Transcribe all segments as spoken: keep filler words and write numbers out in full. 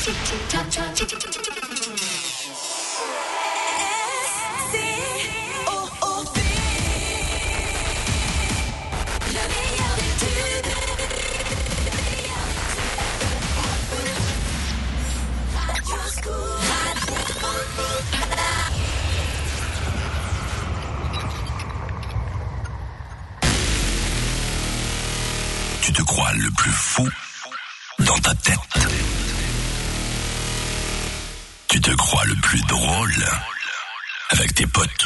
Tu te crois le plus fou dans ta tête. Tu te crois le plus drôle avec tes potes.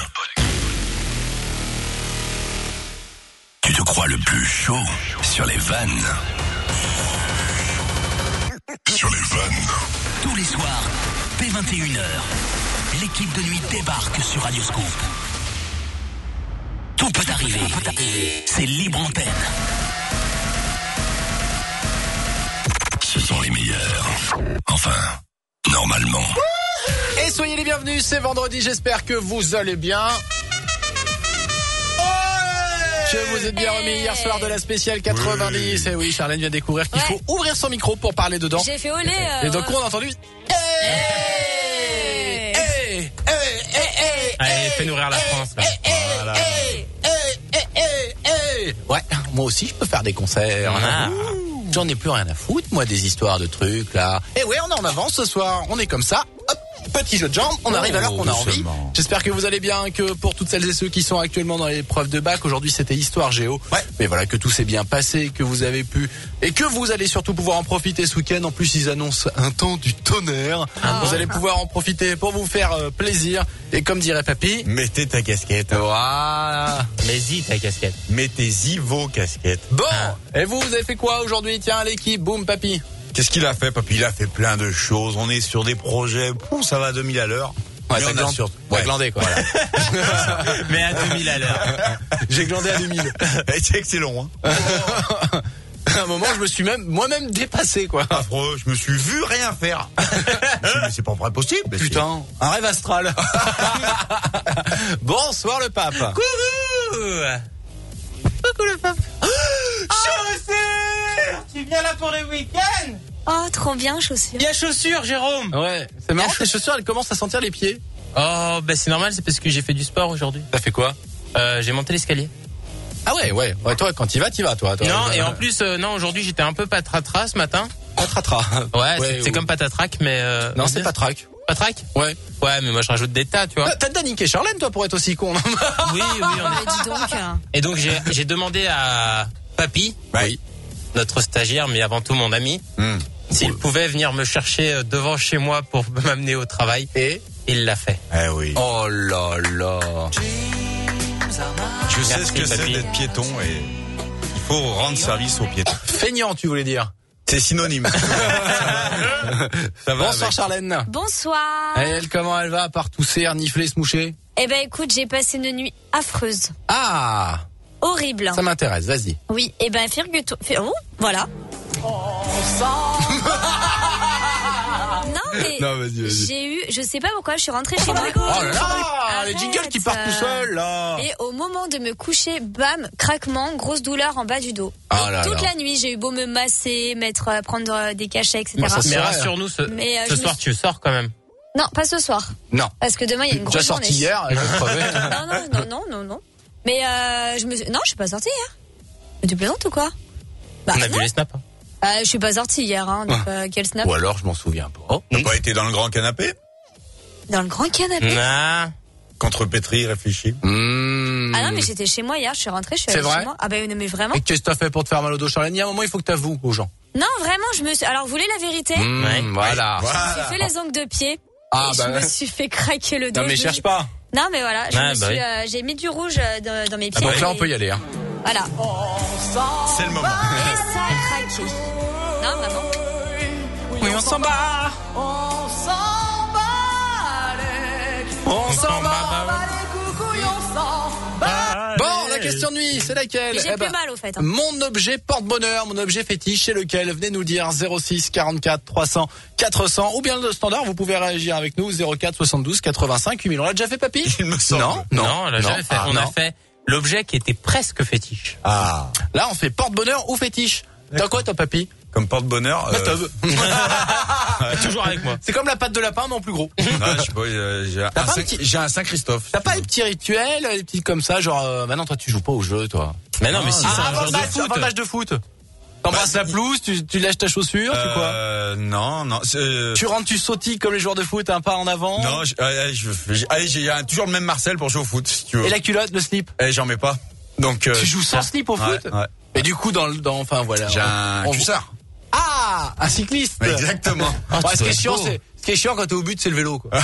Tu te crois le plus chaud sur les vannes. Sur les vannes. Tous les soirs, dès vingt et une heures, l'équipe de nuit débarque sur Radioscoop. Tout peut arriver. C'est libre antenne. Ce sont les meilleurs. Enfin, normalement. Et soyez les bienvenus, c'est vendredi, j'espère que vous allez bien. Que vous êtes bien remis hier soir de la spéciale quatre-vingt-dix. Et oui, Charlène vient de découvrir qu'il Ouais. faut ouvrir son micro pour parler dedans. J'ai fait olé. Euh, Et donc on a entendu. Hey, hey, hey, hey, Allez, fais nourrir la France, là. Voilà. Ouais, moi aussi je peux faire des concerts. Ah. Ouh, j'en ai plus rien à foutre, moi, des histoires de trucs là. Et ouais, on est en avance ce soir, on est comme ça. Hop, petit jeu de jambes, on arrive à l'heure qu'on a envie. doucement. J'espère que vous allez bien, que pour toutes celles et ceux qui sont actuellement dans l'épreuve de bac, aujourd'hui c'était histoire géo. Ouais. Mais voilà, que tout s'est bien passé, que vous avez pu et que vous allez surtout pouvoir en profiter ce week-end. En plus, ils annoncent un temps du tonnerre. Ah. Vous allez pouvoir en profiter pour vous faire euh, plaisir. Et comme dirait papy, Mettez ta casquette. voilà. Mais-y, ta casquette. Mettez-y vos casquettes. Bon, Ah. et vous, vous avez fait quoi aujourd'hui? Tiens, l'équipe, boum, papy. Qu'est-ce qu'il a fait, papy? Il a fait plein de choses. On est sur des projets. Pouh, ça va à deux mille à l'heure. Ouais, Mais t'as on a glandé, sur- ouais, ouais. glandé, quoi. Voilà. Mais à deux mille à l'heure. J'ai glandé à deux mille. Eh, c'est que c'est long, hein. À un moment, je me suis même, moi-même dépassé, quoi. Affreux, je me suis vu rien faire. Je me suis dit, mais c'est pas vrai possible. Mais Putain, un rêve astral. Bonsoir le pape. Coucou. Coucou le pape. Chaussures. Tu viens là pour le week-end? Oh, trop bien, chaussures. Il y a chaussures, Jérôme. Ouais, c'est marrant, tes chaussures, elles commencent à sentir les pieds. Oh, bah c'est normal, c'est parce que j'ai fait du sport aujourd'hui. T'as fait quoi? Euh, j'ai monté l'escalier. Ah ouais, ouais. Ouais, toi, quand t'y vas, t'y vas, toi. toi Non, Euh, et en plus, euh, non, aujourd'hui j'étais un peu patatras ce matin. Patratra. Ouais, c'est, c'est ou- comme patatrac, mais... Euh, Non, on c'est dit- patrac. Patrac. Ouais. Ouais, mais moi je rajoute des tas, tu vois. Ah, T'as niqué Charlène, toi, pour être aussi con. Oui, oui, on Mais est... dis donc. Et donc j'ai, j'ai demandé à Papy, Oui. notre stagiaire, mais avant tout mon ami, Hum. s'il pouvait venir me chercher euh, devant chez moi pour m'amener au travail. Et Il l'a fait. Eh oui. oh là là. Je sais Merci, ce que c'est papy. d'être piéton et il faut rendre service aux piétons. Feignant, tu voulais dire. C'est synonyme. Ça va Bonsoir avec. Charlène. Bonsoir. Et elle, comment elle va, à part tousser, renifler, se moucher? Eh ben, écoute, j'ai passé une nuit affreuse. Ah, Horrible. ça m'intéresse, vas-y. Oui, eh ben, figure-toi. fi- Oh, voilà. Non, mais Non, vas-y, vas-y. j'ai eu, je sais pas pourquoi, je suis rentrée chez moi. Oh là là, Arrête. les jingles qui partent tout seuls, là. Et au moment de me coucher, bam, craquement, grosse douleur en bas du dos. Oh Et là toute là. la nuit, j'ai eu beau me masser, mettre, euh, prendre euh, des cachets, et cetera. Moi, ça Mais C'est vrai. rassure-nous, ce, Mais, euh, ce je me soir suis- tu sors quand même. Non, pas ce soir. Non. Parce que demain, il y a une Déjà grosse sorti journée. hier, elle est crevée. Non, non, non, non, non, non. Mais euh, je me suis... Non, je suis pas sortie hier. Mais tu plaisantes ou quoi? Bah, On a non. vu les snaps. hein. Euh, je suis pas sortie hier, hein. Donc, euh, quel snap? Ou alors, je m'en souviens pas. Oh. T'as pas été dans le grand canapé? Dans le grand canapé. Nah. Contre Pétri, réfléchis. Mmh. Ah non, mais j'étais chez moi hier, je suis rentrée, je suis C'est allée vrai chez moi. Ah bah non, mais vraiment. Et qu'est-ce que t'as fait pour te faire mal au dos, Charlène? Il y a un moment, il faut que t'avoues aux gens. Non, vraiment, je me suis... Alors, vous voulez la vérité? Mmh, Ouais. Voilà. Je me Voilà. suis fait les ongles de pied. Ah, et bah je me ouais. suis fait craquer le dos. Non, mais Je me cherche suis- pas. Non, mais voilà, je Ouais, me bah suis, oui. euh, j'ai mis du rouge euh, dans, dans mes pieds. Donc là, on et- peut y aller, hein. Voilà. C'est le moment. Et ça a craqué. Non, vraiment. Oui, on s'en bat. On s'en bat On s'en bat. Ah, Bon, la question de nuit, c'est laquelle? Mais j'ai Eh plus ben, mal au fait. hein. Mon objet porte-bonheur, mon objet fétiche, c'est lequel? Venez nous le dire, zéro six quarante-quatre trois cents quatre cents, ou bien le standard, vous pouvez réagir avec nous, zéro quatre soixante-douze quatre-vingt-cinq huit mille. On l'a déjà fait, papy? Il me semble. Non, Non, non, on l'a jamais fait. Ah, on non. a fait l'objet qui était presque fétiche. Ah. Là, on fait porte-bonheur ou fétiche. T'as quoi, toi, papy? Comme porte-bonheur. La euh, teub. toujours avec moi. C'est comme la patte de lapin, mais en plus gros. Ah, je sais pas, euh, j'ai un, T'as pas un Saint- petit- j'ai un Saint-Christophe. T'as pas les petits rituels, les petits comme ça, genre, euh, maintenant toi tu joues pas au jeu, toi. Mais non, mais si Ah, c'est un avant genre le de match, foot. avant le match de foot. T'embrasses la pelouse, tu, tu lèches ta chaussure, tu quoi? Euh, non, non, c'est, euh, Tu rentres, tu sautilles comme les joueurs de foot, un pas en avant. non, je, allez, je, je- allez, j'ai un- toujours le même Marcel pour jouer au foot, si tu veux. Et la culotte, le slip. Eh, j'en mets pas. Donc, euh, Tu joues sans slip au ouais, foot? ouais. Et du coup, dans le, dans, enfin voilà. J'ai un On- cuissard. Ah, un cycliste. Exactement. Ouais, tu ce qui dois est être chiant, beau. c'est, ce qui est chiant quand t'es au but, c'est le vélo, quoi.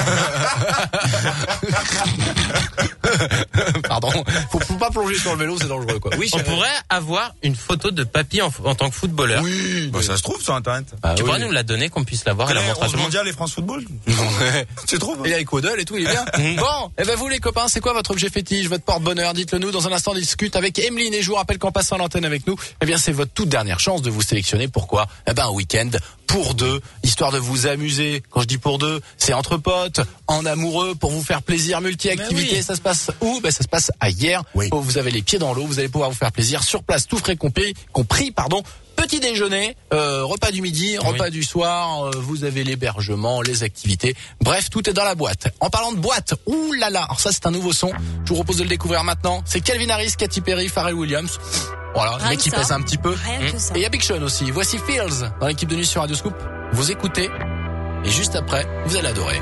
Pardon. Faut, faut pas plonger sur le vélo, c'est dangereux, quoi. Oui, On je- pourrait avoir une photo de papy en, en tant que footballeur. Oui. Bah, ça se trouve sur Internet. Ah, Tu oui. pourrais nous la donner, qu'on puisse la voir et la Connais montrer à onze tout le monde. mondial et France Football. Ouais. Tu trouves? Il est avec Waddle et tout, il est bien. Bon, et ben vous les copains, c'est quoi votre objet fétiche, votre porte-bonheur? Dites-le nous. Dans un instant, on discute avec Emeline et je vous rappelle qu'en passant l'antenne avec nous, eh bien c'est votre toute dernière chance de vous sélectionner. Pourquoi? Eh ben un week-end pour deux, histoire de vous amuser. Quand je dis pour deux, c'est entre potes, en amoureux, pour vous faire plaisir, multi-activité. Mais oui. Ça se passe où? Ben ça se passe à hier. Oui. Oh, vous avez les pieds dans l'eau, vous allez pouvoir vous faire plaisir sur place, tout frais compris, compris, pardon. Petit déjeuner, euh, repas du midi, Oui. repas du soir, euh, vous avez l'hébergement, les activités. Bref, tout est dans la boîte. En parlant de boîte, ouh là là, alors ça c'est un nouveau son. Je vous propose de le découvrir maintenant. C'est Calvin Harris, Katy Perry, Pharrell Williams. Voilà, le Rien mec que qui ça. pèse un petit peu. Rien que ça. Et il y a Big Sean aussi. Voici Fields dans l'équipe de nuit sur Radio Scoop. Vous écoutez. Et juste après, vous allez adorer.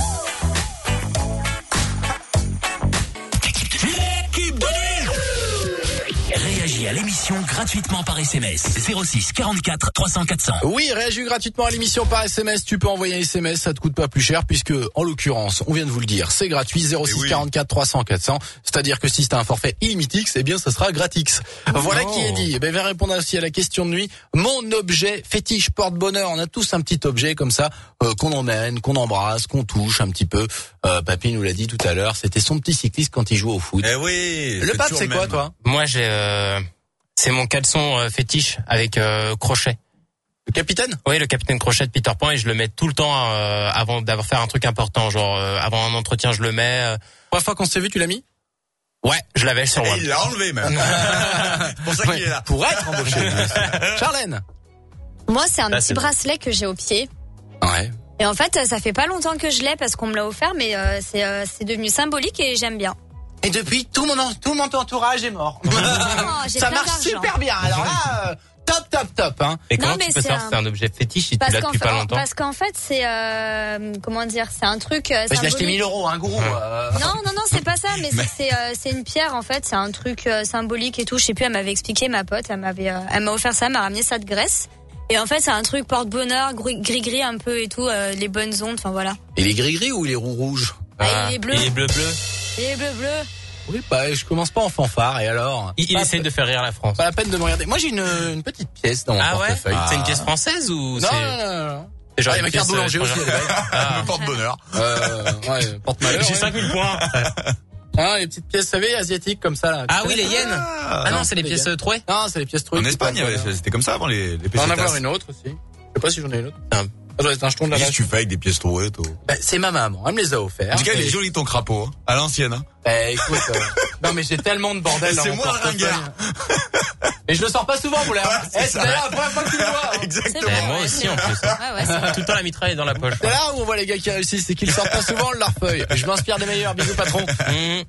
L'équipe de nuit. Réagis à l'émission gratuitement par S M S. zéro six quarante-quatre trois cents quatre cents. Oui, réagis gratuitement à l'émission par S M S. Tu peux envoyer un S M S, ça te coûte pas plus cher puisque, en l'occurrence, on vient de vous le dire, c'est gratuit. zéro six quarante-quatre trois cents quatre cents. C'est-à-dire que si c'est un forfait illimité, eh bien, ça sera gratix. Voilà qui est dit. Eh bien, viens répondre aussi à la question de nuit. Mon objet fétiche porte-bonheur. On a tous un petit objet comme ça euh, qu'on emmène, qu'on embrasse, qu'on touche un petit peu. Euh, Papy nous l'a dit tout à l'heure. C'était son petit cycliste quand il jouait au foot. Eh oui. Le pape, c'est quoi, toi? Moi, j'ai, euh, c'est mon caleçon euh, fétiche avec euh, crochet. Le capitaine? Oui, le capitaine crochet de Peter Pan, et je le mets tout le temps euh, avant d'avoir fait un truc important, genre euh, avant un entretien, je le mets. Euh, Première fois qu'on s'est vu, tu l'as mis? ouais, je l'avais sur moi. Et il l'a enlevé même. C'est pour ça qu'il est là. Pour être embauché. Charlène? Moi, c'est un Là, petit c'est bon. bracelet que j'ai au pied. Ouais. Et en fait, ça fait pas longtemps que je l'ai parce qu'on me l'a offert, mais euh, c'est euh, c'est devenu symbolique et j'aime bien. Et depuis, tout mon, en- tout mon entourage est mort. j'ai Ça plein marche d'argent. super bien. Alors là, euh, top, top, top. Hein. Et Non, comment mais tu peux c'est savoir un- si c'est un objet fétiche si tu Parce l'as qu'en depuis fait, pas longtemps? parce qu'en fait, c'est euh, comment dire, c'est un truc. Euh, Bah, je l'ai acheté symbolique. mille euros, un gourou. Euh... Non, non, non, c'est pas ça, mais c'est c'est euh, c'est une pierre en fait, c'est un truc euh, symbolique et tout. Je sais plus, elle m'avait expliqué, ma pote, elle m'avait, euh, elle m'a offert ça, elle m'a ramené ça de Grèce. Et en fait, c'est un truc porte-bonheur, gris gris un peu et tout, euh, les bonnes ondes, enfin voilà. Il est gris-gris ou il est roux-rouge? Ah, il est bleu. Il est bleu-bleu. Il est bleu bleu. Oui, bah, je commence pas en fanfare, et alors? Il, il Pas- essaie de faire rire la France. Pas la peine de me regarder. Moi, j'ai une, une petite pièce dans mon Ah ouais? portefeuille. C'est une pièce française ou Non, c'est non, non, non. c'est genre Ah, il y a une ma carte pièce, boulanger euh, aussi, elle est belle. Ah. Me porte bonheur. Euh, ouais, porte-malheur. J'ai ouais. cinq mille points. Hein, les petites pièces, vous savez, asiatiques comme ça, là. Ah oui, les yens. Ah non, c'est les les pièces yens. euh, trouées. Non, c'est les pièces trucs. En Espagne, il y avait- c'était comme ça avant les, les On va en avoir pesetas. une autre aussi. Je sais pas si j'en ai une autre. Ah, ça doit être un jeton de la Qu'est-ce vache. que tu fais avec des pièces trouées, toi? Bah, c'est ma maman, elle me les a offertes. En tout cas, il est Et- joli ton crapaud, hein. À l'ancienne, hein. Bah, écoute, euh, non mais j'ai tellement de bordel dans C'est mon moi le portefeuille. ringard. Et je le sors pas souvent, vous l'avez. c'est Eh, ça. c'est d'ailleurs la première fois que tu le vois. hein. Exactement. C'est vrai. Eh, moi aussi en plus. Ouais, ouais, c'est Tout le temps la mitraille dans la poche. C'est là où on voit les gars qui réussissent, c'est qu'ils sortent pas souvent le larfeuille. Je m'inspire des meilleurs, bisous patron. Mmh.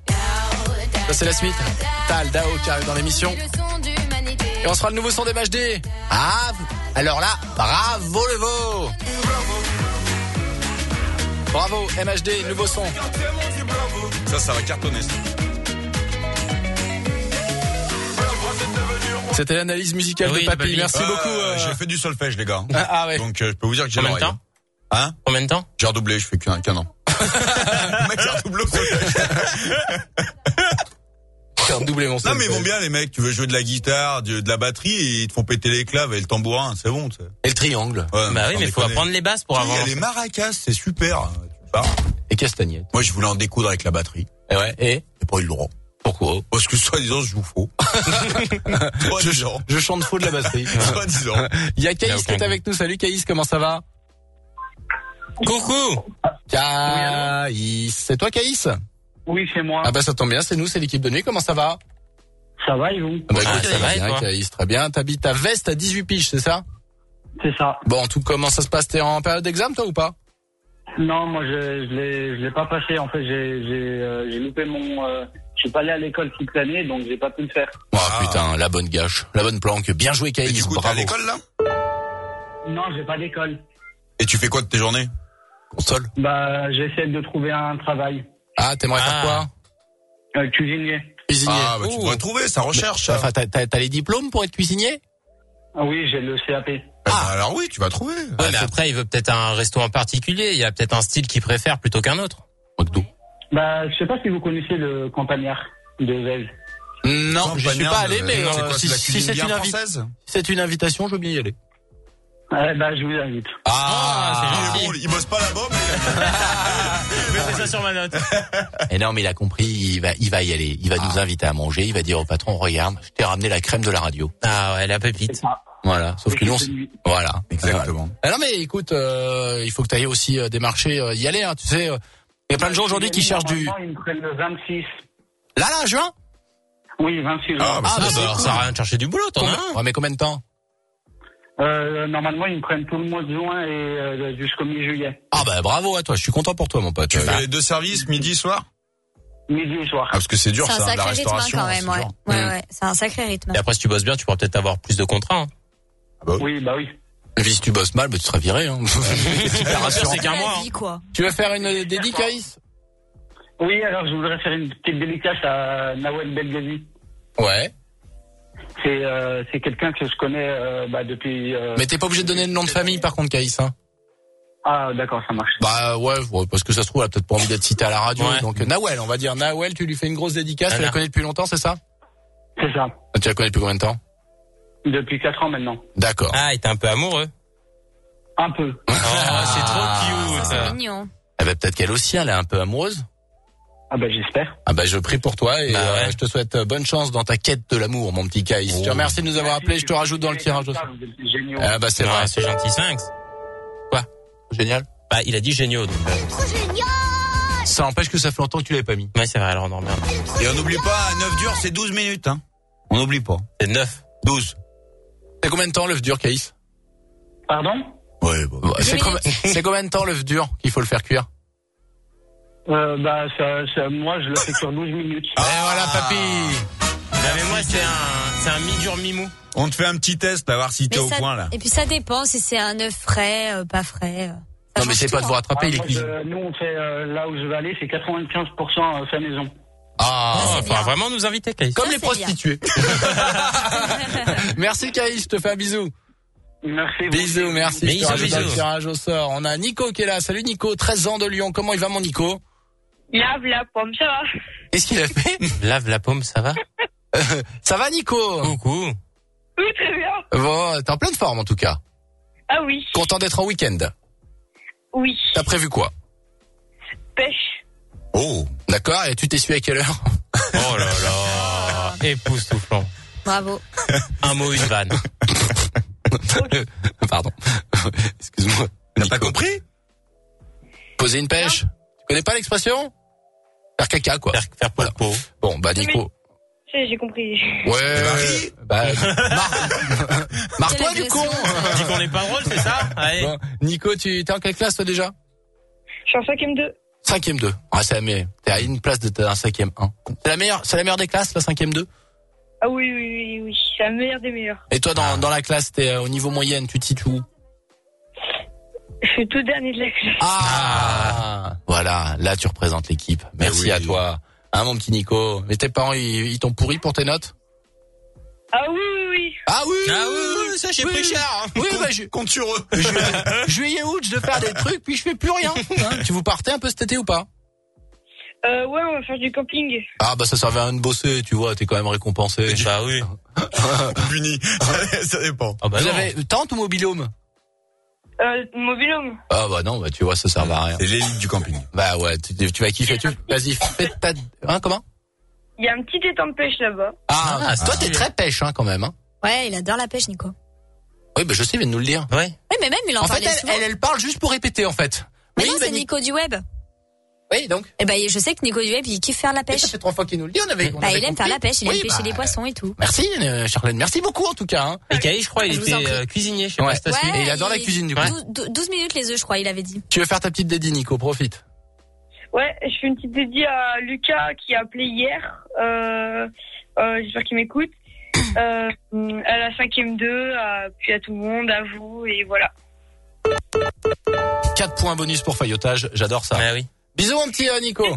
Ça c'est la suite. Tal, Dao qui arrive dans l'émission. Et on sera le nouveau son des M H D. Ah, alors là, bravo le veau. Bravo M H D, nouveau son. Ça, ça va cartonner, ça. C'était l'analyse musicale Oui, de Papy. Papy. Merci Euh, beaucoup. euh. J'ai fait du solfège, les gars. Ah, ah ouais. Donc, euh, je peux vous dire que j'ai Combien de l'oreille. temps? Hein? Combien de temps? J'ai redoublé, je fais qu'un qu'un an. Le mec, j'ai redoublé au solfège. J'ai redoublé mon Non, solfège. mais ils vont bien, les mecs. Tu veux jouer de la guitare, de, de la batterie, et ils te font péter les claves et le tambourin. C'est bon, tu sais. Et le triangle. Ouais, Bah oui, sans mais faut déconner. apprendre les bases pour Il avoir. y a les maracas, c'est super. Tu pars. Et castagnette. Moi, je voulais en découdre avec la batterie. Et ouais. Et Et pas eu le droit. pourquoi? Parce que soi-disant, je joue faux. Soi-disant. Je chante faux de la batterie. Soi-disant. Il y a Il y a Caïs qui aucun est avec nous. Salut Caïs, comment ça va? Coucou. Caïs. C'est toi Caïs? Oui, c'est moi. Ah bah ça tombe bien, c'est nous, c'est l'équipe de nuit. Comment ça va? Ça va et vous? Ah bah, Ah, écoute, ça va, et bien, toi Caïs, très bien. T'habites à Veste à dix-huit piges, c'est ça? C'est ça. Bon, tout comment ça se passe? T'es en période d'examen, toi, ou pas? Non, moi, je, je l'ai, je l'ai pas passé. En fait, j'ai, j'ai, euh, j'ai loupé mon, euh, je suis pas allé à l'école toute l'année, donc j'ai pas pu le faire. Oh ah. Putain, la bonne gâche, la bonne planque. Bien joué, Caïs. Et du coup, t'es à l'école, là? Non, j'ai pas d'école. Et tu fais quoi de tes journées? Console. Bah, j'essaie de trouver un travail. Ah, t'aimerais ah. faire quoi? euh, Cuisinier. Cuisinier. Ah, bah, tu pourrais trouver, ça recherche. Enfin, t'as, t'as, t'as les diplômes pour être cuisinier? Ah oui, j'ai le C A P. Ah, bah, alors oui, tu vas trouver. Ouais, ah, mais après, il veut peut-être un resto en particulier. Il y a peut-être un style qu'il préfère plutôt qu'un autre. Bah, je sais pas si vous connaissez le Campagnard de Vèze. Non, je suis pas allé, mais non, euh, quoi, si, si c'est une, invi- c'est une invitation, je veux bien y aller. Ouais, bah, je vous invite. Ah, ah c'est gentil. Bon, il bosse pas là-bas, mais... Mettez ça sur ma note. Et non, mais il a compris, il va, il va y aller. Il va ah. nous inviter à manger. Il va dire au patron, regarde, je t'ai ramené la crème de la radio. Ah ouais, la pépite. Voilà. Sauf que nous, voilà. Exactement. Ah non, mais écoute, euh, il faut que tu ailles aussi euh, démarcher, euh, y aller, hein, tu sais. Il euh, y a plein de gens aujourd'hui qui cherchent du... Ils me prennent le vingt-six. Là, là, juin? Oui, vingt-six juin. Ah, bah, ah, bah ça cool. sert à rien de chercher du boulot, t'en as un. Ouais, mais combien de temps? Euh, normalement, ils me prennent tout le mois de juin et euh, jusqu'au mi-juillet. Ah bah bravo à toi, je suis content pour toi, mon pote. Tu fais les deux services, midi, soir? Midi et soir. Ah, parce que c'est dur, c'est ça, un la sacré restauration. Rythme, quand même, ouais. Ouais, ouais, c'est un sacré rythme. Et après, si tu bosses bien, tu pourras peut-être avoir plus de contrats. Hein. Ah bah oui. oui, bah oui. Et puis si tu bosses mal, bah, tu seras viré. Hein. Super rassurant, c'est qu'un mois. Hein. Tu vas faire une dédicace? Oui, alors je voudrais faire une petite dédicace à Nawel Belgazi. Ouais. C'est euh, c'est quelqu'un que je connais euh, bah, depuis... Euh... Mais t'es pas obligé de donner le nom de famille par contre, Caïs, hein. Ah d'accord, ça marche. Bah ouais, ouais, parce que ça se trouve, elle a peut-être pas envie d'être citée à la radio. Ouais. Donc Nawel, on va dire Nawel, tu lui fais une grosse dédicace, ah, tu la connais depuis longtemps, c'est ça? C'est ça. Tu la connais depuis combien de temps? Depuis quatre ans maintenant. D'accord. Ah, il était un peu amoureux? Un peu. Oh, c'est trop cute. C'est mignon. Eh ben peut-être qu'elle aussi, elle est un peu amoureuse. Ah bah j'espère. Ah bah je prie pour toi et bah ouais. euh, je te souhaite bonne chance dans ta quête de l'amour, mon petit Caïs. Oh. Je te remercie de nous avoir appelés, je te rajoute dans le tirage. Génial. Ah bah c'est vrai, ouais, c'est gentil. Sphinx. Quoi? Génial. Bah il a dit géniaux. Donc... Trop génial. Ça empêche que ça fait longtemps que tu l'avais pas mis. Ouais c'est vrai, alors on en remet. Et on n'oublie pas, neuf dur c'est douze minutes, hein. On n'oublie pas. C'est neuf. douze. C'est combien de temps l'œuf dur, Caïs? Pardon? Ouais, bah, c'est, com- c'est combien de temps l'œuf dur qu'il faut le faire cuire? Euh, bah, ça, ça, moi, je le fais sur douze minutes. Ah, et voilà, papy. Bah, mais moi, c'est un, c'est un mi-dur, mi-mou. On te fait un petit test, à voir si t'es au point, là. Et puis, ça dépend si c'est un œuf frais, euh, pas frais. Ça non, mais c'est pas de vous rattraper, ah, il est cuit. Nous, on fait, euh, là où je vais aller, c'est quatre-vingt-quinze pour cent fait maison. Ah, il faudra vraiment nous inviter, Caïs. Comme ça, les prostituées. Merci, Caïs, je te fais un bisou. Merci. Bisous, merci. Bisous, je te rajoute le tirage au sort. On a Nico qui est là. Salut Nico, treize ans de Lyon. Comment il va, mon Nico? Lave la pomme, ça va. Qu'est-ce qu'il a fait? Lave la paume, ça va? Ça va, Nico? Coucou. Oui, très bien. Bon, t'es en pleine forme, en tout cas. Ah oui. Content d'être en week-end? Oui. T'as prévu quoi? Pêche. Oh, d'accord. Et tu t'es suivi à quelle heure? Oh là là. Époustouflant. Bravo. Un mot, une vanne. Pardon. Excuse-moi. T'as pas compris? Poser une pêche. Non. Tu connais pas l'expression? Faire caca, quoi. Faire, faire voilà. Peau. Bon, bah, Nico. Mais, j'ai compris. Ouais. Marie. Bah, mar- marre-toi du con. Dis qu'on n'est pas drôle, c'est ça? Allez. Bon, Nico, tu t'es en quelle classe, toi, déjà? Je suis en cinquième deux. Cinquième deux. Ah, c'est la meilleure. T'es à une place de un cinquième un. C'est la meilleure, c'est la meilleure des classes, la cinquième deux? Ah oui, oui, oui, oui. C'est la meilleure des meilleures. Et toi, dans, ah. dans la classe, t'es euh, au niveau moyenne, tu te situes où? Je suis tout dernier de la classe. Ah, ah. Voilà, là, tu représentes l'équipe. Merci oui. à toi. Hein, mon petit Nico. Mais tes parents, ils, ils t'ont pourri pour tes notes? Ah oui, oui, oui. Ah oui, ah oui, oui, ça j'ai oui. pris cher. Hein. Oui, bah, je compte sur eux. Je, juillet, août, je dois faire des trucs, puis je fais plus rien. Hein, tu vous partez un peu cet été ou pas? Euh, ouais, on va faire du camping. Ah, bah, ça servait à rien de bosser, tu vois, t'es quand même récompensé. Bah oui. Puni. Ça dépend. Ah bah vous non. avez tente ou mobilhome? Euh, mobilhome. Ah, bah non, bah, tu vois, ça sert à rien. C'est l'élite du camping. Bah ouais, tu, tu vas kiffer, tu, vas-y, fais ta, hein, comment? Il y a un petit étang de pêche là-bas. Ah, ah toi, t'es très pêche, hein, quand même, hein. Ouais, il adore la pêche, Nico. Oui, bah, je sais, il vient de nous le dire. Ouais. Oui, mais même, il en, en parlait fait, elle, souvent. elle, elle parle juste pour répéter, en fait. Mais oui, non, bah, c'est Nico du web. Oui, donc. Eh ben, je sais que Nico Duet, il kiffe faire la pêche. Ça fait trois fois qu'il nous le dit, on avait. On bah, avait il aime compris. faire la pêche, il oui, aime pêcher bah, les poissons et tout. Merci, euh, Charlène. Merci beaucoup, en tout cas. Hein. Et Kay, je crois, il Je vous était en prie. euh, cuisinier, je sais Ouais. pas si t'as Ouais. suivi. Et il adore la cuisine, du coup. douze, douze minutes les œufs, je crois, il avait dit. Tu veux faire ta petite dédie, Nico, profite. Ouais, je fais une petite dédiée à Lucas qui a appelé hier. Euh, euh, j'espère qu'il m'écoute. Euh, à la cinquième deux, à, puis à tout le monde, à vous, et voilà. quatre points bonus pour Faillotage, j'adore ça. Ouais, oui. Bisous, mon petit euh, Nico.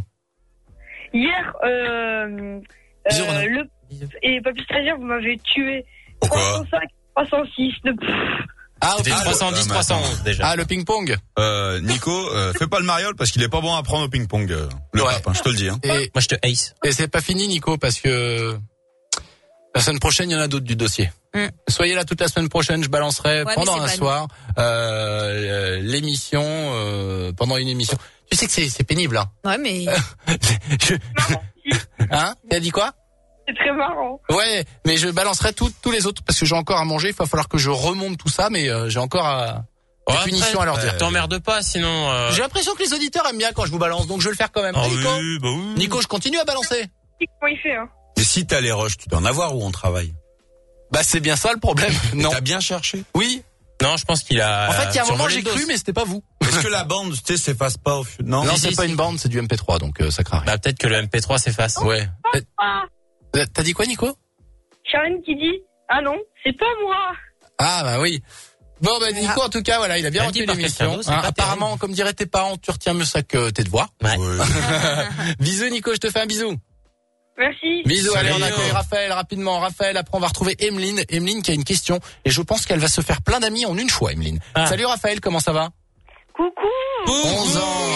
Hier, euh, Bisous, euh, Renaud. le et Papy Stagiaire, vous m'avez tué. Pourquoi trois cent cinq, trois cent six. De... Ah, C'était ah, trois cent dix, ah, trois cent onze déjà. ah, le ping-pong. Euh, Nico, euh, fais pas le mariole parce qu'il est pas bon à prendre au ping-pong. Euh, le Ouais. pape, hein, je te le dis. Hein. Et, Moi, je te ace. et c'est pas fini, Nico, parce que la semaine prochaine, il y en a d'autres du dossier. Mm. Soyez là toute la semaine prochaine, je balancerai Ouais, pendant mais un c'est pas soir euh, l'émission, euh, pendant une émission. Tu sais que c'est, c'est pénible, hein. Ouais, mais. Je- Marrant. Hein? T'as dit quoi? C'est très marrant. Ouais, mais je balancerai tout- tous les autres parce que j'ai encore à manger. Il va falloir que je remonte tout ça, mais euh, j'ai encore à, des Ouais, punitions après, à leur dire. T'emmerdes pas, sinon. Euh... J'ai l'impression que les auditeurs aiment bien quand je vous balance, donc je vais le faire quand même. Ah Hein, Nico, oui, bah oui. Nico, je continue à balancer. Comment il fait, hein? Mais si t'as les rushs, tu dois en avoir où on travaille. Bah c'est bien ça le problème. Non. T'as bien cherché. Oui. Non, je pense qu'il a. En fait, il y a un moment survolé j'ai le dos. cru, mais c'était pas vous. Est-ce que la bande, tu sais, s'efface pas au fur Non. Non, si, c'est si, pas si. une bande, c'est du M P trois, donc euh, ça craint rien. Bah, peut-être que le M P trois s'efface. Ouais. Ah, Euh, T'as dit quoi, Nico? Charlène qui dit, ah non, c'est pas moi. Ah bah oui. Bon bah Nico, en tout cas, voilà, il a bien Elle dit retenu par l'émission. quelqu'un d'autre, c'est Hein, pas apparemment, terrible. comme diraient tes parents, tu retiens mieux ça que tes devoirs. Ouais. Ouais. Bisous Nico, je te fais un bisou. Merci. Bisous, Salut, allez, on accueille Léo. Raphaël rapidement. Raphaël, après on va retrouver Emeline. Emeline qui a une question et je pense qu'elle va se faire plein d'amis en une fois, Emeline. Ah. Salut Raphaël, comment ça va? Coucou. onze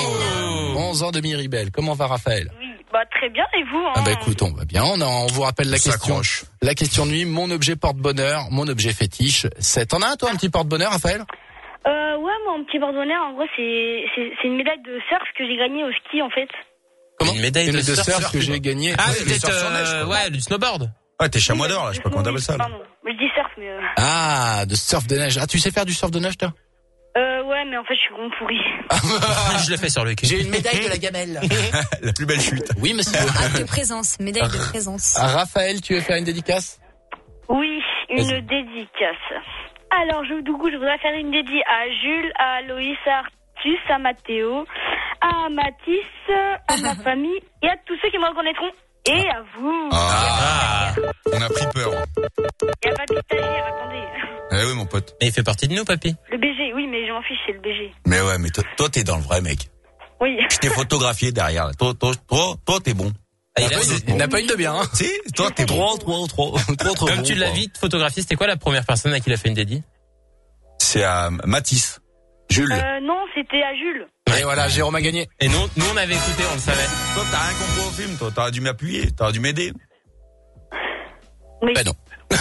ans. onze ans de Miribel. Comment va Raphaël? Oui, bah très bien, et vous, hein? Ah bah écoute, on va bien. On, a- on vous rappelle la On question. s'accroche. La question de nuit, mon objet porte-bonheur, mon objet fétiche. C'est, t'en as un toi, un petit porte-bonheur, Raphaël? Euh, ouais, mon petit bordonnaire, en gros, c'est, c'est, c'est une médaille de surf que j'ai gagnée au ski, en fait. Comment? Une médaille de surf, surf, que j'ai gagnée. Ah, Ouais, c'est les peut-être, surfs sur neige, euh, quoi. ouais, du snowboard. Ouais, t'es chamois d'or, là, je sais pas comment t'appelles ça. Là. Pardon, je dis surf, mais... Euh, Ah, de surf de neige. Ah, tu sais faire du surf de neige, toi? euh ouais, mais en fait, je suis vraiment pourri. Je l'ai fait sur le cul. J'ai une médaille de la gamelle. La plus belle chute. Oui, monsieur. Acte de présence, médaille de présence. Ah, Raphaël, tu veux faire une dédicace? Oui, une Vas-y. dédicace. Alors, je, du coup, je voudrais faire une dédiée à Jules, à Loïs, à Artus, à Mathéo, à Mathis, à ma famille et à tous ceux qui me reconnaîtront. Et à vous. Ah, Ah. on a pris peur. Et à Papy Stagiaire, attendez. Eh oui, mon pote. Mais il fait partie de nous, papy. Le B G, oui, mais je m'en fiche, c'est le B G. Mais ouais, mais toi, toi, t'es dans le vrai, mec. Oui. Je t'ai photographié derrière. Là. Toi, toi, toi, toi, t'es bon. Ah, il a- Il n'a pas une de bien, hein. Si, toi, t'es bon. Trop, trop, trop, trop, trop. Comme bon, tu l'as quoi. vite photographié, c'était quoi la première personne à qui il a fait une dédie? C'est à Mathis. Jules. Euh, non, c'était à Jules. Et voilà, Jérôme a gagné. Et nous, nous on avait écouté, on le savait. Toi, t'as rien compris au film, toi. T'aurais dû m'appuyer. T'aurais dû m'aider. Oui. Ben non.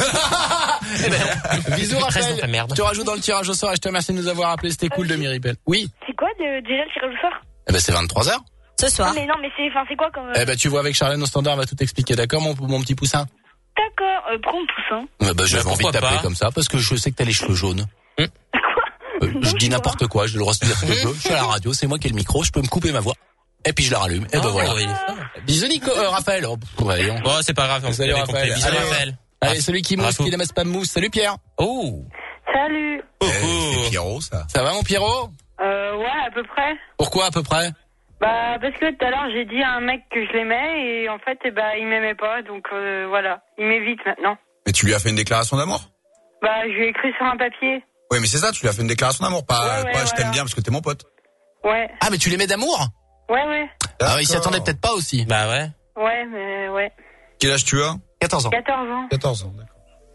Eh ben non. Bisous Reste dans ta Raphaël. merde. Je te rajoute dans le tirage au sort et je te remercie de nous avoir appelé. C'était cool de Miribel. Oui. C'est quoi de, déjà le tirage au sort? Eh ben c'est vingt-trois heures. Ce soir. Ah, mais non, mais c'est, enfin, c'est quoi comme... euh, Eh ben tu vois avec Charlène au standard, on va tout expliquer. D'accord mon, mon petit poussin? D'accord, euh, prends poussin. Eh ben j'avais Bah, envie de pourquoi t'appeler pas. comme ça parce que je sais que t'as les cheveux jaunes. Quoi? Euh, Non, je je dis sais n'importe quoi, j'ai le droit de dire ce que je veux. Je suis à la radio, c'est moi qui ai le micro, je peux me couper ma voix. Et puis je la rallume. Et ben Oh, voilà. oui. Bisous Nico, euh, Raphaël. Oh, pff, voyons. Bon, c'est pas grave, on Salut, avait compris. Raphaël. Bisous, Allez, Raphaël. Allez, celui qui mousse, Bravo. qui n'aime pas mousse. Salut Pierre. Oh. Salut. Eh, Oh. c'est Pierrot, ça. Ça va mon Pierrot? Euh, ouais, à peu près. Pourquoi à peu près? Bah, parce que tout à l'heure, j'ai dit à un mec que je l'aimais, et en fait, eh bah, il m'aimait pas, donc euh, voilà. Il m'évite maintenant. Mais tu lui as fait une déclaration d'amour? Bah, je lui ai écrit sur un papier. Oui, mais c'est ça, tu lui as fait une déclaration d'amour. Pas, Ouais, ouais, pas je t'aime voilà. bien parce que t'es mon pote. Ouais, Ah mais tu l'aimais d'amour? ouais, ouais. Ah oui, il s'y D'accord. attendait peut-être pas aussi. Bah ouais. Ouais, mais ouais. Quel âge tu as? quatorze ans. quatorze ans. quatorze ans, d'accord.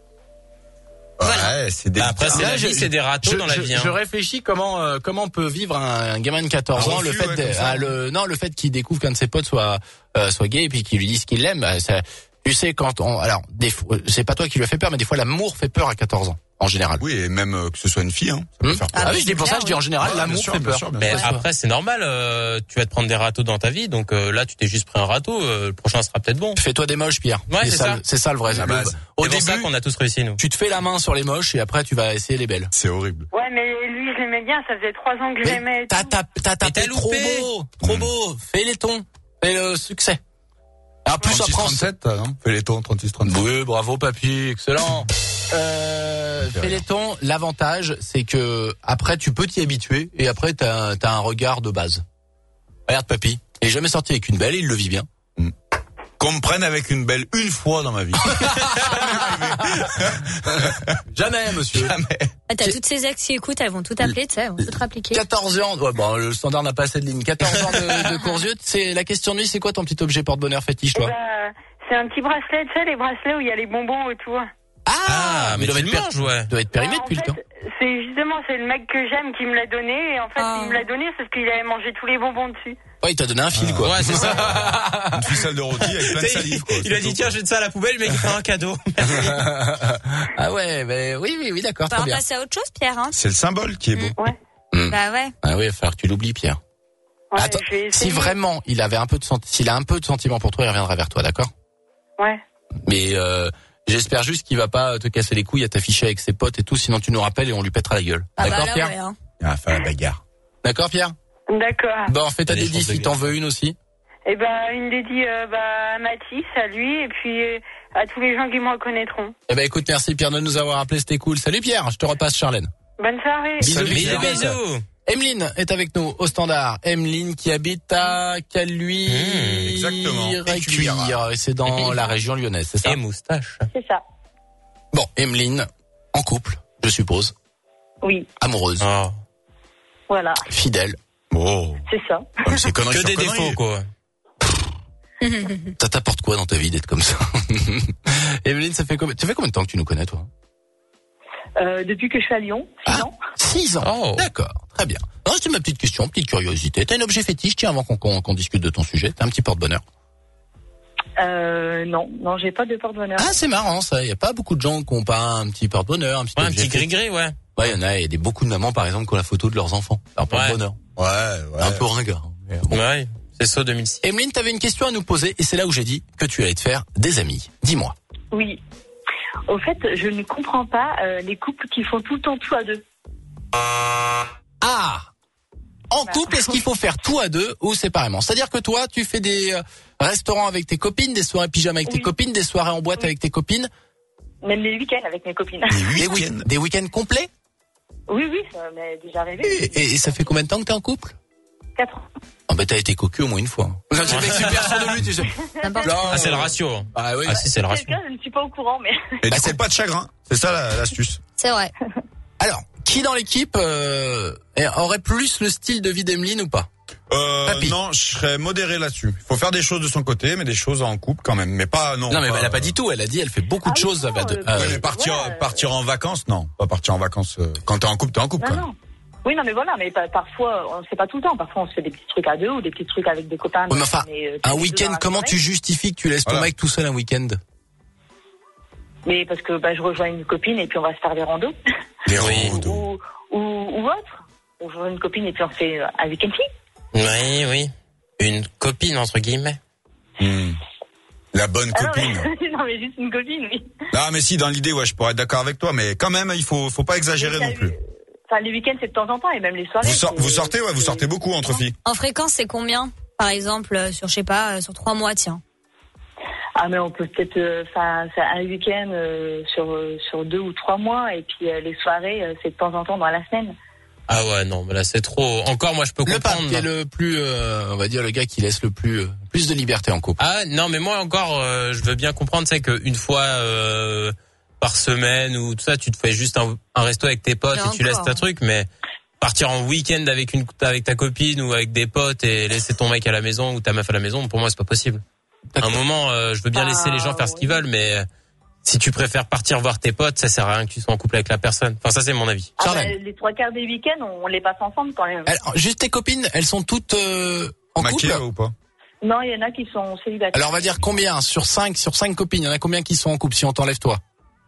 Voilà. Ouais, c'est Bah, délicat. après, c'est Là, la je- vie, c'est des râteaux Je, dans la je- vie. hein. je réfléchis comment euh, comment peut vivre un, un gamin de quatorze Un ans le refus, fait ouais, de, comme ça. ah, le non le fait qu'il découvre qu'un de ses potes soit euh, soit gay et puis qu'il lui dise qu'il l'aime, bah, ça, Tu sais, quand on, alors, des fois, c'est pas toi qui lui a fait peur, mais des fois, l'amour fait peur à quatorze ans, en général. Oui, et même euh, que ce soit une fille, hein. Ça peut Hum. faire peur. Ah oui, je dis pour ça, je dis en général, Ouais, l'amour bien sûr, fait bien peur. sûr, bien Mais sûr. après, c'est normal. Euh, tu vas te prendre des râteaux dans ta vie, donc euh, là, tu t'es juste pris un râteau. Euh, le prochain sera peut-être bon. Fais-toi des moches, Pierre. Ouais, c'est ça. le- C'est ça le vrai. La le- base. Au C'est pour ça début, qu'on a tous réussi, nous. tu te fais la main sur les moches et après, tu vas essayer les belles. C'est horrible. Ouais, mais lui, je l'aimais bien. Ça faisait trois ans que je Mais l'aimais. et T'as tout. tapé, t'as tapé t'as trop loupé. beau, trop beau. Fais les tons, fais le succès. Alors plus trente-six après, on- trente-sept, non? Fais les tons, trente-six trente-sept. Oui, bravo papy, excellent. Euh, fais les tons. L'avantage, c'est que après, tu peux t'y habituer et après, t'as as un regard de base. Regarde papy, il est jamais sorti avec une belle, il le vit bien. Qu'on me prenne avec une belle une fois dans ma vie. Jamais, monsieur. Jamais. Ah, t'as toutes ces ex qui écoutent, elles vont tout appeler, tu sais, elles vont tout rappliquer. quatorze ans, ouais, bon, le standard n'a pas assez de lignes. quatorze ans de, de course yeux. C'est la question de nuit, c'est quoi ton petit objet porte-bonheur fétiche, Eh toi? ben, c'est un petit bracelet, tu sais, les bracelets où il y a les bonbons autour. Ah, mais il doit tu être le per- manges, ouais. doit être périmé Ouais, en depuis le fait, temps. C'est justement, c'est le mec que j'aime qui me l'a donné. Et en fait, Ah. il me l'a donné parce qu'il avait mangé tous les bonbons dessus. Ouais, il t'a donné un fil, quoi. Ouais, c'est ça. Une ficelle de rôti avec plein de salive, quoi. Il a dit, tiens, jette ça à la poubelle, le mec, il fait un cadeau. Ah ouais, ben oui, oui, oui, d'accord, On va très bien. passer à autre chose, Pierre, hein. C'est le symbole qui est beau. Ouais. Hmm. Bah ouais. Ah oui, il va falloir que tu l'oublies, Pierre. Ouais, Attends, je vais si essayer. vraiment il avait un peu de senti- s'il a un peu de sentiment pour toi, il reviendra vers toi, d'accord? Ouais. Mais euh, j'espère juste qu'il va pas te casser les couilles à t'afficher avec ses potes et tout, sinon tu nous rappelles et on lui pètera la gueule. Ah bah D'accord, là, Pierre? ouais, hein. Il va faire la bagarre. D'accord, Pierre? D'accord. Bon, fais ta Allez, dédice je pense si que- t'en veux une aussi. Et ben, une dédie euh, bah, à Mathis, à lui, et puis euh, à tous les gens qui me reconnaîtront. Eh ben écoute, merci Pierre de nous avoir appelé, c'était cool. Salut Pierre, je te repasse Charlène. Bonne soirée. Bisous, Salut, bisous, Pierre. bisous. Bisous. Emeline est avec nous au standard. Emeline qui habite à Caluire. Mmh, exactement. Et Cuire. Cuire. Et c'est dans la région lyonnaise, c'est ça? Et moustache. C'est ça. Bon, Emeline, en couple, je suppose. Oui, Amoureuse, Oh. voilà, fidèle. Oh. c'est ça. Comme c'est conneries Que sur des conneries. défauts, quoi. Ça t'apporte quoi dans ta vie d'être comme ça? Emeline, ça fait combien, ça fait combien de temps que tu nous connais, toi? Euh, depuis que je suis à Lyon, six Ah. ans. Six ans. Oh. D'accord, très bien. Non, c'était ma petite question, petite curiosité. T'as un objet fétiche, tiens, avant qu'on qu'on qu'on discute de ton sujet. T'as un petit porte-bonheur. Euh, non, non, j'ai pas de porte-bonheur. Ah, c'est marrant, ça. Y a pas beaucoup de gens qui ont pas un petit porte-bonheur, un petit Ouais, un objet petit fétiche. gris-gris, ouais. Ouais, il y en a, il y a des, beaucoup de mamans, par exemple, qui ont la photo de leurs enfants. Leur porte-bonheur. Ouais, ouais. Un peu ringard. Mais bon. Ouais. C'est ça, deux mille six. Emeline, t'avais une question à nous poser, et c'est là où j'ai dit que tu allais te faire des amis. Dis-moi. Oui. Au fait, je ne comprends pas euh, les couples qui font tout le temps tout à deux. Ah! En couple, est-ce qu'il faut faire tout à deux ou séparément? C'est-à-dire que toi, tu fais des euh, restaurants avec tes copines, des soirées pyjama avec tes Oui. copines, des soirées en boîte Oui. avec tes copines, Même les week-ends avec mes copines. Des des, week-ends. week- des week-ends complets? Oui, oui, ça m'est déjà arrivé. Et, et- et ça fait combien de temps que t'es en couple? Quatre ans. Ah bah t'as été cocu au moins une fois. J'ai fait super sûr de lui, tu sais. N'importe Non. Ah, c'est le ratio. Ah oui. Ah, si, c'est le ratio. Quelqu'un, je ne suis pas au courant, mais Et Bah, du coup, pas de chagrin. C'est ça la- l'astuce. C'est vrai. Alors, qui dans l'équipe euh, aurait plus le style de vie d'Emeline ou pas? Euh, Papy. non, je serais modéré là-dessus. Il faut faire des choses de son côté, mais des choses en couple quand même. Mais pas, non. Non, mais pas, elle a pas dit tout. Elle a dit, elle fait beaucoup Ah de oui, choses. non, ça va de- euh, euh, Ouais, mais partir, voilà, euh, partir en vacances, non. Pas partir en vacances. euh, Quand t'es en couple, t'es en couple, non, quoi. non. Oui, non, mais voilà, mais pa- parfois, on ne sait pas tout le temps. Parfois, on se fait des petits trucs à deux ou des petits trucs avec des copains. Ouais, mais enfin, mais, euh, tous un les deux week-end, dans la comment soirée. tu justifies que tu laisses ton Voilà. mec tout seul un week-end? Mais parce que bah, je rejoins une copine et puis on va se faire des randos. Les Oui. randos. ou, ou, ou autre. On rejoint une copine et puis on fait euh, un week-end fille. Oui, oui. Une copine, entre guillemets. Hmm. La bonne Ah non, copine. mais, non, mais juste une copine, oui. Non, mais si, dans l'idée, ouais, je pourrais être d'accord avec toi, mais quand même, il faut, faut pas exagérer Mais non ça, plus. euh, Enfin, les week-ends, c'est de temps en temps et même les soirées. Vous, sor- c'est- vous sortez, ouais, vous c'est- sortez beaucoup entre filles. En fréquence, c'est combien? Par exemple, euh, sur, je sais pas, euh, sur trois mois, tiens. Ah, mais on peut peut-être euh, faire faire un week-end euh, sur, euh, sur deux ou trois mois et puis euh, les soirées, euh, c'est de temps en temps dans la semaine. Ah ouais, non, mais là, c'est trop. Encore, moi, je peux Le pape comprendre. qui est le plus, euh, on va dire, le gars qui laisse le plus, euh, plus de liberté en couple. Ah non, mais moi encore, euh, je veux bien comprendre, c'est qu'une fois euh, par semaine ou tout ça, tu te fais juste un, un resto avec tes potes Mais et tu laisses encore. ta truc, mais partir en week-end avec une avec ta copine ou avec des potes et laisser ton mec à la maison ou ta meuf à la maison, pour moi, c'est pas possible. À un moment, euh, je veux bien Ah, laisser les gens faire ce qu'ils oui. veulent, mais euh, si tu préfères partir voir tes potes, ça sert à rien que tu sois en couple avec la personne. Enfin, ça, c'est mon avis. Ah, Charlène. bah, les trois quarts des week-ends, on les passe ensemble quand même. Alors, juste tes copines, elles sont toutes euh, en Maquillées couple? ou pas? Non, il y en a qui sont célibataires. Alors on va dire combien sur cinq, sur cinq copines, il y en a combien qui sont en couple si on t'enlève toi?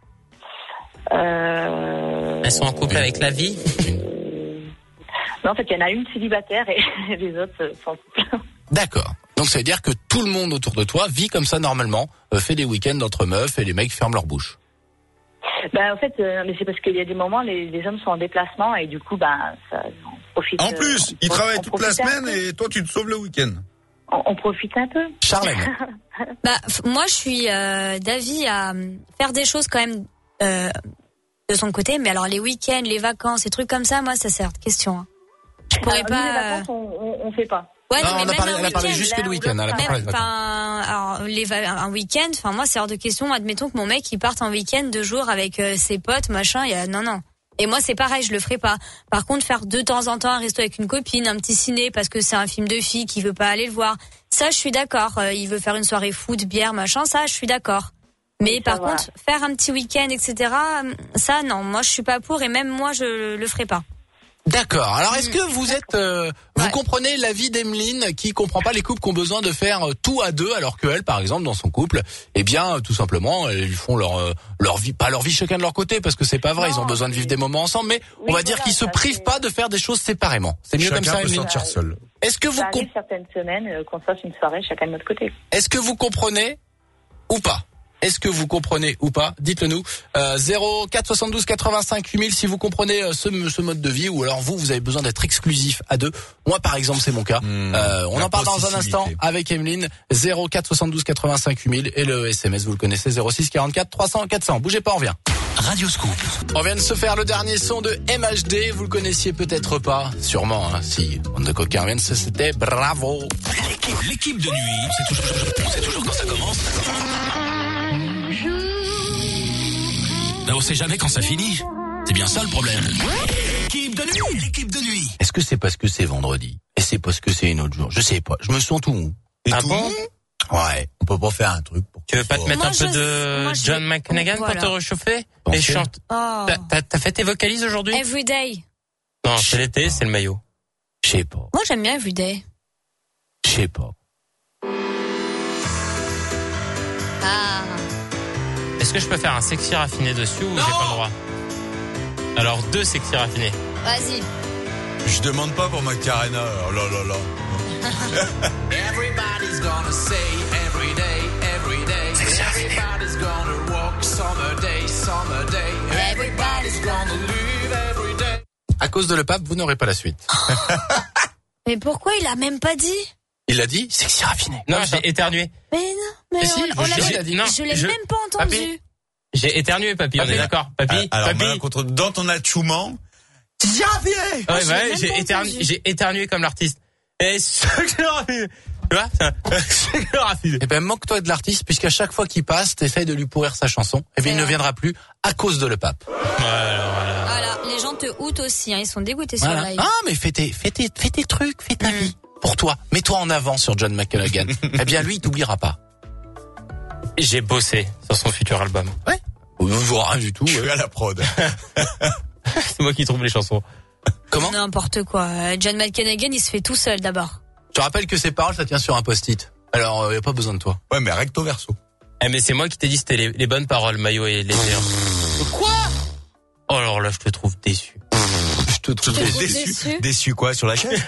Euh... Elles sont en couple avec la vie? Non, en fait, il y en a une célibataire et les autres sont en couple. D'accord. Donc ça veut dire que tout le monde autour de toi vit comme ça normalement, euh, fait des week-ends entre meufs et les mecs ferment leur bouche. Ben, en fait, euh, mais c'est parce qu'il y a des moments, les, les hommes sont en déplacement et du coup, ben, ça, on profite. En plus, euh, ils on, travaillent on toute la semaine et et toi, tu te sauves le week-end. On, on profite un peu. Charlène. Bah, f- moi, je suis euh, d'avis à euh, faire des choses quand même euh, de son côté. Mais alors, les week-ends, les vacances, ces trucs comme ça, moi, ça sert de question. Hein. Je pourrais Alors, pas. nous, les vacances, on, on, on fait pas. Ouais, Non, mais on a même parlé, un elle a parlé week-end, juste que le week-end. Elle a pas Même, parlé de vacances. enfin, alors, les va- un week-end, enfin, moi, c'est hors de question. Admettons que mon mec, il parte en week-end deux jours avec euh, ses potes, machin, il y a, non, non. Et moi, c'est pareil, je le ferai pas. Par contre, faire de temps en temps un resto avec une copine, un petit ciné, parce que c'est un film de fille qui veut pas aller le voir. Ça, je suis d'accord. Euh, il veut faire une soirée foot, bière, machin, ça, je suis d'accord. Mais Oui, par ça va. contre, faire un petit week-end, et cetera, ça, non, moi, je suis pas pour et même moi, je le ferai pas. D'accord. Alors est-ce que vous êtes, euh, vous Ouais. comprenez l'avis d'Emeline qui comprend pas les couples qui ont besoin de faire euh, tout à deux, alors que elle, par exemple, dans son couple, eh bien, euh, tout simplement, ils font leur euh, leur vie, pas leur vie chacun de leur côté, parce que c'est pas vrai. Non, ils ont besoin de vivre c'est- des moments ensemble, mais Oui, on va dire voilà, qu'ils se ça, privent c'est- pas de faire des choses séparément. C'est mieux Chacun comme ça, peut se Emeline. sentir seul. Est-ce que vous, Ça com- arrive certaines semaines euh, qu'on se fasse une soirée chacun de notre côté. est-ce que vous comprenez ou pas? Est-ce que vous comprenez ou pas? Dites-le nous. Euh, zéro quatre soixante-douze quatre-vingt-cinq huit mille si vous comprenez euh, ce, ce mode de vie, ou alors vous, vous avez besoin d'être exclusif à deux. Moi, par exemple, c'est mon cas. Mmh, euh, on la en parle dans un possessivité. instant avec Emeline. zéro quatre soixante-douze quatre-vingt-cinq huit mille et le S M S, vous le connaissez, zéro six quarante-quatre trois cents quatre cents. Bougez pas, on revient. Radio Scoop. On vient de se faire le dernier son de M H D. Vous le connaissiez peut-être pas. Sûrement, hein, si. Bande de coquins viennent, c'était Bravo. L'équipe, l'équipe de nuit, on sait toujours, on sait toujours quand ça commence. Mais on sait jamais quand ça finit. C'est bien ça le problème. L'équipe de nuit, l'équipe de nuit. Est-ce que c'est parce que c'est vendredi? Et c'est parce que c'est une autre jour? Je sais pas. Je me sens tout mou. Et Ah tout bon? Ouais. On peut pas faire un truc pour Tu veux pas te mettre Moi, un peu je- de moi, je- John McConaughey voilà. pour te réchauffer? Pensez. Et chante. Oh. T'as, t'as- t'as fait tes vocalises aujourd'hui? Everyday. Non, c'est l'été, c'est le maillot. Je sais pas. Moi, j'aime bien Everyday. Je sais pas. Ah. Est-ce que je peux faire un sexy raffiné dessus ou j'ai pas le droit? Alors deux sexy raffinés. Vas-y. Je demande pas pour Macarena. Oh là là là. Everybody's gonna say every day, every day. Everybody's gonna walk summer day, summer day. Everybody's gonna live every day. À cause de le pape, vous n'aurez pas la suite. Mais pourquoi il a même pas dit? Il a dit sexy raffiné. Non, Comme ça. j'ai éternué. Mais non, mais Mais si, on, on je- l'a- j'ai- il a dit. Non, je l'ai je- même pas entendu. Papi, J'ai éternué, papy, on Papy. est d'accord. Papy, Alors, papy. voilà, contre, dans ton achouement, Ouais, je l'ai ouais, même j'ai pas éternué, entendu. j'ai éternué comme l'artiste. Et sexy raffiné. Tu vois? Sexy raffiné. Eh ben, moque-toi de l'artiste, puisqu'à chaque fois qu'il passe, t'essayes de lui pourrir sa chanson. Et bien, il ne vrai. viendra plus à cause de le pape. Voilà, voilà. Voilà, les gens te outent aussi, hein, ils sont dégoûtés sur Voilà. le live. Ah, mais fais tes, fais tes, fais tes trucs, fais ta vie. Pour toi. Mets-toi en avant sur John McConaughey. Eh bien, lui, il t'oubliera pas. J'ai bossé sur son futur album. Ouais. Ou rien du tout. je ouais. suis à la prod. C'est moi qui trouve les chansons. Comment? N'importe quoi. Euh, John McConaughey, il se fait tout seul d'abord. Je te rappelle que ces paroles, ça tient sur un post-it. Alors, il euh, n'y a pas besoin de toi. Ouais, mais recto verso. Eh, mais c'est moi qui t'ai dit c'était les, les bonnes paroles, maillot et les Quoi? Oh, alors là, je te trouve déçu. Je te trouve te trouves déçu. déçu Déçu quoi, sur la chaise?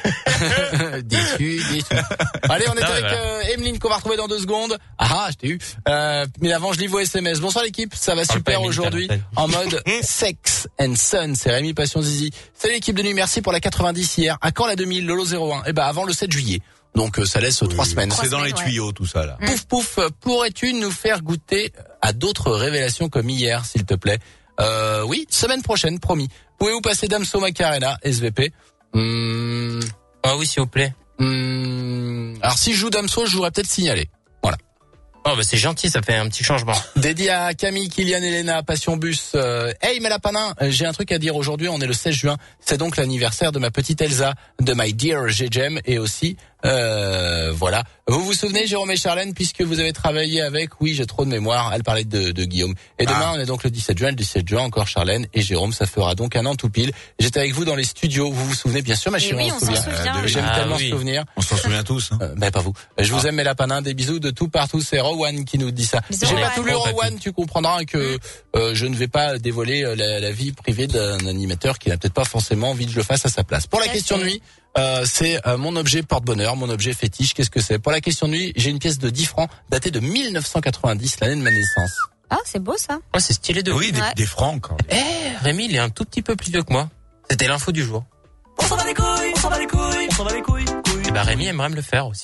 déçu, déçu. Allez, on est Non, mais avec voilà. euh, Emeline qu'on va retrouver dans deux secondes. Ah, ah, je t'ai eu. Euh, mais avant, je lis vos S M S. Bonsoir l'équipe, ça va Parle super pas, Emeline, aujourd'hui. t'as la En mode Sex and Sun, c'est Rémi Passion Zizi. Salut l'équipe de nuit, merci pour la quatre-vingt-dix hier. À quand la deux mille, Lolo zéro un? Eh ben avant le sept juillet. Donc euh, ça laisse euh, trois semaines. C'est dans semaines, les ouais. tuyaux tout ça là. Pouf pouf, pourrais-tu nous faire goûter à d'autres révélations comme hier, s'il te plaît? Euh, oui, semaine prochaine, promis. Pouvez-vous passer Damso Macarena, S V P? Hum, Ah oui, s'il vous plaît. hum, alors si je joue Damso, je jouerais peut-être Signalé. Voilà. Oh, bah c'est gentil, ça fait un petit changement. Dédié à Camille, Kylian, Elena, Passion Bus. Euh, hey Malapanin, j'ai un truc à dire aujourd'hui, on est le seize juin. C'est donc l'anniversaire de ma petite Elsa, de My Dear G G M et aussi Euh, voilà. Vous vous souvenez, Jérôme et Charlène, puisque vous avez travaillé avec, oui, j'ai trop de mémoire, elle parlait de, de Guillaume. Et demain, ah. on est donc le dix-sept juin, le dix-sept juin, encore Charlène et Jérôme, ça fera donc un an tout pile. J'étais avec vous dans les studios, vous vous souvenez, bien sûr, ma chérie, oui, on, on se souvient. souvient. Euh, J'aime ah, tellement oui. se souvenir. On s'en souvient tous. Hein. Euh, ben, pas vous. Je vous ah. aime, mes lapins, des bisous de tout partout, c'est Rowan qui nous dit ça. Bisous, J'ai pas Rowan. tout lu, Oh, Rowan, tu comprendras que euh, je ne vais pas dévoiler euh, la, la vie privée d'un animateur qui n'a peut-être pas forcément envie que je le fasse à sa place. Pour la Tout à question de fait. nuit, euh, c'est euh, mon objet porte-bonheur, mon objet fétiche, qu'est-ce que c'est? Pour la question de nuit, j'ai une pièce de dix francs datée de mille neuf cent quatre-vingt-dix, l'année de ma naissance. Ah, c'est beau ça. Ouais, c'est stylé de. Oui, des, Ouais. des francs encore. Eh, Rémi, il est un tout petit peu plus vieux que moi. C'était l'info du jour. On s'en bat les couilles, on s'en bat les couilles, on s'en bat les couilles. couilles. Et bah Rémi aimerait me le faire aussi.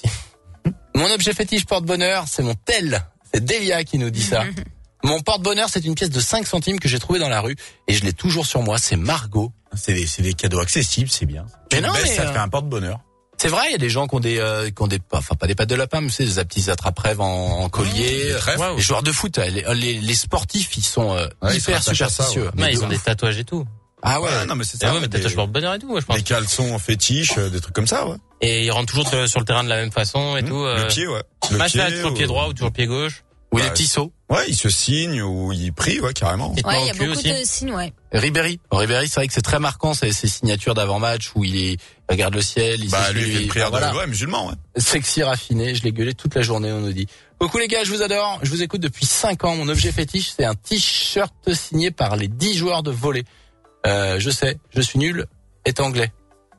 Mon objet fétiche porte-bonheur, c'est mon tel. C'est Delia qui nous dit ça. Mon porte-bonheur, c'est une pièce de cinq centimes que j'ai trouvée dans la rue et je l'ai toujours sur moi, c'est Margot. C'est des, c'est des cadeaux accessibles, c'est bien. Mais Tu non, le baisses, mais, ça euh, fait un porte-bonheur. C'est vrai, il y a des gens qui ont des, euh, qui ont des, enfin pas des pattes de lapin, mais c'est des petits attrape-rêves en, en collier. Des trèfles. Les joueurs de foot, les, les, les sportifs, ils sont euh, Ouais, ils hyper se rattachent à ça, superstitieux. ouais. Mais Ouais, de ils ont des ouf. tatouages et tout. Ah ouais. Ouais, non, mais c'est Ah ça. ouais, mais des, tatouage porte-bonheur et tout, moi je pense. des caleçons fétiches, euh, des trucs comme ça, ouais. Et ils rentrent toujours sur sur le terrain de la même façon et tout. Le euh, pied, ouais. Le Match là, pied, toujours ou- pied droit ou toujours pied gauche. Ou Ouais. des petits sauts. Ouais, ils se signent ou ils prient, ouais, carrément. Et te Ouais, mets il y au a cul beaucoup aussi. de signes, ouais. Ribéry. Bon, Ribéry, c'est vrai que c'est très marquant, ces, ces signatures d'avant-match où il, est, il regarde le ciel, il Bah, s'essuie, lui, il fait une prière enfin, voilà. de, ouais, musulman, ouais. Sexy, raffiné, je l'ai gueulé toute la journée, on nous dit. Coucou les gars, je vous adore, je vous écoute depuis cinq ans. Mon objet fétiche, c'est un t-shirt signé par les dix joueurs de volley. Euh, je sais, je suis nul, est anglais.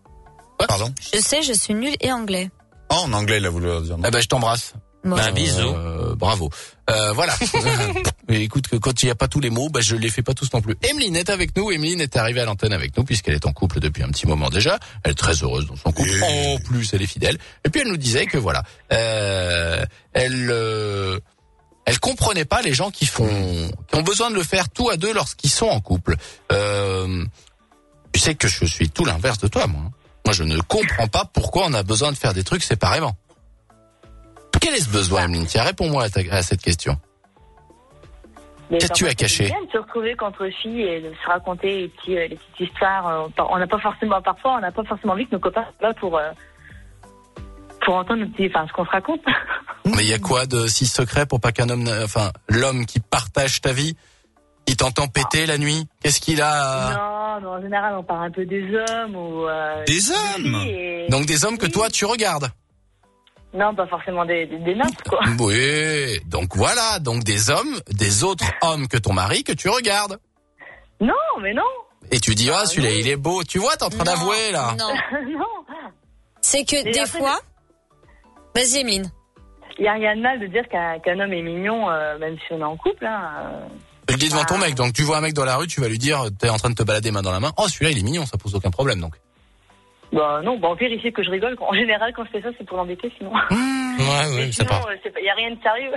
Pardon? Je sais, je suis nulle et anglais. Ah, en anglais, il a voulu leur dire. Non. Ah bah je t'embrasse. Bon. Bah, bisous. Euh, bravo. Euh, voilà. Et écoute, que quand il n'y a pas tous les mots, bah, je les fais pas tous non plus. Emeline est avec nous. Emeline est arrivée à l'antenne avec nous puisqu'elle est en couple depuis un petit moment déjà. Elle est très heureuse dans son couple. Et... En plus, elle est fidèle. Et puis elle nous disait que voilà, euh, elle, euh, elle comprenait pas les gens qui font, qui ont besoin de le faire tout à deux lorsqu'ils sont en couple. Euh, tu sais que je suis tout l'inverse de toi, moi. Moi, je ne comprends pas pourquoi on a besoin de faire des trucs séparément. Quel est ce besoin, Emeline? Tiens, réponds-moi à, ta- à cette question. Mais Qu'est-ce que tu parfois, as caché? C'est bien de se retrouver qu'entre filles et de se raconter les, petits, euh, les petites histoires. euh, On n'a pas forcément, parfois, on n'a pas forcément envie que nos copains soient là pour, euh, pour entendre nos petits, enfin, ce qu'on se raconte. Mais il y a quoi de si secret pour pas qu'un homme, n'a- enfin, l'homme qui partage ta vie, il t'entend péter la nuit? Qu'est-ce qu'il a? Non, non, en général, on parle un peu des hommes ou. Euh, Des hommes? filles et- Donc des hommes que Oui. toi tu regardes? Non, pas forcément des, des, des nappes, quoi. Oui. Donc voilà, donc des hommes, des autres hommes que ton mari que tu regardes. Non, mais non. Et tu dis, ah, Ah, celui-là, non. il est beau. Tu vois, t'es en train Non, d'avouer, là. Non. non. C'est que Mais des après, fois. Vas-y, Emeline. Il n'y a rien de mal de dire qu'un qu'un homme est mignon, euh, même si on est en couple. Hein, euh. Tu le dis devant ton Ah. mec. Donc tu vois un mec dans la rue, tu vas lui dire, t'es en train de te balader main dans la main. Oh, celui-là, il est mignon, ça pose aucun problème, donc. Bah non, bah, on vérifie que je rigole. En général, quand je fais ça, c'est pour l'embêter, sinon. Ouais, ouais, Mais mais ça sinon, part. il n'y a rien de sérieux.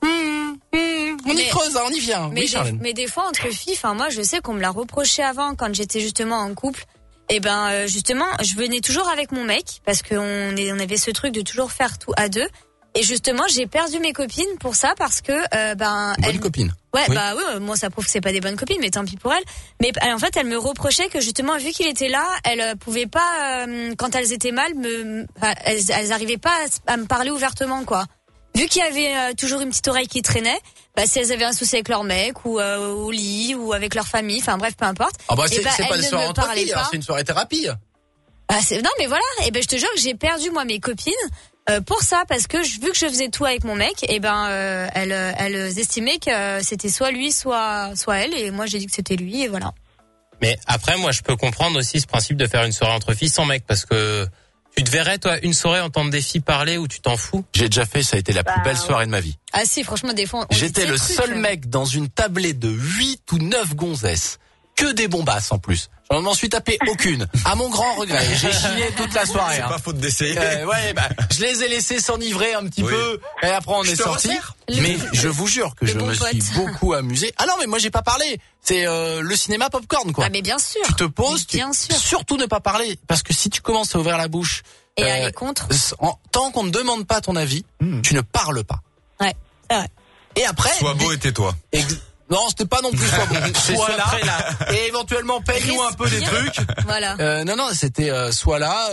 On y Mais- creuse, hein, on y vient. Mais, Oui, des, Charlène. mais des fois, entre filles, enfin, moi, je sais qu'on me l'a reproché avant, quand j'étais justement en couple. Et ben, euh, justement, je venais toujours avec mon mec, parce qu'on est- on avait ce truc de toujours faire tout à deux. Et justement, j'ai perdu mes copines pour ça, parce que, euh, ben, Bonne elles- copine. Ouais, Oui. bah oui, euh, moi ça prouve que c'est pas des bonnes copines, mais tant pis pour elles. Mais euh, en fait, elle me reprochait que justement, vu qu'il était là, elle euh, pouvait pas, euh, quand elles étaient mal, me, enfin, elles, elles arrivaient pas à, s- à me parler ouvertement, quoi. Vu qu'il y avait euh, toujours une petite oreille qui traînait, bah si elles avaient un souci avec leur mec ou euh, au lit ou avec leur famille, enfin bref, peu importe. Ah bah Eh c'est ben, c'est pas elle une ne soirée me entre parlait filles, pas. alors c'est une soirée thérapie. Ah, c'est, non mais voilà, et ben je te jure que j'ai perdu moi mes copines euh, pour ça, parce que je, vu que je faisais tout avec mon mec, et ben euh, elles, euh, elles estimaient que euh, c'était soit lui, soit soit elle, et moi j'ai dit que c'était lui, et voilà. Mais après, moi, je peux comprendre aussi ce principe de faire une soirée entre filles sans mec, parce que tu te verrais, toi, une soirée entendre des filles parler où tu t'en fous. J'ai déjà fait, ça a été la plus Bah, belle ouais. soirée de ma vie. Ah si, franchement, des fois, on dit J'étais ces le trucs, seul euh. mec dans une tablée de huit ou neuf gonzesses. Que des bombasses en plus. Je m'en suis tapé aucune. À mon grand regret. J'ai chié toute la soirée. C'est hein. pas faute d'essayer. Euh, ouais, bah, je les ai laissés s'enivrer un petit Oui. peu. Et après, on Je est te sortis. resserre. Mais je vous jure que Le je bon me pote. suis beaucoup amusé. Ah non, mais moi, j'ai pas parlé. C'est euh, le cinéma popcorn, quoi. Ah mais bien sûr. Tu te poses, tu... Bien sûr. surtout ne pas parler. Parce que si tu commences à ouvrir la bouche, Et euh, aller contre. en- tant qu'on ne demande pas ton avis, Hmm. tu ne parles pas. Ouais, c'est vrai. Et après, Sois beau et tais-toi. ex- non, c'était pas non plus sois bon. C'est Sois soit là, prêt, là. et éventuellement paye-nous un peu des Respire. trucs. Voilà. Euh, non, non, c'était euh, soit là, euh,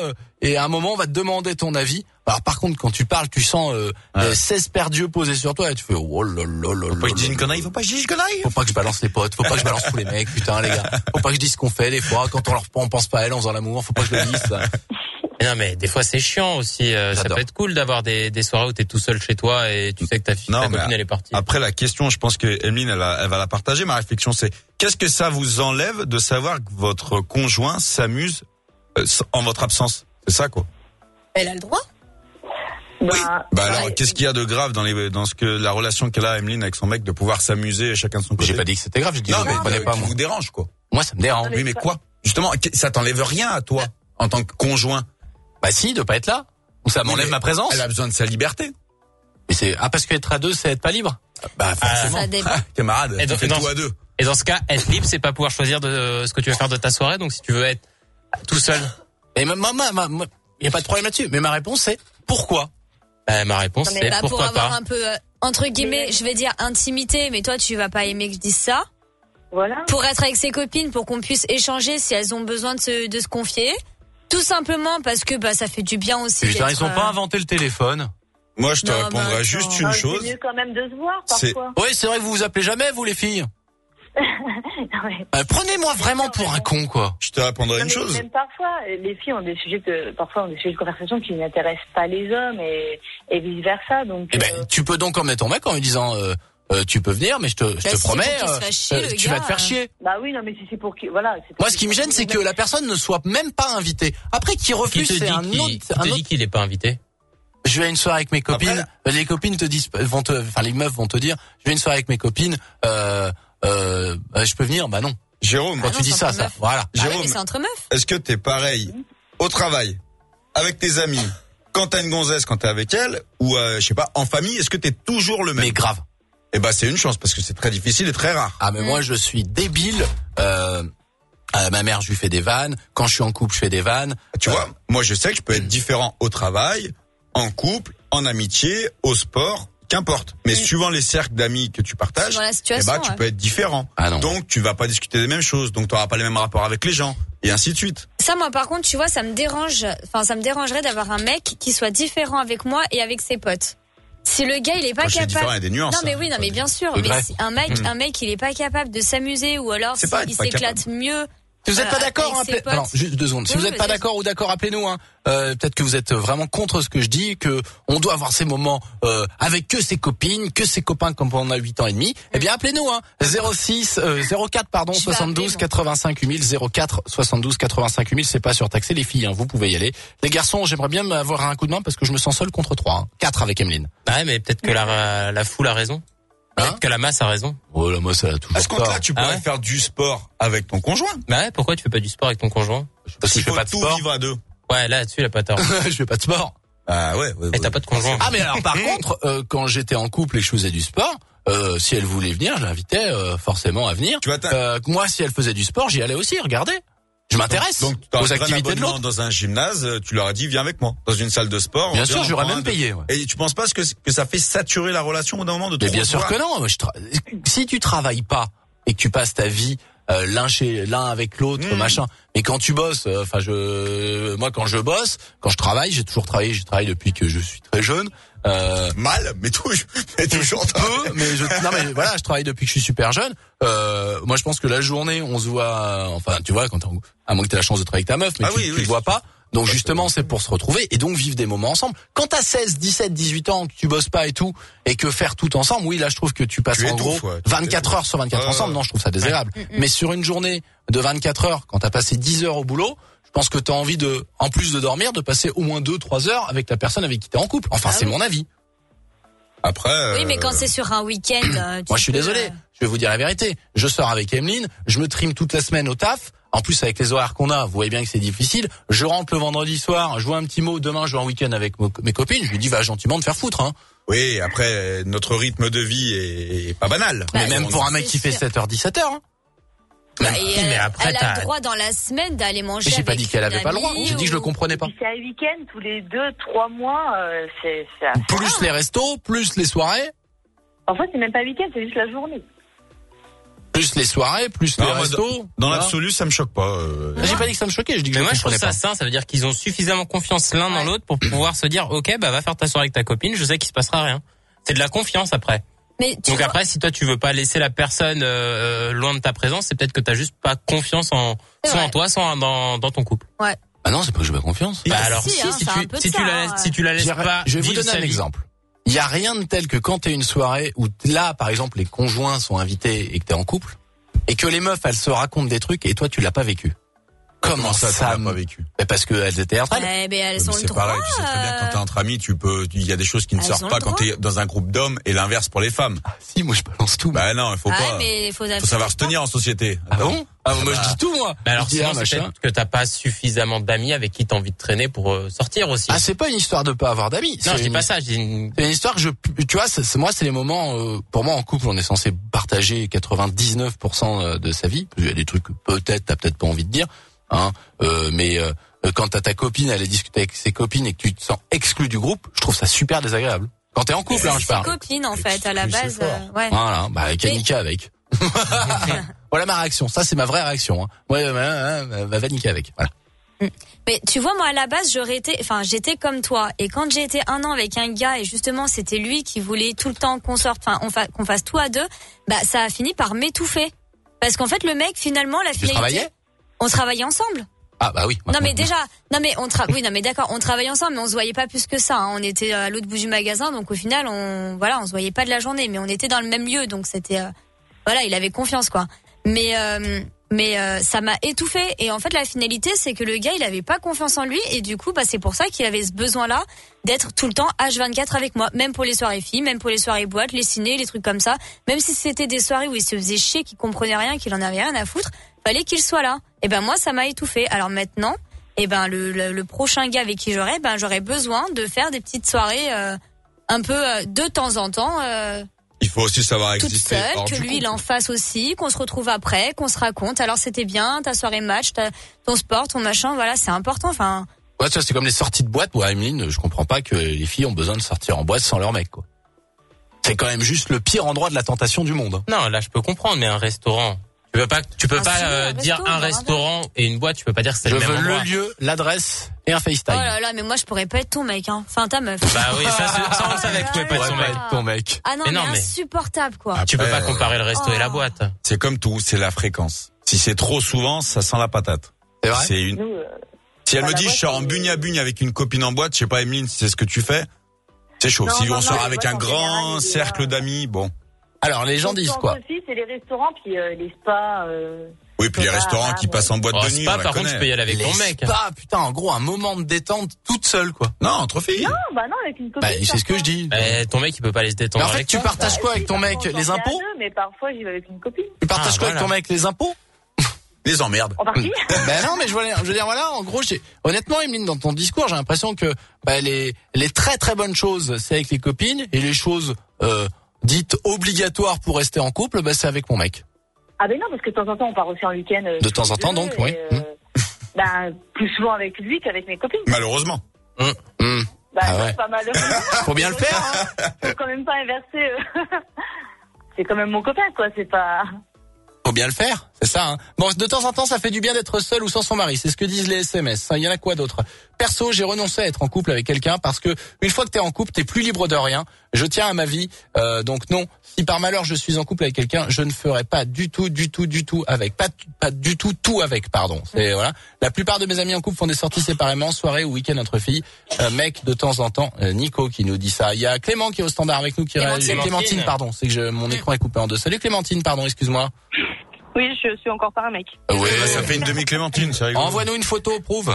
et à un moment on va te demander ton avis. Alors par contre quand tu parles, tu sens euh, ouais. seize paires d'yeux posés sur toi et tu fais oh là là là. Faut pas que je dise une connerie, faut pas que je dise une connerie. Faut pas que je balance les potes, faut pas que je balance tous les mecs, putain les gars. Faut pas que je dise ce qu'on fait des fois quand on leur on pense pas à elle en faisant l'amour, faut pas que je le dise. Ça. Non mais des fois c'est chiant aussi. Euh, ça peut être cool d'avoir des, des soirées où t'es tout seul chez toi et tu sais que ta fille, non, ta copine elle est partie. Après la question, je pense que Emeline elle va, elle va la partager. Ma réflexion c'est qu'est-ce que ça vous enlève de savoir que votre conjoint s'amuse euh, en votre absence? C'est ça quoi. Elle a le droit. Oui. Bah, bah alors, ouais. Qu'est-ce qu'il y a de grave dans les dans ce que la relation qu'elle a Emeline avec son mec de pouvoir s'amuser chacun de son côté? J'ai pas dit que c'était grave, j'ai dit non, que vous comprenez pas. Moi, vous dérange quoi. Moi ça me dérange. Oui mais quoi? Justement, ça t'enlève rien à toi en tant que conjoint. Bah si, de pas être là. Ou ça m'enlève ma présence. Elle a besoin de sa liberté. Mais c'est ah parce qu'être à deux, c'est être pas libre. Bah forcément. Ah, camarade, et donc, tu fais dans, tout à deux. Et dans ce cas, être libre, c'est pas pouvoir choisir de ce que tu veux faire de ta soirée. Donc si tu veux être tout seul. Et ma ma ma, ma y a pas de problème là-dessus. Mais ma réponse c'est pourquoi? Bah, ma réponse c'est bah, pourquoi pour pas. Avoir un peu euh, entre guillemets, je vais dire intimité, mais toi tu vas pas aimer que je dise ça. Voilà. Pour être avec ses copines, pour qu'on puisse échanger si elles ont besoin de se, de se confier. Tout simplement parce que bah ça fait du bien aussi. Putain, ils ont pas inventé le téléphone. Moi, je te non, répondrai bah, juste une ah, chose. C'est mieux quand même de se voir parfois. Oui, c'est vrai que vous vous appelez jamais, vous les filles. ouais. euh, Prenez-moi vraiment pour un con, quoi. Je te répondrai non, une chose. Même parfois, les filles ont des sujets que parfois ont des sujets de conversation qui n'intéressent pas les hommes et, et vice versa. Donc. Eh ben, euh... tu peux donc emmener ton mec en lui disant. Euh, Euh, tu peux venir, mais je te, je bah, te si promets, euh, chier, euh, tu gars, vas te faire chier. Bah oui, non, mais si c'est pour qui, voilà. C'est Moi, ce qui me gêne, c'est que la personne ne soit même pas invitée. Après, qu'il refuse, c'est un qui, autre. Qui te un dit autre... qu'il est pas invité? Je vais à une soirée avec mes copines. Après, les copines te disent, vont te, enfin les meufs vont te dire, je vais à une soirée avec mes copines. Euh, euh, je peux venir? Bah non. Jérôme, quand ah tu non, dis ça, ça, voilà. Ah Jérôme, oui, c'est entre meufs. Est-ce que t'es pareil au travail, avec tes amis, quand t'as une gonzesse, quand t'es avec elle, ou euh, je sais pas, en famille? Est-ce que t'es toujours le même? Mais grave. Eh ben c'est une chance parce que c'est très difficile et très rare. Ah mais mmh. moi je suis débile. Euh, euh, ma mère je lui fais des vannes. Quand je suis en couple je fais des vannes. Tu euh, vois, moi je sais que je peux être différent au travail, en couple, en amitié, au sport, qu'importe. Mais mmh. suivant les cercles d'amis que tu partages, eh ben tu ouais. peux être différent. Ah non. Donc tu vas pas discuter des mêmes choses. Donc tu auras pas les mêmes rapports avec les gens et ainsi de suite. Ça moi par contre tu vois ça me dérange. Enfin ça me dérangerait d'avoir un mec qui soit différent avec moi et avec ses potes. Si le gars il est pas Quand capable, il y a des nuances, non mais oui non mais bien sûr, mais si un mec mmh. un mec il est pas capable de s'amuser ou alors s'il si s'éclate mieux. Si vous n'êtes pas d'accord, appelez... Alors, juste deux secondes. Si oui, vous n'êtes pas d'accord ou d'accord, appelez-nous. Hein. Euh, peut-être que vous êtes vraiment contre ce que je dis, que on doit avoir ces moments euh, avec que ses copines, que ses copains comme on a huit ans et demi. Mm. Eh bien, appelez-nous. Hein. zéro six, euh, zéro quatre pardon, soixante-douze quatre-vingt-cinq huit mille, zéro quatre soixante-douze quatre-vingt-cinq huit mille. C'est pas surtaxé les filles. Hein. Vous pouvez y aller. Les garçons, j'aimerais bien avoir un coup de main parce que je me sens seul contre trois. Hein. Quatre avec Emeline. Ouais, mais peut-être que la la foule a raison. Peut-être hein que la masse a raison. Oh, la masse, elle a toujours. Est-ce qu'en là, tu pourrais ah ouais faire du sport avec ton conjoint? Bah ouais, pourquoi tu fais pas du sport avec ton conjoint? Parce qu'il faut fait pas de tout sport. Vivre à deux. Ouais, là, dessus, il a pas tort. Je fais pas de sport. Ah ouais, ouais, ouais. Et t'as pas de conjoint. Ah, mais alors, par contre, euh, quand j'étais en couple et que je faisais du sport, euh, si elle voulait venir, je l'invitais, euh, forcément à venir. Tu vois, euh, moi, si elle faisait du sport, j'y allais aussi, regardez. Je m'intéresse donc, donc aux activités de l'autre. Dans un gymnase, tu leur as dit viens avec moi dans une salle de sport. Bien sûr, j'aurais même payé. Ouais. Et tu penses pas que que ça fait saturer la relation au bout d'un moment de trop? Mais bien sûr que non. Je tra... Si tu travailles pas et que tu passes ta vie euh, l'un chez l'un avec l'autre, mmh. machin. Mais quand tu bosses, enfin euh, je, moi quand je bosse, quand je travaille, j'ai toujours travaillé. Je travaille depuis que je suis très jeune. Euh, Mal, mais toujours, mais toujours peu, mais je, non mais voilà, je travaille depuis que je suis super jeune. Euh, moi, je pense que la journée, on se voit, enfin, tu vois, quand t'es en, à moins que t'aies la chance de travailler avec ta meuf, mais ah tu, oui, tu oui, le vois pas. Donc justement, c'est pour se retrouver et donc vivre des moments ensemble. Quand t'as seize, dix-sept, dix-huit ans, que tu bosses pas et tout, et que faire tout ensemble, oui, là, je trouve que tu passes tu en gros ouais, vingt-quatre heures sur vingt-quatre euh, ensemble. Non, je trouve ça désagréable. Ouais. Mais sur une journée de vingt-quatre heures, quand t'as passé dix heures au boulot, je pense que t'as envie de, en plus de dormir, de passer au moins deux, trois heures avec la personne avec qui t'es en couple. Enfin, ah c'est oui. mon avis. Après. Oui, mais quand c'est sur un week-end. Euh, moi, je suis désolé. Euh... Je vais vous dire la vérité. Je sors avec Emeline, je me trime toute la semaine au taf. En plus, avec les horaires qu'on a, vous voyez bien que c'est difficile. Je rentre le vendredi soir, je vois un petit mot. Demain, je vais en week-end avec mes copines. Je lui dis, va gentiment te faire foutre. Hein. Oui, après, notre rythme de vie est, est pas banal. Bah, mais même pour un mec qui fait sept heures, dix-sept heures. Hein. Bah, et elle, mais après, elle a le droit dans la semaine d'aller manger. J'ai pas dit qu'elle avait pas le droit. J'ai ou... dit que je le comprenais pas. Si c'est un week-end, tous les deux, trois mois, euh, c'est ça. Plus les restos, plus les soirées. En fait, c'est même pas week-end, c'est juste la journée. Plus les soirées, plus non, les moi, restos. Dans l'absolu, ça me choque pas. Euh... J'ai pas dit que ça me choquait, je dis que mais je moi je trouve ça pas. sain, ça veut dire qu'ils ont suffisamment confiance l'un dans Ouais. l'autre pour pouvoir se dire OK, bah va faire ta soirée avec ta copine, je sais qu'il se passera rien. C'est de la confiance après. Mais tu Donc vois- après si toi tu veux pas laisser la personne euh, loin de ta présence, c'est peut-être que t'as juste pas confiance en C'est soit vrai. en toi, soit dans dans ton couple. Ouais. Ah non, c'est pas que j'ai pas confiance. Bah Ah, alors si, si hein, si c'est un tu peu de si ça, tu la hein, laisses si tu la laisses Je pas je vais vous vivre donner sa un vie. exemple. Il y a rien de tel que quand t'es une soirée où là, par exemple, les conjoints sont invités et que t'es en couple, et que les meufs, elles se racontent des trucs et toi, tu l'as pas vécu. Comment ça, ça, ça tu l'as pas vécu? Mais parce qu'elles étaient entre elles. Ouais, mais elles Mais ont le c'est droit. pareil, tu sais très bien que quand t'es euh, entre amis, tu peux, il y a des choses qui ne Elles sortent ont pas le quand droit. t'es dans un groupe d'hommes et l'inverse pour les femmes. Ah, si, moi, je balance tout. moi. Bah non, il faut Ah, pas. mais faut, Faut savoir se tenir en société. Ah bon? Ah, moi, je dis tout, moi. Bah alors Je dis, sinon ah, c'est machin. peut-être que t'as pas suffisamment d'amis avec qui t'as envie de traîner pour euh, sortir aussi. Ah, c'est pas une histoire de pas avoir d'amis. non, C'est je dis une pas ça, je dis une... C'est une histoire que je, tu vois, c'est, c'est- moi, c'est les moments, euh, pour moi, en couple, on est censé partager quatre-vingt-dix-neuf pour cent de sa vie. Il y a des trucs que peut-être, t'as peut-être pas envie de dire, hein, euh, mais, euh, quand t'as ta copine, elle est discutée avec ses copines et que tu te sens exclu du groupe, je trouve ça super désagréable. Quand t'es en couple, hein, je c'est parle. copine en fait à la Exclu, base. c'est fort. euh, ouais. Voilà, bah, avec Mais- Annika avec. Voilà ma réaction. Ça, c'est ma vraie réaction, hein. Ouais, ouais, ouais, ouais, va niquer avec. Voilà. Mais tu vois, moi à la base, j'aurais été, enfin, j'étais comme toi. Et quand j'ai été un an avec un gars et justement c'était lui qui voulait tout le temps qu'on sorte, enfin, on fa- qu'on fasse tout à deux, bah ça a fini par m'étouffer. Parce qu'en fait, le mec, finalement, la Tu finalité, travaillais? on travaillait ensemble. Ah, bah oui. Non mais déjà, non mais on tra- oui non mais d'accord, on travaillait ensemble mais on se voyait pas plus que ça. Hein. On était à l'autre bout du magasin donc au final on voilà on se voyait pas de la journée mais on était dans le même lieu donc c'était euh, voilà il avait confiance quoi. Mais euh, mais euh, ça m'a étouffée et en fait la finalité c'est que le gars il avait pas confiance en lui et du coup bah c'est pour ça qu'il avait ce besoin là d'être tout le temps H vingt-quatre avec moi, même pour les soirées filles, même pour les soirées boîtes, les ciné, les trucs comme ça. Même si c'était des soirées où il se faisait chier, qu'il comprenait rien, qu'il en avait rien à foutre, fallait qu'il soit là. Et ben moi ça m'a étouffée. Alors maintenant, et ben le, le, le prochain gars avec qui j'aurai, ben j'aurais besoin de faire des petites soirées euh, un peu euh, de temps en temps. Euh, Il faut aussi savoir toute exister. seule, hors que du lui couple. il en fasse aussi, qu'on se retrouve après, qu'on se raconte. Alors c'était bien, ta soirée match, ta, ton sport, ton machin, voilà, c'est important. Enfin, Ouais, tu vois, c'est comme les sorties de boîte. Ouais, Emeline, je comprends pas que les filles ont besoin de sortir en boîte sans leur mec, quoi. C'est quand même juste le pire endroit de la tentation du monde. Non, là je peux comprendre mais un restaurant, tu peux pas tu peux Ah, pas si, euh, un dire resto, un on va restaurant et une boîte, tu peux pas dire que c'est Je le même veux endroit. le lieu, l'adresse et un FaceTime. oh là là, mais moi je pourrais pas être ton mec, hein. Enfin ta meuf. Bah oui, ça, c'est- ça on le savait que tu pouvais pas être son mec. ton mec. Ah non, Mais mais, non, mais- insupportable quoi. Ah, Tu peux Après, pas comparer le resto et la oh. boîte. C'est comme tout, c'est la fréquence. Si c'est trop souvent, ça sent la patate. C'est vrai? C'est une. Nous, euh, Si elle Bah, me la dit je boîte, sors en c'est- bugne à bugne avec une copine en boîte, je sais pas Emeline si c'est ce que tu fais, c'est chaud. Non, si non, on non, sort les avec boîtes, un en grand général, il y a- cercle d'amis, bon. Alors, les gens disent surtout quoi? entre filles, c'est les restaurants, puis euh, les spas. Euh, Oui, puis les Ah, restaurants ah, qui ouais. passent en boîte Oh, de c'est nuit, pas on la par contre, connaît. tu peux y aller avec Les ton mec. spas, putain, en gros, un moment de détente toute seule, quoi. Non, entre filles. non, bah non, avec une copine. Bah, c'est ce que je parfois. dis. Eh, ton mec, il peut pas aller se Mais détendre en fait, avec tu toi. partages Bah, quoi si, avec ton mec? parfois, on Les s'en fait à impôts? deux, mais parfois, j'y vais avec une copine. Tu partages Ah, quoi avec voilà. ton mec? Les impôts? Les emmerdes. En partie. Ben non, mais je veux dire, je veux dire voilà, en gros, j'ai, honnêtement, Emeline, dans ton discours, j'ai l'impression que bah, les, les très très bonnes choses, c'est avec les copines, et les choses euh, dites obligatoires pour rester en couple, bah, c'est avec mon mec. Ah ben non, parce que de temps en temps, on part aussi en week-end. euh, De temps en tous temps, les donc, deux, oui. et, euh, bah, plus souvent avec lui qu'avec mes copines. Malheureusement. Hum. Bah Ah non, ouais. pas mal. Faut bien le faire, hein. Faut quand même pas inverser. euh. C'est quand même mon copain, quoi. C'est pas. Faut bien le faire, c'est ça. Hein. Bon, de temps en temps, ça fait du bien d'être seul ou sans son mari. C'est ce que disent les S M S. Il y en a quoi d'autre? Perso, j'ai renoncé à être en couple avec quelqu'un parce que une fois que t'es en couple, t'es plus libre de rien. Je tiens à ma vie, euh, donc non. Si par malheur je suis en couple avec quelqu'un, je ne ferai pas du tout, du tout, du tout avec, pas, pas du tout, tout avec. Pardon. C'est voilà. La plupart de mes amis en couple font des sorties séparément, soirée ou week-end entre filles. Euh, mec, de temps en temps. Euh, Nico qui nous dit ça. Il y a Clément qui est au standard avec nous qui réagit. Clémentine. Clémentine, pardon. C'est que je, mon écran est coupé en deux. Salut Clémentine, pardon, excuse-moi. Oui, je suis encore pas un mec. Ouais. Bah, ça fait une demi-clémentine, c'est rigolo. Envoie-nous une photo, prouve.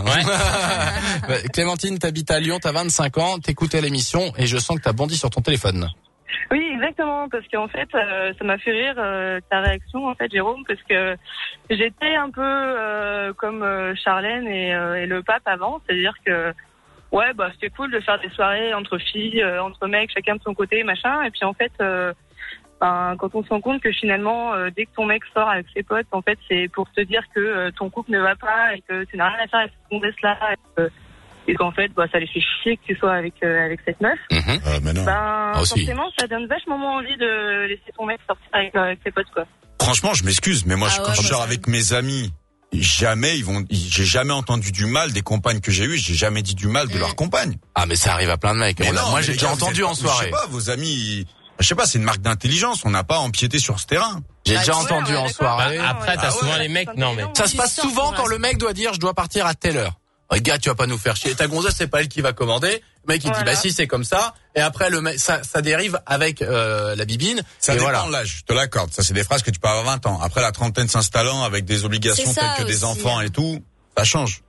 Ouais. Clémentine, t'habites à Lyon, t'as vingt-cinq ans, t'écoutais l'émission et je sens que t'as bondi sur ton téléphone. Oui, exactement, parce qu'en fait, euh, ça m'a fait rire euh, ta réaction, en fait, Jérôme, parce que j'étais un peu euh, comme euh, Charlène et, euh, et le pape avant, c'est-à-dire que ouais, bah c'était cool de faire des soirées entre filles, euh, entre mecs, chacun de son côté, machin, et puis en fait. Euh, Ben, quand on se rend compte que finalement, euh, dès que ton mec sort avec ses potes, en fait, c'est pour te dire que euh, ton couple ne va pas et que tu n'as rien à faire avec ce condesse-là et, que, et qu'en fait, bah, ça les fait chier que tu sois avec euh, avec cette meuf. Mmh. Ah, mais non. Ben, Ah, aussi. forcément, ça donne vachement moins envie de laisser ton mec sortir avec, euh, avec ses potes, quoi. Franchement, je m'excuse, mais moi, Ah je, ouais, quand je bah sors ça- avec mes amis, jamais ils vont, j'ai jamais entendu du mal des compagnes que j'ai eues, j'ai jamais dit du mal de Mm. leurs compagnes. Ah, mais ça arrive à plein de mecs. Mais On a- non, moi, mais j'ai les déjà gars, vous entendu êtes- en soirée. Je sais pas, vos amis, ils- je sais pas, c'est une marque d'intelligence, on n'a pas empiété sur ce terrain. J'ai Bah, déjà ouais, entendu ouais, en d'accord. soirée. Bah, après, t'as Ah souvent ouais. les mecs, non, mais. Ça se Tu passe sors souvent pour quand l'instant. le mec doit dire je dois partir à telle heure. Regarde, tu vas pas nous faire chier. Ta gonzesse, c'est pas elle qui va commander. Le mec, il dit Voilà. bah si, c'est comme ça. Et après, le mec, ça, ça dérive avec euh, la bibine. Ça et dépend voilà. de l'âge, je te l'accorde. Ça, c'est des phrases que tu peux avoir vingt ans. Après, la trentaine s'installant avec des obligations C'est ça telles que des aussi, enfants hein. et tout, ça change.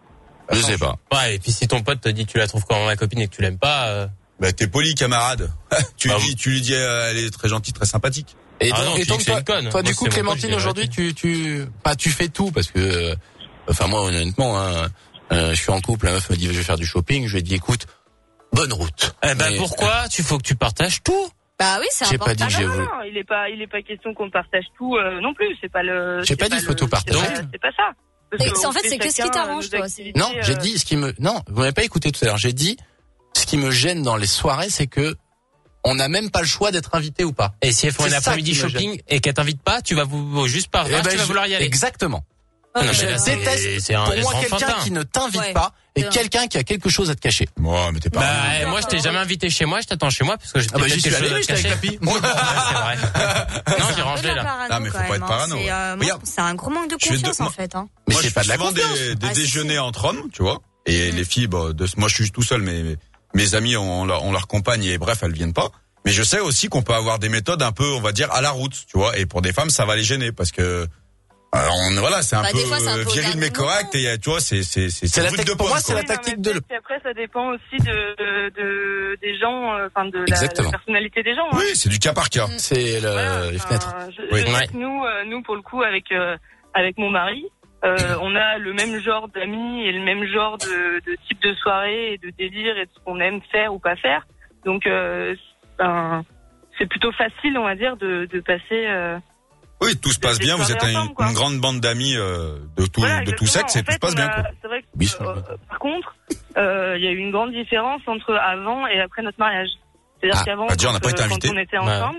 Ça Je change. sais pas. Ouais, et puis si ton pote te dit tu la trouves comme ma copine et que tu l'aimes pas, euh... Bah, t'es poli, camarade. tu Bah, lui dis, tu lui dis, euh, elle est très gentille, très sympathique. Et Ah donc, non, et tu donc dis que c'est toi, une conne. toi, Moi, du coup, c'est mon pote, je Clémentine, dirais aujourd'hui, tu, tu, pas, tu fais tout parce que, euh, enfin, moi, honnêtement, hein, euh, je suis en couple, la meuf me dit, je vais faire du shopping, je lui ai dit, écoute, bonne route. Eh ben Mais- pourquoi tu faut que tu partages tout? Bah oui, c'est J'ai pas important. dit Ah j'ai non, non, voulu. non, il est pas, il est pas question qu'on partage tout euh, non plus. C'est pas le. J'ai c'est pas dit qu'il faut le- tout partager. C'est pas, c'est pas ça. Parce Et que c'est- en on fait, c'est que ce qui chacun, t'arrange, nos toi, c'est- activités, Non, j'ai euh, dit ce qui me, non, vous m'avez pas écouté tout à l'heure. J'ai dit, ce qui me gêne dans les soirées, c'est que on n'a même pas le choix d'être invité ou pas. Et si elles font C'est un ça après-midi qui me shopping et qu'elles t'invitent pas, tu vas vous, juste par Eh hasard, ben, tu vas je- vouloir y aller. Exactement. Ouais, Non, mais Je là, c'est- déteste, c'est un- pour moi, c'est quelqu'un enfantin. qui ne t'invite Ouais. pas et Non. quelqu'un qui a quelque chose à te cacher. Moi, mais t'es pas. Bah, eh, moi, je t'ai jamais invité chez moi, je t'attends chez moi parce que j'ai Ah bah, peut-être j'y suis quelque allé, chose à mais te j'étais avec cacher. la pie. Ouais, c'est vrai. Non, j'ai C'est un peu rangé de la là. parano, Ah, mais faut quand pas même, être hein. parano. C'est, euh, moi, Regarde. c'est un gros manque de Je fais confiance, deux- en fait, hein. Mais Moi, c'est je pas fais de la souvent confiance. des, des Ah, si, déjeuners si. entre hommes, tu vois. Et Mm. les filles, bah, de, moi, je suis tout seul, mais mes amis ont leur, ont leur compagne et bref, elles viennent pas. Mais je sais aussi qu'on peut avoir des méthodes un peu, on va dire, à la route, tu vois. Et pour des femmes, ça va les gêner parce que, alors, on, voilà, c'est un Bah, peu des fois, c'est un peu euh, au viril dernier mais correct moment. et tu vois, c'est c'est c'est C'est la brut tec- de pour pomme, moi, c'est quoi. la Oui, non, tactique mais de- peut-être qu'après, ça dépend aussi de, de, de- des gens, euh, enfin de la, Exactement. la personnalité des gens. Hein. Oui, c'est du cas par cas. C'est le, Voilà, les enfin, fenêtres. je, Oui. je sais Ouais. que nous, euh, nous pour le coup, avec euh, avec mon mari, euh, on a le même genre d'amis et le même genre de, de type de soirée et de délire et de ce qu'on aime faire ou pas faire. Donc, euh, c'est un- c'est plutôt facile, on va dire, de, de passer. Euh, Oui, tout se passe Des bien. Vous êtes soirées une, ensemble, quoi. une grande bande d'amis euh, de tout voilà, de tout exactement. sexe et En tout fait, se passe on bien, a- quoi. C'est vrai que, Oui, ça, euh, par contre, euh, il y a eu une grande différence entre avant et après notre mariage. C'est-à-dire Ah, qu'avant, bah, déjà, on n'a quand, pas été euh, quand invité. on était Ouais. ensemble,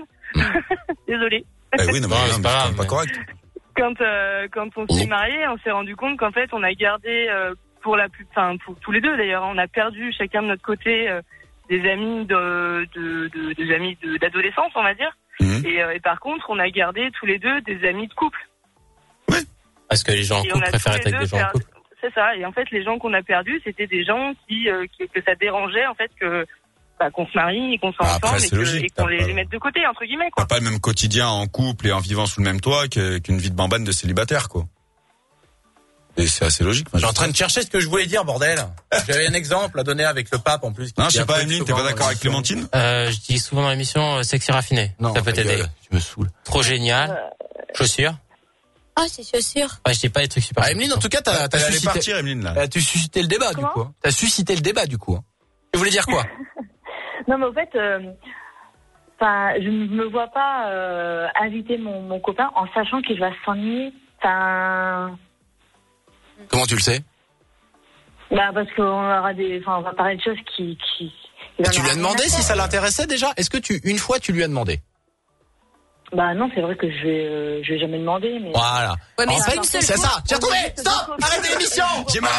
désolé. Eh oui, non, mais Non, non, c'est mais pas c'est quand grave, même pas mais- correct. Quand euh, quand on s'est mariés, on s'est rendu compte qu'en fait, on a gardé euh, pour la plus, enfin pour tous les deux d'ailleurs, on a perdu chacun de notre côté euh, des amis de, de, de des amis de- d'adolescence, on va dire. Mhm. Et, euh, et par contre, on a gardé tous les deux des amis de couple. Parce que les gens en Et couple on a préfèrent tous être les avec des deux gens en per- couple. C'est ça. Et en fait, les gens qu'on a perdus, c'était des gens qui, euh, qui que ça dérangeait en fait que bah, qu'on se marie et qu'on soit Bah, après, ensemble c'est et que- logique, et qu'on t'as les, pas- les mette de côté entre guillemets T'as quoi. pas le même quotidien en couple et en vivant sous le même toit que- qu'une vie de bambane de célibataire, quoi. Et c'est assez logique. Je suis en train de chercher ce que je voulais dire, bordel. J'avais un exemple à donner avec le pape en plus. qui Non, je dit sais un pas, truc Emeline, t'es souvent pas dans d'accord avec l'émission. Clémentine? Euh, je dis souvent dans l'émission, euh, sexy raffiné. Non, ça peut ta t'aider. gueule, tu me saoules. Trop génial. Chaussures. Ah, c'est sûr, sûr. Ouais, je dis pas des trucs super. Ah, Emeline, en tout cas, t'as, t'as Elle allait suscité, partir, Emeline, là. t'as tu suscité le débat, du Comment coup. hein. T'as suscité le débat, du coup. hein. Tu voulais dire quoi? Non, mais au fait, euh, enfin, je ne me vois pas euh, inviter mon, mon copain en sachant qu'il va s'ennuyer. Enfin, Comment tu le sais? bah parce qu'on aura des, enfin, on va parler de choses qui, qui. il en Tu lui aura as demandé rien à si faire. ça l'intéressait déjà? Est-ce que tu, une fois, tu lui as demandé? Bah non, c'est vrai que je vais, euh, je vais jamais demander, mais. Voilà. Ouais, mais en c'est fait, une seule c'est fois. ça. J'ai retrouvé! On est Stop! juste Arrêtez l'émission! J'ai ma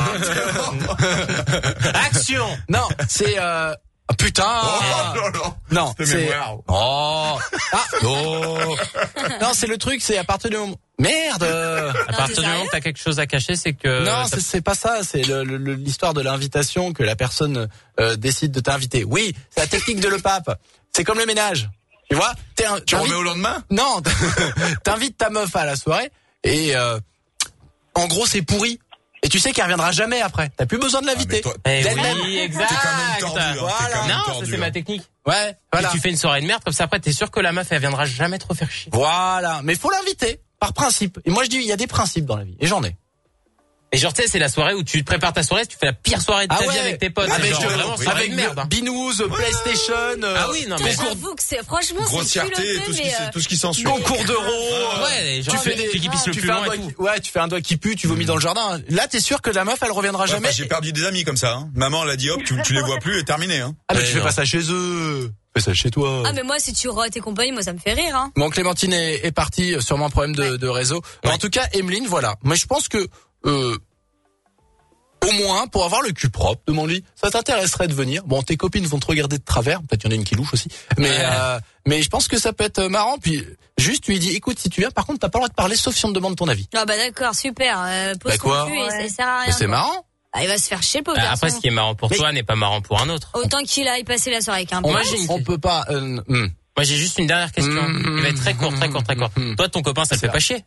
réplique. Action! Non, c'est, euh, ah, putain! Oh là là. Non, C'est c'est. mémoire. Oh! Ah! Oh! Non, c'est le truc, c'est à partir du moment. Merde! À partir t'es du moment sérieux que t'as quelque chose à cacher, c'est que. Non, ça- c'est, c'est pas ça. C'est le, le- le- l'histoire de l'invitation que la personne euh, décide de t'inviter. Oui, c'est la technique de le pape. C'est comme le ménage. Tu vois? T'es un, Tu remets au lendemain? Non, t'invites ta meuf à la soirée et euh, en gros c'est pourri. Et tu sais qu'elle reviendra jamais après. T'as plus besoin de l'inviter. Ah, mais toi, Eh d'elle-même. oui, exact. T'es quand même tordu, hein, t'es Voilà. quand même Non, ça tordu, c'est hein. ma technique. Ouais, voilà. Et tu fais une soirée de merde, comme ça après t'es sûr que la meuf elle viendra jamais trop faire chier. Voilà. Mais faut l'inviter par principe. Et moi je dis il y a des principes dans la vie. Et j'en ai. Et genre tu sais c'est la soirée où tu te prépares ta soirée, tu fais la pire soirée de ta Ah vie ouais. avec tes potes. Avec, C'est genre euh, vraiment oui. soirée avec de merde. hein. binouze, PlayStation. euh, Ah oui, non mais. J'avoue que c'est, franchement, c'est Grossièreté et culotté, tout ce qui, mais, s'est- euh, tout ce qui s'ensuit. concours d'euros. Ouais, genre tu fais des, celui qui pisse le tu plus fais un loin doigt et tout. qui- ouais, tu fais un doigt qui pue, tu vomis dans le jardin. Là, t'es sûr que la meuf, elle reviendra Ouais, jamais. bah, j'ai perdu des amis comme ça. Hein. Maman, elle a dit hop, tu, tu les vois plus et terminé. Hein. Ah, mais Ouais, tu fais non. pas ça chez eux. Fais ça chez toi. Ah, mais moi, si tu rotes et compagnie, moi, ça me fait rire, hein. Bon, Clémentine est, est partie, sûrement un problème de, Ouais. de réseau. Ouais. En tout cas, Emeline, voilà. Mais je pense que, euh, au moins, pour avoir le cul propre, demande-lui, ça t'intéresserait de venir. Bon, tes copines vont te regarder de travers. Peut-être il y en a une qui louche aussi. Mais, Ouais. euh, mais je pense que ça peut être marrant. Puis, juste, tu lui dis, écoute, si tu viens, par contre, t'as pas le droit de parler, sauf si on te demande ton avis. Ah, bah, d'accord, super. Euh, pose Bah, ton quoi cul et Ouais. ça sert à rien. Mais c'est quoi. marrant. Ah, il va se faire chier, le pauvre Euh, garçon. Après, ce qui est marrant pour Mais- toi n'est pas marrant pour un autre. Autant qu'il aille passer la soirée avec un On, pote. Moi, j'ai une- on peut pas, euh, hum. Moi, j'ai juste une dernière question. Mmh. Il va être très court, très court, très court. Mmh. Toi, ton copain, ça le C'est fait pas chier.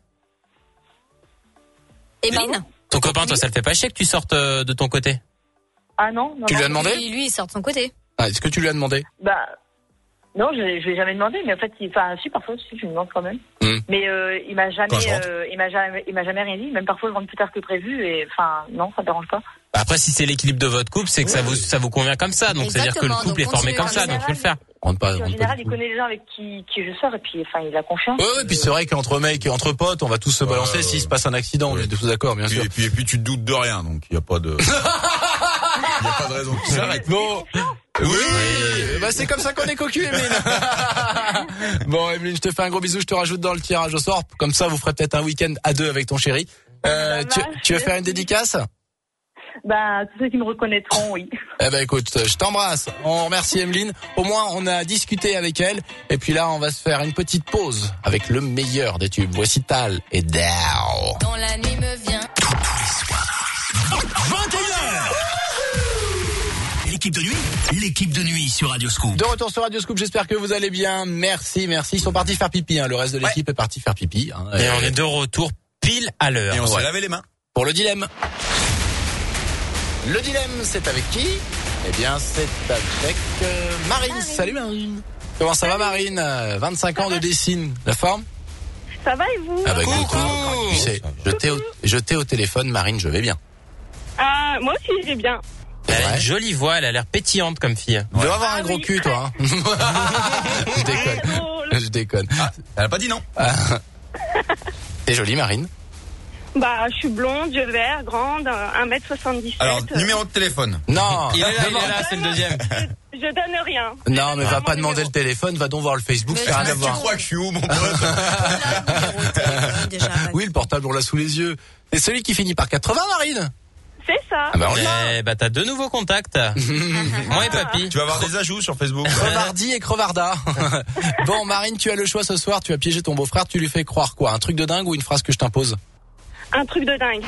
Emeline. Ton copain, toi, ça le fait pas chier que tu sortes euh, de ton côté. Ah non, non, Tu non. lui as demandé? Lui, lui, il sort de son côté. Ah, est-ce que tu lui as demandé? Bah, non, je, je lui ai jamais demandé, mais en fait, il, enfin, si, parfois, si, je lui demande quand même. Hmm. Mais euh, il m'a Quand je jamais, rentre. euh, il m'a jamais, il m'a jamais rien dit. Même parfois, je rentre plus tard que prévu, et enfin, non, ça dérange pas. Après, si c'est l'équilibre de votre couple, c'est que ça vous ça vous convient comme ça. Donc, c'est-à-dire que le Exactement, couple est donc formé continuez comme comme ça, ça. donc tu peux le faire. On rentre pas, Puis, on en rentre pas général, du il tout. connaît les gens avec qui, qui je sors, et puis, enfin, il a confiance. Ouais, ouais, puis c'est vrai qu'entre mecs et entre potes, on va tous se Ouais, balancer ouais, s'il ouais. se passe un accident, on Ouais. est tous d'accord, bien sûr. Et puis, et puis tu te doutes de rien, donc il y a pas de, il y a pas de raison que ça s'arrête. Bon, oui, bah c'est comme ça qu'on est cocu, Emeline. Bon, Emeline, je te fais un gros bisou, je te rajoute dans le tirage au sort, comme ça vous ferez peut-être un week-end à deux avec ton chéri. Euh, tu, tu veux faire une dédicace? Bah, tous ceux qui me reconnaîtront, oui. Eh ben écoute, je t'embrasse. On remercie Emeline. Au moins, on a discuté avec elle. Et puis là, on va se faire une petite pause avec le meilleur des tubes. Voici Tal et Dow. Quand la nuit me vient. vingt et une heures. L'équipe de nuit, l'équipe de nuit sur Radio Scoop. De retour sur Radio Scoop, j'espère que vous allez bien. Merci, merci. Ils sont partis faire pipi. Hein. Le reste de l'équipe est parti faire pipi. Hein. Et on est de retour pile à l'heure. Et on s'est Ouais. lavé les mains. Pour le dilemme. Le dilemme, c'est avec qui? Eh bien, c'est avec euh, Marine. Marine. Salut Marine. Comment ça va Marine? Euh, vingt-cinq ans de dessine. La forme? Ça va et vous? Ah bah écoute, Coucou. euh, tu sais, je t'ai au, je t'ai au téléphone, Marine, je vais bien. Ah, moi aussi, j'ai bien. Elle a Ouais. une jolie voix, elle a l'air pétillante comme fille. Tu dois avoir Ah un gros oui. cul, toi. Hein. Je déconne. Très drôle. Je déconne. Ah, elle a pas dit non. T'es jolie, Marine. Bah, je suis blonde, yeux verts, grande, un mètre soixante-dix-sept. Alors, numéro de téléphone. Non. Il est là, il Demande- est là, c'est le deuxième. Je donne rien. Non, mais va Vraiment pas demander numéro. le téléphone, va donc voir le Facebook, Mais c'est rien à tu Tu voir. crois que je suis où, mon pote? Déjà. Oui, le portable, on l'a sous les yeux. C'est celui qui finit par quatre-vingts, Marine. C'est ça. Ah bah, on l'a. Eh bah, t'as deux nouveaux contacts. Moi et papy. Tu vas avoir des ajouts sur Facebook. Crevardi et Crevarda. Bon, Marine, tu as le choix ce soir, tu as piégé ton beau-frère, tu lui fais croire quoi? Un truc de dingue ou une phrase que je t'impose? Un truc de dingue.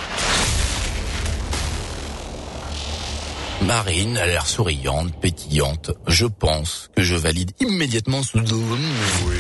Marine a l'air souriante, pétillante. Je pense que je valide immédiatement ce... Oui.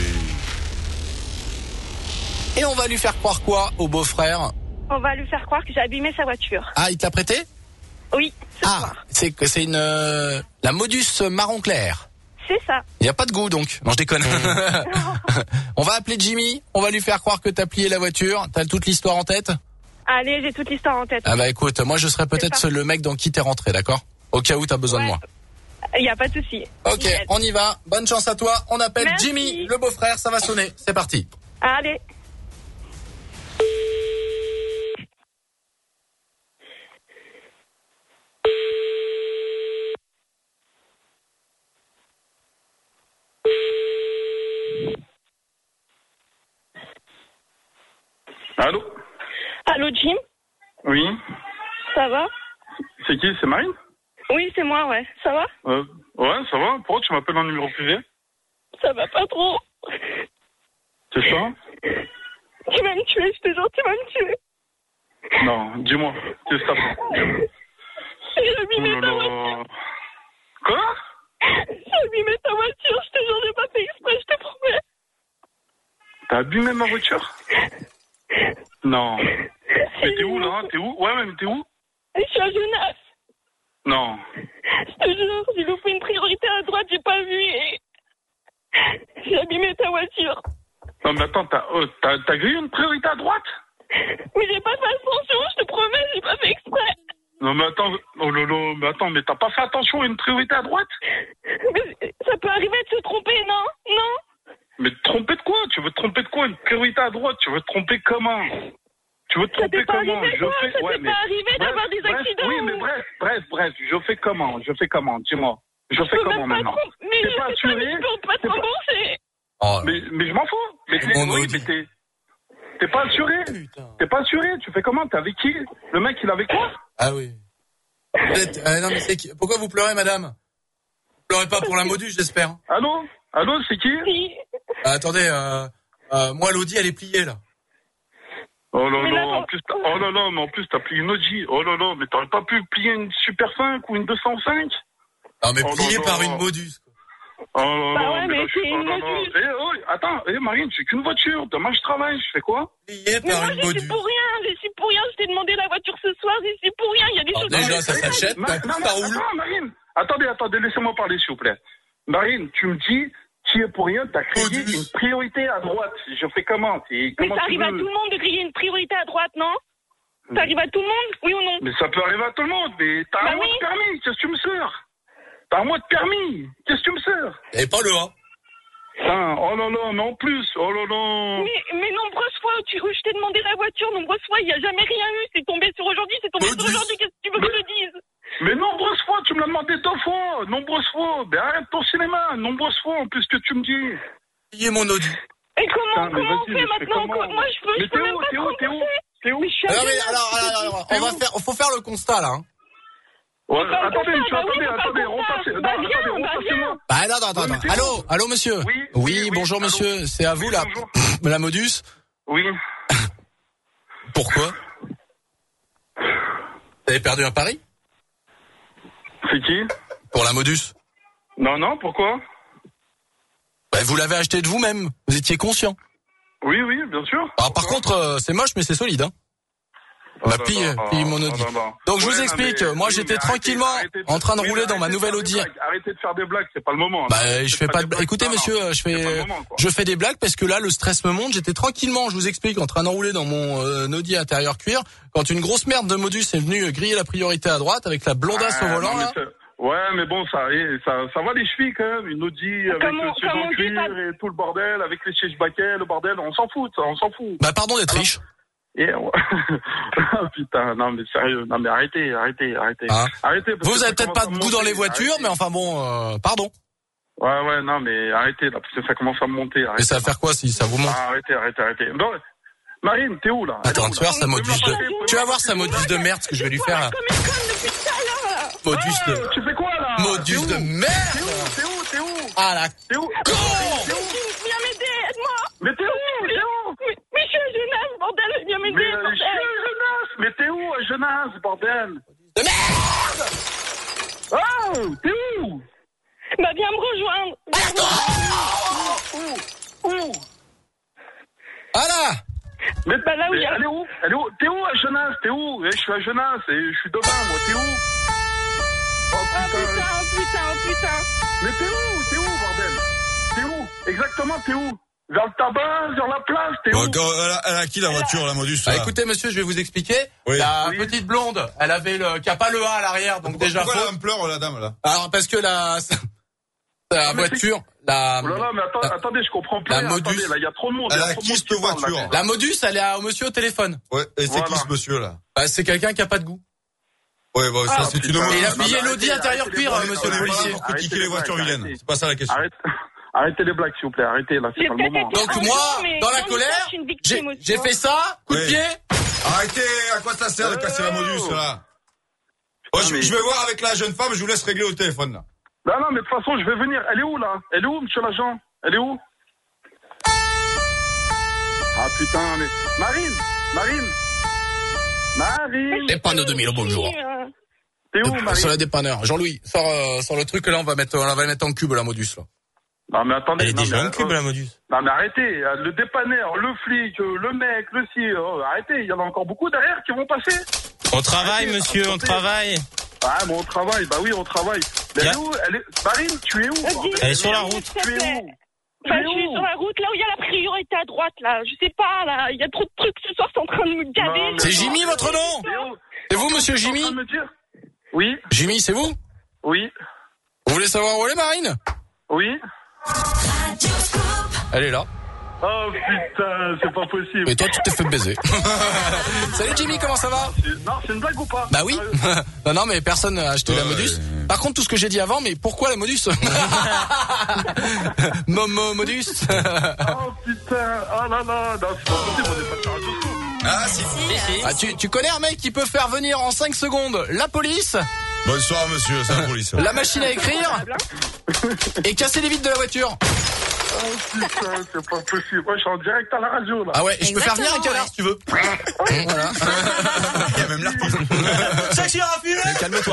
Et on va lui faire croire quoi au beau-frère? On va lui faire croire que j'ai abîmé sa voiture. Ah, il te l'a prêté? Oui, ce Ah, soir. c'est que c'est une... euh, la Modus marron clair. C'est ça. Il n'y a pas de goût donc. Non, je déconne. On va appeler Jimmy, on va lui faire croire que t'as plié la voiture. T'as toute l'histoire en tête? Allez, j'ai toute l'histoire en tête. Ah bah écoute, moi je serais peut-être C'est ça. le mec dans qui t'es rentré, d'accord? Au cas où t'as besoin de Ouais. moi. Il n'y a pas de souci. Ok, Nickel. on y va. Bonne chance à toi. On appelle Merci. Jimmy, le beau-frère. Ça va sonner. C'est parti. Allez. Allô? Allô, Jim? Oui? Ça va? C'est qui? C'est Marine? Oui, c'est moi, ouais. Ça va? euh, Ouais, ça va? Pourquoi tu m'appelles en numéro privé? Ça va pas trop. C'est ça? Tu vas me tuer, je te jure, tu vas me tuer. Non, dis-moi. Qu'est-ce que t'as fait? J'ai abîmé Oh ta là voiture. là. Quoi? J'ai abîmé ta voiture, je te jure, j'ai pas fait exprès, je te promets. T'as abîmé ma voiture? Non. Mais t'es où là? T'es où? Ouais, mais t'es où? Je suis à Genasse. Non. Je te jure, j'ai loupé une priorité à droite, j'ai pas vu et... J'ai abîmé ta voiture. Non, mais attends, t'as oh, t'as, t'as grillé une priorité à droite? Mais j'ai pas fait attention, je te promets, j'ai pas fait exprès. Non, mais attends, oh là là, mais attends, mais t'as pas fait attention à une priorité à droite? Mais ça peut arriver de se tromper, non? Non? Mais te tromper de quoi? Tu veux te tromper de quoi? Une priorité à droite? Tu veux te tromper comment? Tu veux te Ça tromper t'est pas comment? arrivé, Je toi? fais... Ça ouais, t'est mais... pas arrivé bref, d'avoir des bref, accidents? Oui, mais bref, bref, bref, je fais comment? Je fais comment? Dis-moi. Je Je fais peux comment même pas maintenant? tromper. Mais t'es je pas sais assuré. pas, mais je peux pas te t'es pas- rembourser. Oh, Mais, mais je m'en fous. Mais t'es, Mon oui, Audi. mais t'es, t'es pas assuré. putain. T'es pas assuré. Tu fais comment? T'es avec qui? Le mec, il est avec quoi? Ah oui. Vous êtes- euh, non, mais c'est qui... Pourquoi vous pleurez, madame? Vous pleurez pas pour la modus, j'espère. Allô? Allô, c'est qui? Oui. Ah, attendez, euh, euh, moi, l'Audi, elle est pliée, là. Oh là Mais là, là, en plus, t'as- oh là là, mais en plus, t'as plié une Audi. Oh là là, mais t'aurais pas pu plier une Super cinq ou une deux cent cinq? Non, mais Oh, pliée non, par non. une modus, quoi. Oh là Bah là, ouais, mais là, je c'est suis- une oh là là. Modus. Eh, oh, attends, eh, Marine, c'est qu'une voiture. Demain, je travaille, je fais quoi? Pliée Mais par moi, une je suis modus. pour rien, je suis pour rien. Je t'ai demandé la voiture ce soir, je suis pour rien. Il y a des Alors, choses. déjà, ça s'achète, mais en Ma- plus, non, ça non, roule. attends, Marine. Attendez, attendez, laissez-moi parler, s'il vous plaît. Marine, tu me dis, tu es pour rien, t'as créé Modus. une priorité à droite. Je fais comment? C'est- Mais comment ça tu arrive à veux tout le monde de créer une priorité à droite, non? Ça arrive à tout le monde, oui ou non? Mais ça peut arriver à tout le monde, mais t'as Bah un mois oui. de permis, qu'est-ce que tu me sers? T'as un mois de permis, qu'est-ce que tu me sers? Et pas le A. Putain, oh là là, mais en plus, oh là là. Mais, mais nombreuses fois, tu, je t'ai demandé la voiture, nombreuses fois, il n'y a jamais rien eu. C'est tombé sur aujourd'hui, c'est tombé Modus. sur aujourd'hui. Qu'est-ce que tu veux que je te dise? Mais nombreuses fois, tu me l'as demandé deux fois, nombreuses fois. Mais arrête ton cinéma, nombreuses fois, en plus que tu me dis. Pliée mon Audi. Et comment, Putain, mais comment on vas-y, fait mais je fais maintenant? comment Moi, je peux, Mais je peux t'es même où, pas t'es te où, t'es où? rembourser. T'es où? Mais je suis à Alors, mais, Genève, alors, je te alors, dis. alors, on va faire, faut faire le constat, là, hein. Ouais, Faut faire le attendez, constat, tu, bah oui, attendez, faut faire attendez, le constat. repassez, non, Bah viens, attendez, bah repassez-moi. Bah, attends, attends, Ouais, mais attends. t'es où? Allô, allô, monsieur. Oui, Oui, oui, oui, bonjour, allô. monsieur. C'est à vous, Oui, là. bonjour. La modus. Oui. Pourquoi? Vous avez perdu un pari? C'est qui? Pour la modus. Non, non, pourquoi? Bah, vous l'avez acheté de vous-même. Vous étiez conscient. Oui, oui, bien sûr. Alors, par contre, euh, c'est moche, mais c'est solide, hein. Oh Bah, là plié, là, plié mon oh Audi. là là. Donc, je Ouais, vous non, explique. mais- Moi, oui, j'étais mais tranquillement arrêtez- arrêtez de- en train de oui, rouler mais dans ma arrêtez de nouvelle faire Audi. des blagues. Arrêtez de faire des blagues, c'est pas le moment. là. Bah, je Faites fais pas des de... blagues. Écoutez, Non, non, monsieur, je c'est pas le fais, moment, quoi. je fais des blagues parce que là, le stress me monte. J'étais tranquillement, je vous explique, en train de rouler dans mon euh, Audi intérieur cuir. Quand une grosse merde de modus est venue griller la priorité à droite avec la blondasse Ah, au volant, non, mais là. c'est- Ouais, mais bon, ça, eh, ça, ça va les chevilles quand même. Une Audi avec Comme le on- siège comme en on dit, cuir pas- et tout le bordel, avec les sièges baquets, le bordel, on s'en fout, ça, on s'en fout. Bah, pardon d'être Alors- riche. Et ouais. Ah, putain, non mais sérieux, non mais arrêtez, arrêtez, arrêtez. Hein Arrêtez. parce Vous que ça avez peut-être commence pas à de me goût dans monter, les voitures, arrêtez. mais enfin bon, euh, pardon. Ouais, ouais, non mais arrêtez là, parce que ça commence à me monter. Mais Arrêtez, ça va faire quoi si ça vous monte? Ah, arrêtez, arrêtez, arrêtez. Non, Marine, t'es où là? Elle est Attends, où, tu vas voir là sa modus de... Vous Tu vas voir sa modus de merde, ce que je vais lui faire, là. Comme une conne depuis tout à l'heure, là. Modus Ouais, de... Tu fais quoi là? Modus T'es où de T'es merde! où? T'es où? T'es où? Ah, la T'es où? con! T'es où? Viens m'aider, aide-moi. Mais t'es où? T'es où? Mais, mais je suis à Genève, bordel, viens Mais m'aider, euh, je suis bordel. à Genasse. Mais t'es où à Genasse, bordel? de merde! Oh, t'es où? Bah viens me rejoindre. Où? Où? Voilà! Mais Bah là où mais il y a- elle est où? Elle est où? T'es où à Genasse? T'es où? Eh, je suis à Genasse et je suis devant, moi. T'es où? Oh Oh putain. putain, oh putain, oh putain. Mais t'es où? T'es où, bordel? T'es où? Exactement, t'es où? Vers le tabac, vers la place, t'es Bon, où? quand- elle, a, elle a qui la voiture, la modus Bah, là écoutez, monsieur, je vais vous expliquer. Oui. La Oui. petite blonde, elle avait le, qui a pas le A à l'arrière, donc déjà Pourquoi faux. elle me pleure, la dame là? Alors, parce que la, la mais voiture, la, Oh là là, mais attends, la, attendez, je comprends plus. la rien. modus. Attendez, là, il y a trop de monde. Elle il y a trop de qui, monde cette qui parle, là. voiture la modus, elle est à- au monsieur au téléphone. Ouais, et c'est Voilà. qui ce monsieur là? Bah, c'est quelqu'un qui a pas de goût. Ouais, bah, ça Ah, c'est putain. une Et il a non, plié mais l'Audi arrêtez, intérieur arrêtez cuir, les euh, blagues, monsieur le arrêtez, policier. pour arrêtez critiquer les les voitures blagues, vilaines. arrêtez. C'est pas ça la question. Arrête, arrêtez les blagues, s'il vous plaît. Arrêtez, là, c'est J'ai pas le peut-être moment. été Donc un moi, peu, mais dans la non, colère, je suis une victime j'ai, aussi, j'ai hein. fait ça, coup de Oui. pied. Arrêtez, à quoi ça sert de casser la modus là? Bon, je, mais- je vais voir avec la jeune femme, je vous laisse régler au téléphone là. Non, non, mais de toute façon, je vais venir. Elle est où, là? Elle est où, monsieur l'agent? Elle est où? Ah, putain, mais... Marine! Marine! Marine! Dépanneur deux mille, bonjour. Euh, T'es où, Sur Marine? la dépanneur. Jean-Louis, sors, euh, sors le truc, là, on va mettre, on va mettre en cube, la modus, là. Non, mais attendez. Elle est non, déjà mais, en cube, euh, la modus. Non, mais arrêtez. euh, Le dépanneur, le flic, euh, le mec, le ci, euh, arrêtez. Il y en a encore beaucoup derrière qui vont passer. On travaille, Arrêtez, monsieur, on arrêtez. travaille. Ah, bon, on travaille. Bah oui, on travaille. Mais Y a- elle est où? Elle est... Marine, tu es où? bordel Elle est sur la route. s'il te Tu es plaît. où? Tu Bah, es je suis où? sur la route, là où il y a la priorité à droite, là. Je sais pas, là. Il y a trop de trucs ce soir, c'est en train de me Non, gaver. mais C'est non. Jimmy, votre nom? T'es où? C'est vous, monsieur T'es en Jimmy? train de me dire? Oui, Jimmy, c'est vous? oui, Vous voulez savoir où elle est, Marine? oui. Elle est là. Oh putain, c'est pas possible. Et toi, tu t'es fait baiser. Salut Jimmy, comment ça va? Non, c'est une blague ou pas? Bah oui. Non, non, mais personne n'a acheté ouais, la Modus. Ouais. Par contre, tout ce que j'ai dit avant, mais pourquoi la Modus? Momo Modus. Oh putain, oh là là, non, c'est pas possible, on est pas sur Radio Scoop. Ah si, si, si. Ah, tu, tu connais un mec qui peut faire venir en cinq secondes la police? Bonsoir monsieur, c'est la police. La machine à écrire et casser les vitres de la voiture. Oh putain, c'est pas possible. Moi, je suis en direct à la radio, là. Ah ouais, et je peux faire venir un canard si tu veux. Voilà. Il y a même l'artiste. Sexy raffiné. Calme-toi.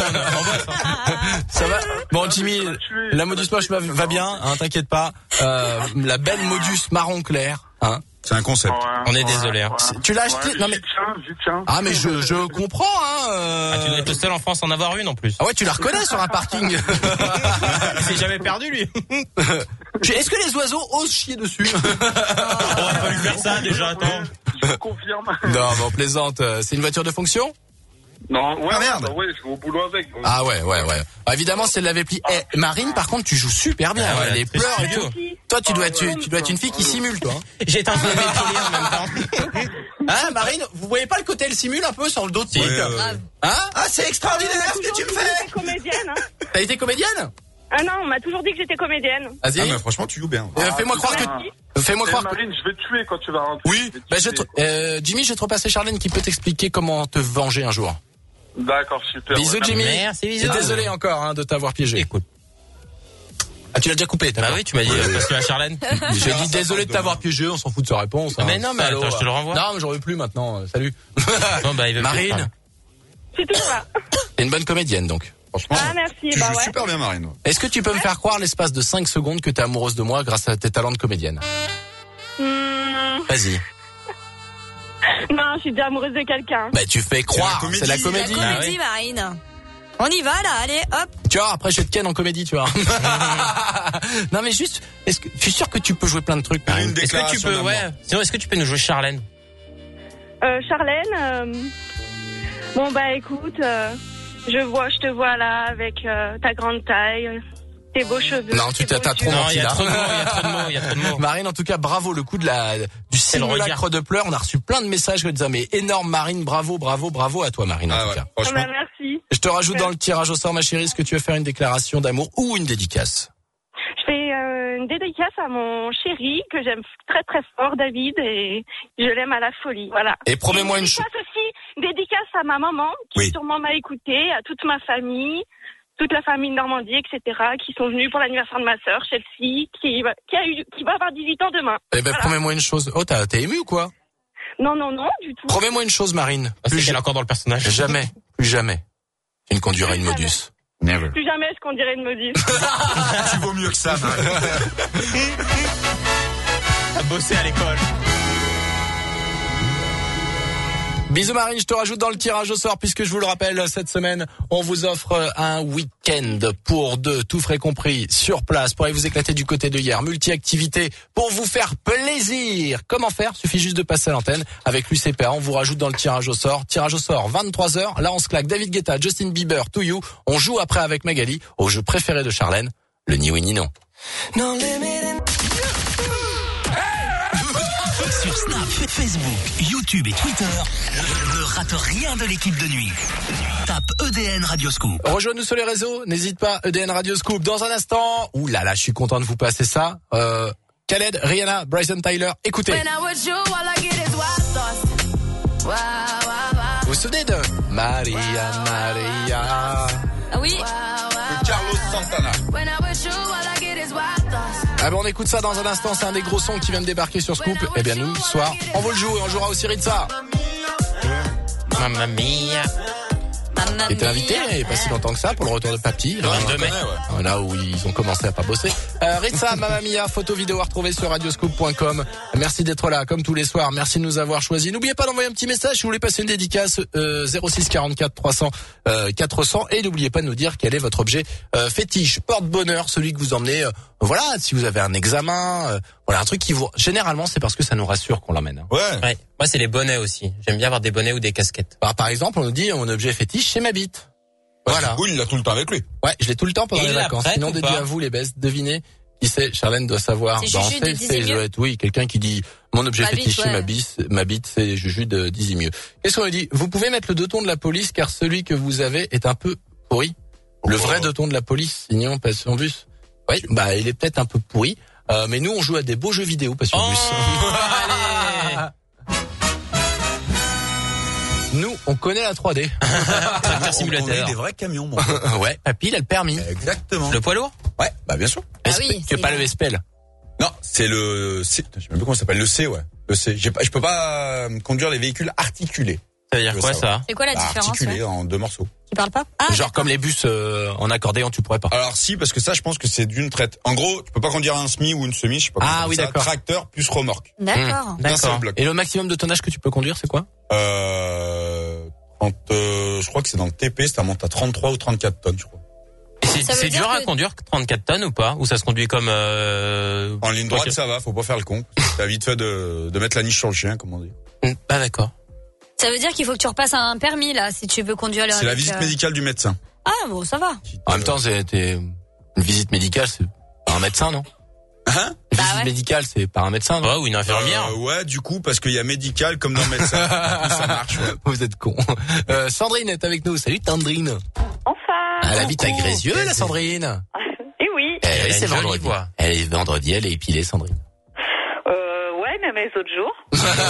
Ça va? Bon, Jimmy, la Modus Moche va, va bien, hein, t'inquiète pas. Euh, la belle Modus marron clair, hein. C'est un concept. Ouais, On est ouais, désolé. Hein. Ouais. Tu l'as acheté? Ouais, Non mais. J'y tiens, j'y tiens. Ah mais je je comprends hein. Euh... Ah, tu dois être le seul en France à en avoir une en plus. Ah ouais, tu la reconnais sur un parking. Il s'est jamais perdu lui. Est-ce que les oiseaux osent chier dessus? On va pas lui faire ça déjà. Attends. Je confirme. Non, mais on plaisante. C'est une voiture de fonction? Non, ouais, ah, merde. bah ouais, je vais au boulot avec. Donc. Ah ouais, ouais, ouais. Ah, évidemment, c'est de l'avait pli. Eh, Marine, par contre, tu joues super bien. Ah, ouais, voilà, les pleurs et tout. Toi, tu dois être, tu, tu dois être une fille qui simule, toi. J'étais en train de m'épiler en même temps. Hein, Marine, vous voyez pas le côté elle simule un peu sur le dos de Ouais, truc euh... Hein? Ah, c'est extraordinaire ce que tu me fais. J'étais comédienne. Hein. T'as été comédienne? Ah non, on m'a toujours dit que j'étais comédienne. Vas-y. Ah, mais franchement, tu joues bien. Euh, fais-moi Ah, croire putain. que. Fais-moi Eh, croire que. Marine, je vais te tuer quand tu vas rentrer. Oui. Je vais te Bah, je tuer. te... euh, Jimmy, je vais te repasser Charlène qui peut t'expliquer comment te venger un jour. D'accord, super. Bisous ouais, Jimmy. Merci, bisous. Désolé encore hein, de t'avoir piégé. Écoute. Ah, tu l'as déjà coupé, Bah oui, tu m'as dit parce que la Charlène. J'ai dit désolé de t'avoir piégé, on s'en fout de sa réponse. Hein. Mais non, mais Salaud, attends, je te le renvoie. Non, mais j'en veux plus maintenant. euh, Salut. Bon, bah, il veut plus Marine, parler. C'est tout ça. t'es une bonne comédienne donc. Franchement, Ah, merci, tu bah joues ouais. super bien, Marine. Est-ce que tu peux me faire croire l'espace de cinq secondes que t'es amoureuse de moi grâce à tes talents de comédienne? Hmm, Vas-y. non, je suis déjà amoureuse de quelqu'un. Bah tu fais croire, comédie. c'est la comédie. La Ah comédie, oui. Marine. On y va là, allez, hop. Tu vois, après je vais te ken en comédie, tu vois. Non mais juste, est-ce que je suis sûr que tu peux jouer plein de trucs. Une Marine. Est-ce que tu déclaration peux, d'amour. ouais. Sinon, est-ce que tu peux nous jouer Charlène? Euh, Charlène, euh, bon bah écoute, euh, je vois, je te vois là avec euh, ta grande taille, tes beaux cheveux. Non, tu tes t'as beaux t'as trop yeux. Non, menti il y a là. trop de mots, il y a trop de mots, il y a trop de mots. Marine, en tout cas, bravo, le coup de la du C'est le simulacre regard. de pleurs. On a reçu plein de messages qui disaient mais énorme Marine, bravo, bravo, bravo à toi Marine en Ah tout ouais, cas. Ah franchement. bah, merci. Je te rajoute dans le tirage au sort ma chérie, est-ce que tu veux faire une déclaration d'amour ou une dédicace? Je fais euh, une dédicace à mon chéri que j'aime très très fort, David, et je l'aime à la folie, voilà. Et promets-moi une chose. Dédicace aussi, dédicace à ma maman qui Oui. sûrement m'a écouté, à toute ma famille, toute la famille de Normandie, et cetera, qui sont venus pour l'anniversaire de ma sœur, Chelsea, qui va, qui a eu, qui va avoir dix-huit ans demain. Eh ben Voilà. promets-moi une chose. Oh t'as t'es ému ou quoi? Non, non, non, du tout. Promets-moi une chose Marine. Ah, Plus c'est qu'elle est ja- encore dans le personnage. jamais, plus jamais. Tu ne conduiras une Plus Modus. Never. Plus jamais ce qu'on dirait de Modus. Tu vaux mieux que ça, Marine. À bosser à l'école. Bisous Marine, je te rajoute dans le tirage au sort puisque je vous le rappelle, cette semaine, on vous offre un week-end pour deux, tout frais compris, sur place, pour aller vous éclater du côté de hier. Multi-activité pour vous faire plaisir. Comment faire? Suffit juste de passer à l'antenne avec l'U C P A. On vous rajoute dans le tirage au sort. Tirage au sort, vingt-trois heures. Là, on se claque David Guetta, Justin Bieber, To You. On joue après avec Magali au jeu préféré de Charlène, le ni oui ni non. Sur Snap, Facebook, YouTube et Twitter, ne, ne rate rien de l'équipe de nuit. Tape E D N Radio Scoop. Rejoignez-nous sur les réseaux, n'hésite pas, E D N Radio Scoop. Dans un instant, ouh là là, je suis content de vous passer ça. Euh, Khaled, Rihanna, Bryson Tyler, écoutez. Vous vous souvenez de Maria, Maria? Ah oui. Carlos Santana. Ah ben on écoute ça dans un instant, c'est un des gros sons qui vient de débarquer sur Scoop. Eh bien nous, ce soir, on vous le joue et on jouera aussi Ritza. Mamma mia. Qui était invité il n'y a pas si longtemps que ça pour le retour de Papy. vingt-deux mai. Là où ils ont commencé à pas bosser. Euh, Ritza, Mamma Mia, photo vidéo à retrouver sur radioscoop point com. Merci d'être là comme tous les soirs. Merci de nous avoir choisis. N'oubliez pas d'envoyer un petit message si vous voulez passer une dédicace euh, zéro six quarante-quatre trois cents euh, quatre cents et n'oubliez pas de nous dire quel est votre objet euh, fétiche, porte-bonheur, celui que vous emmenez. Euh, voilà, si vous avez un examen, euh, voilà un truc qui vous. Généralement, c'est parce que ça nous rassure qu'on l'emmène. Hein. Ouais. Ouais. Moi, c'est les bonnets aussi. J'aime bien avoir des bonnets ou des casquettes. Alors, par exemple, on nous dit mon objet fétiche, c'est ma bite. Voilà. Oui, il l'a tout le temps avec lui. Ouais, je l'ai tout le temps pendant Et les il la vacances. prête Sinon, ou dédié pas à vous les bestes, devinez Qui c'est? Charlène doit savoir. C'est Bah, Juju on sait, de c'est Dizimieux. Joël. Oui, quelqu'un qui dit mon objet Ma bite, fétiche, ouais. ma bite, ma bite, c'est Juju de Dizimieux. Qu'est-ce qu'on lui dit? Vous pouvez mettre le deux tons de la police car celui que vous avez est un peu pourri. Le vrai deux tons de la police, sinon Passion Bus. Oui, bah il est peut-être un peu pourri. Euh, mais nous on joue à des beaux jeux vidéo, Passion Oh, Bus. allez. Nous, on connaît la trois D. Tracteur On conduit simulateur. des vrais camions, mon Ouais, papy, il a le permis. Exactement. Le poids lourd? Ouais, bah bien sûr. Ah S P, oui, que c'est- pas le S P L. Non, c'est le C. Je sais même plus comment ça s'appelle. Le C, ouais. Le C. J'ai pas, je peux pas euh, conduire les véhicules articulés. Ça veut dire Je veux quoi, savoir. ça? C'est quoi la Bah, différence? articulés Ouais. en deux morceaux. Tu parles pas? Ah, Genre comme les bus euh, en accordéon, tu pourrais pas. Alors si, parce que ça, je pense que c'est d'une traite. En gros, tu peux pas conduire un S M I ou une semi, je sais pas. comment Ah on dit oui, ça. d'accord. Tracteur plus remorque. d'accord. Mmh. D'un seul D'accord. bloc. Et le maximum de tonnage que tu peux conduire, c'est quoi? Euh, trente, euh, je crois que c'est dans le T P, ça monte à trente-trois ou trente-quatre tonnes, je crois. Et c'est Ça veut c'est dire dur à que- conduire trente-quatre tonnes ou pas? Ou ça se conduit comme euh... En ligne droite, Ok. ça va, faut pas faire le con. T'as vite fait de, de mettre la niche sur le chien, comme on dit. Ah d'accord. Ça veut dire qu'il faut que tu repasses un permis là si tu veux conduire le. C'est la avec, visite euh, médicale du médecin. Ah bon, ça va. En même temps, c'est t'es- une visite médicale, c'est par un médecin, non? Hein? Une Bah visite ouais. médicale, c'est par un médecin, non? Ouais, ou une infirmière. Euh, ouais, du coup, parce qu'il y a médical comme dans médecin. Du coup, ça marche, ouais. Vous êtes con. Euh, Sandrine est avec nous. Salut Sandrine. Enfin. Elle habite à Grézieux, la Sandrine. Eh oui. Eh, Elle a oui, une c'est jolie vendredi. voix. Elle est vendredi, elle est épilée, Sandrine. Euh, ouais, même les autres jours.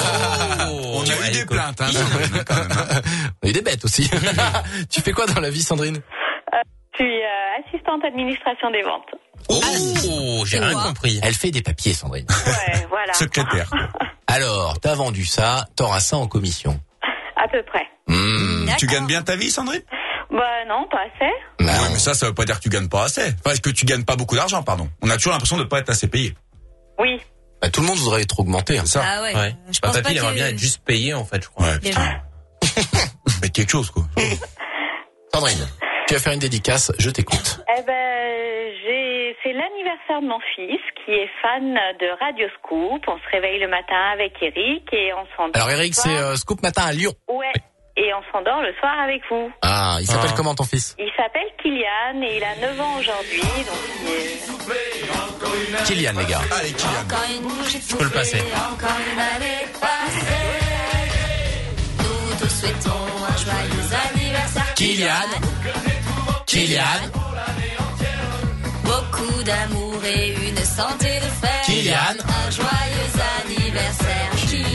On a eu des plaintes, hein, Sandrine, quand même, hein. On a eu des bêtes aussi. Tu fais quoi dans la vie, Sandrine? Je suis euh, assistante administration des ventes. Oh, j'ai C'est rien moi. compris. Elle fait des papiers, Sandrine. Ouais, voilà. Secrétaire. Alors, t'as vendu ça, t'auras ça en commission. À peu près. Mmh. D'accord. Tu gagnes bien ta vie, Sandrine? Bah non, pas assez. Bah, Ouais, mais ça, ça veut pas dire que tu gagnes pas assez. Enfin, que tu gagnes pas beaucoup d'argent, pardon. On a toujours l'impression de pas être assez payé. Oui. bah, tout le monde voudrait être augmenté. Hein. Ça. Ah ouais. Ouais. Je Bah, pense papy, pas il aimerait que- bien être juste payé, en fait, je crois. Ouais, Déjà. mais quelque chose, quoi. Sandrine, tu vas faire une dédicace, je t'écoute. Eh ben, j'ai, c'est l'anniversaire de mon fils qui est fan de Radio Scoop. On se réveille le matin avec Eric et on s'endort. Alors Eric, le c'est soir. euh, Scoop Matin à Lyon. Ouais. Et on s'endort le soir avec vous. Ah, il s'appelle Ah. comment ton fils? Il s'appelle Kylian et il a neuf ans aujourd'hui. Donc il est... Kylian, les gars. Allez, Kylian. Encore une bougie Je peux le passer. encore une année passée. Nous te souhaitons un joyeux anniversaire. Kylian. Kylian. Beaucoup d'amour et une santé de fer. Kylian. Un joyeux anniversaire.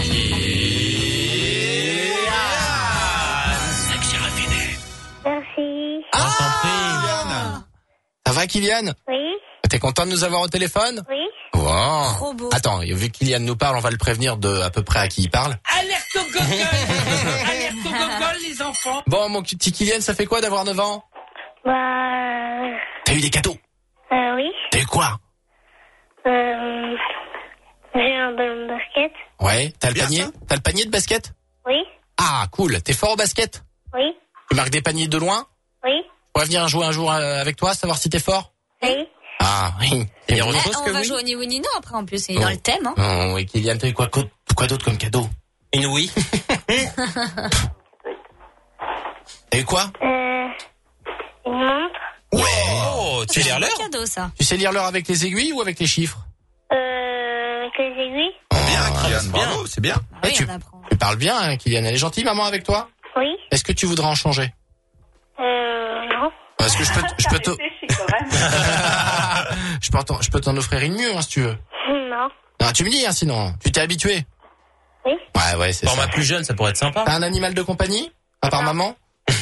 Merci. Ah, ça va Kylian? Oui, T'es content de nous avoir au téléphone? oui. Wow. Trop beau. Attends, vu que Kylian nous parle, on va le prévenir de à peu près à qui il parle. Alerte au gogol. Alerte au gogol, les enfants. Bon, mon petit Kylian, ça fait quoi d'avoir neuf ans? Bah, T'as eu des cadeaux? euh, oui. T'as eu quoi? Euh, j'ai un ballon de basket. Ouais, t'as le Bien, panier? ça. T'as le panier de basket? Oui, Ah, cool. T'es fort au basket? oui, Tu marques des paniers de loin? oui, On va venir jouer un jour euh, avec toi, savoir si t'es fort? oui. Ah, oui. Il y a autre Eh, chose on que va oui. jouer au ni oui ni non après en plus, c'est Oh. dans le thème. Hein. Oh, oui, Kylian, t'as eu quoi, quoi, quoi d'autre comme cadeau? Une oui. T'as eu quoi? Euh, une montre. Oh, tu sais lire C'est un l'heure? cadeau ça. Tu sais lire l'heure avec les aiguilles ou avec les chiffres? Euh, avec les aiguilles. Bien, Kylian, bravo, c'est bien. Ah Eh, oui, tu, on apprend. tu parles bien, hein, Kylian. Elle est gentille, maman, avec toi? Oui. Est-ce que tu voudrais en changer? Euh, non. Parce que je peux, t- je peux te, Réfléchis quand même. je peux t'en, je peux t'en offrir une mieux, hein, si tu veux. Non. Non, tu me dis, hein, sinon. Tu t'es habitué? Oui. Ouais, ouais, c'est ça. Format plus jeune, ça pourrait être sympa. T'as un animal de compagnie? À part maman?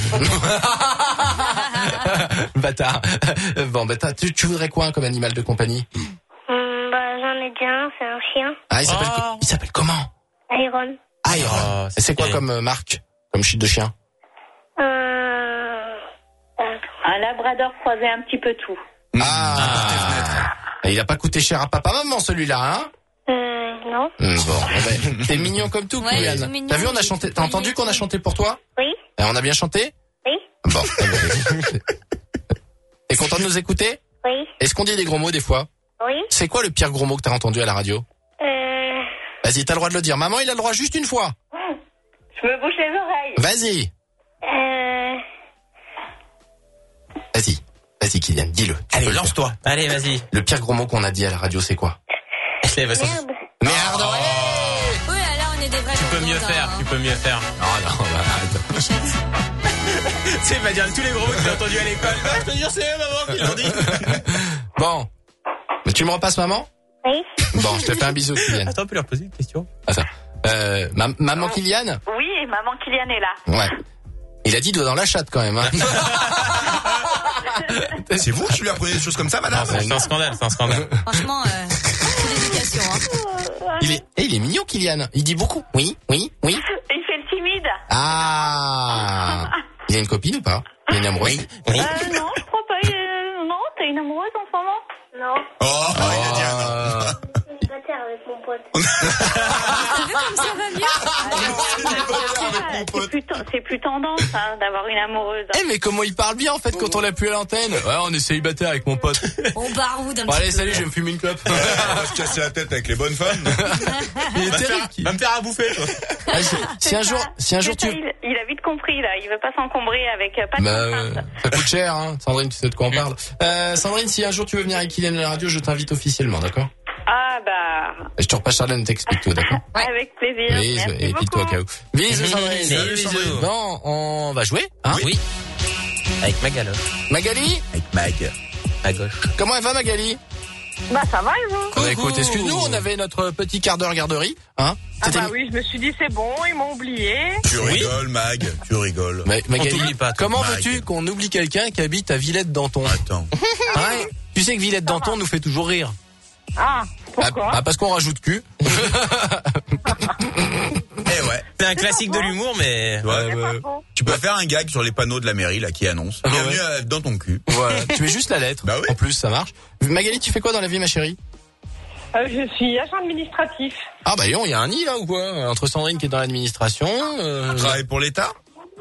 Bâtard. Bon, bah, t'as- tu, tu voudrais quoi comme animal de compagnie? Hum, bah, j'en ai déjà un, c'est un chien. Ah, il s'appelle, Oh. co- il s'appelle comment? Iron. Iron. Oh, Et c'est quoi stylé. comme euh, marque? Comme chute de chien? Euh, euh, Un labrador croisé un petit peu tout. Ah. Il a pas coûté cher à papa maman celui-là, hein? euh, non. Hum, Bon, eh ben, t'es mignon comme tout, Ouais, il est Kylian. tout mignon, T'as vu, on a il est chanté. tout T'as entendu mignon. qu'on a chanté pour toi? Oui, Et on a bien chanté? oui, Bon. eh ben, T'es content de nous écouter? oui, Est-ce qu'on dit des gros mots des fois? oui. C'est quoi le pire gros mot que t'as entendu à la radio? Euh, Vas-y, t'as le droit de le dire. Maman, il a le droit juste une fois. Je me bouche les oreilles. Vas-y. euh, Vas-y. Vas-y. Vas-y Kylian, dis-le. Allez, lance-toi. Allez, vas-y. Le pire gros mot qu'on a dit à la radio, c'est quoi? Merde. Merde, ouais. Oui, là, on est des vrais Tu peux mieux gourmands, faire, hein. tu peux mieux faire. Non, non, bah, arrête. Tu sais, il va dire tous les gros mots que j'ai entendus à l'école. Bah, je te dire, c'est maman qui l'ont dit. Bon. Mais tu me repasses maman? Oui. Bon, je te fais un bisou Kylian. Attends, on peut leur poser une question. Attends. Euh, ma- maman Kylian? Oui, et maman Kylian est là. Ouais. Il a dit doigt dans la chatte quand même, hein. C'est vous qui lui apprenez des choses comme ça, madame? Non, c'est un scandale, c'est un scandale. Franchement, euh, c'est l'éducation, hein. Il est, eh, il est mignon Kylian. Il dit beaucoup. Oui, oui, oui. Il fait le timide. Ah. Il a une copine ou pas? Il a une amoureuse? Euh, non, je crois pas. Euh, non, t'as une amoureuse en ce moment? Non. Oh, oh, il a dit un non. Célibataire avec mon pote. T'as vu comme ça va C'est plus, ten- c'est plus tendance hein, d'avoir une amoureuse. Eh, mais comment il parle bien en fait quand on l'a plus à l'antenne? Ouais, on est célibataire avec mon pote. On baroude un Bon, petit allez, peu. salut, je vais me fumer une clope. On va se casser la tête avec les bonnes femmes. Il est Va me terrible. faire- va me faire à bouffer, toi. Ah, si, si un jour, si un jour C'est tu... ça, il, il a vite compris là. Il veut pas s'encombrer avec euh, pas de Bah, euh, contraintes. ça coûte cher, hein. Sandrine, tu sais de quoi on parle. Euh, Sandrine, si un jour tu veux venir avec Kylian à la radio, je t'invite officiellement, d'accord? Ah bah, Et je te repasse Charlène, t'explique tout, d'accord? avec plaisir. Bisous, Merci et puis beaucoup. toi, K O. Bisous, Sandrine. Bisous, bisous. Bon, on va jouer, hein? Oui. Avec Magalo. Magali? Avec Mag. À gauche. Comment elle va, Magali? Bah ça va et vous? Bah, écoute, excuse-nous, on avait notre petit quart d'heure garderie, hein? Ah C'était- bah oui, je me suis dit c'est bon, ils m'ont oublié. Tu rigoles, Mag. Tu rigoles. Mais, Magali, t'oublie pas, toi, comment Mag. veux-tu qu'on oublie quelqu'un qui habite à Villette-Danton? Attends. Ouais. Tu sais que Villette-Danton nous fait toujours rire. Ah, Ah, pourquoi? ah, parce qu'on rajoute cul. Eh ouais. C'est un classique de l'humour, mais... Ouais, C'est euh, pas faux. tu peux faire un gag sur les panneaux de la mairie, là, qui annonce. Ah, Bienvenue ouais. à- dans ton cul. Voilà. Tu mets juste la lettre. Bah oui. En plus, ça marche. Magali, tu fais quoi dans la vie, ma chérie? Euh, je suis agent administratif. Ah, bah, yon, il y a un nid, là, ou quoi? Entre Sandrine qui est dans l'administration, euh... Tu travailles pour l'État?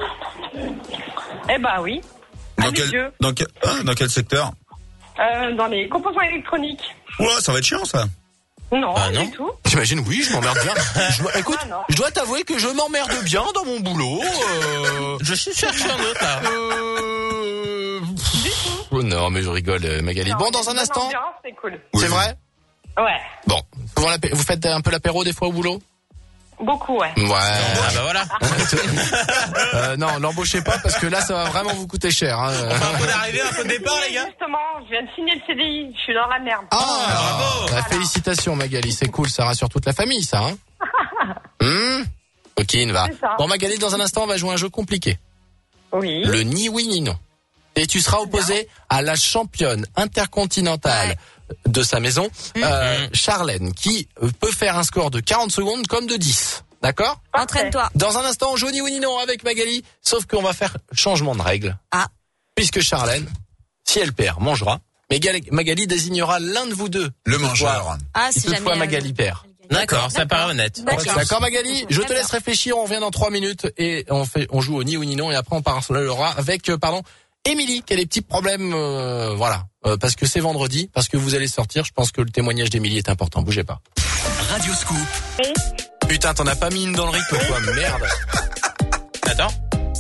Eh bah oui. Dans Allez, quel, Dieu. dans quel, ah, dans quel secteur? Euh, dans les composants électroniques. Ouah, ça va être chiant, ça. Non, Ah, pas non. du tout. J'imagine, oui, je m'emmerde bien. Je- écoute, Ah, non. je dois t'avouer que je m'emmerde bien dans mon boulot. Euh... Je cherche un autre, là. Euh... Oh non, mais je rigole, euh, Magali. Non, Bon, dans un bonne instant. ambiance, c'est cool. C'est vrai? Ouais, Bon. Souvent, l'apé- vous faites un peu l'apéro des fois au boulot? beaucoup, ouais. Ouais. Ah bah voilà. Euh, non, l'embauchez pas parce que là, ça va vraiment vous coûter cher. Hein. Un peu d'arrivée, un peu de départ, les gars. Justement, je viens de signer le C D I, je suis dans la merde. Ah, bravo. bah, félicitations Magali, c'est cool, ça rassure toute la famille, ça. Hein hum Coquine, va. C'est ça. Bon Magali, dans un instant, on va jouer un jeu compliqué. Oui. Le ni oui ni non. Et tu seras opposé à la championne intercontinentale de sa maison, euh, Charlène, qui euh, peut faire un score de quarante secondes comme de dix. D'accord? Entraîne-toi. Dans un instant, on joue ni oui ni non avec Magali, sauf qu'on va faire changement de règle. Ah. Puisque Charlène, si elle perd, mangera. Mais Gal- Magali désignera l'un de vous deux. Le Toutefois- mangeur. Ah, Si si toutefois jamais, Magali perd. D'accord, ça paraît honnête. D'accord. D'accord Magali, je te D'accord. laisse réfléchir, on revient dans trois minutes et on fait, on joue au ni ou ni non et après on parlera avec, euh, pardon, Émilie qui a des petits problèmes, euh, voilà, euh, parce que c'est vendredi, parce que vous allez sortir, je pense que le témoignage d'Émilie est important, bougez pas. Radio Scoop. Putain, t'en as pas mis une dans le riz, toi, merde. Attends.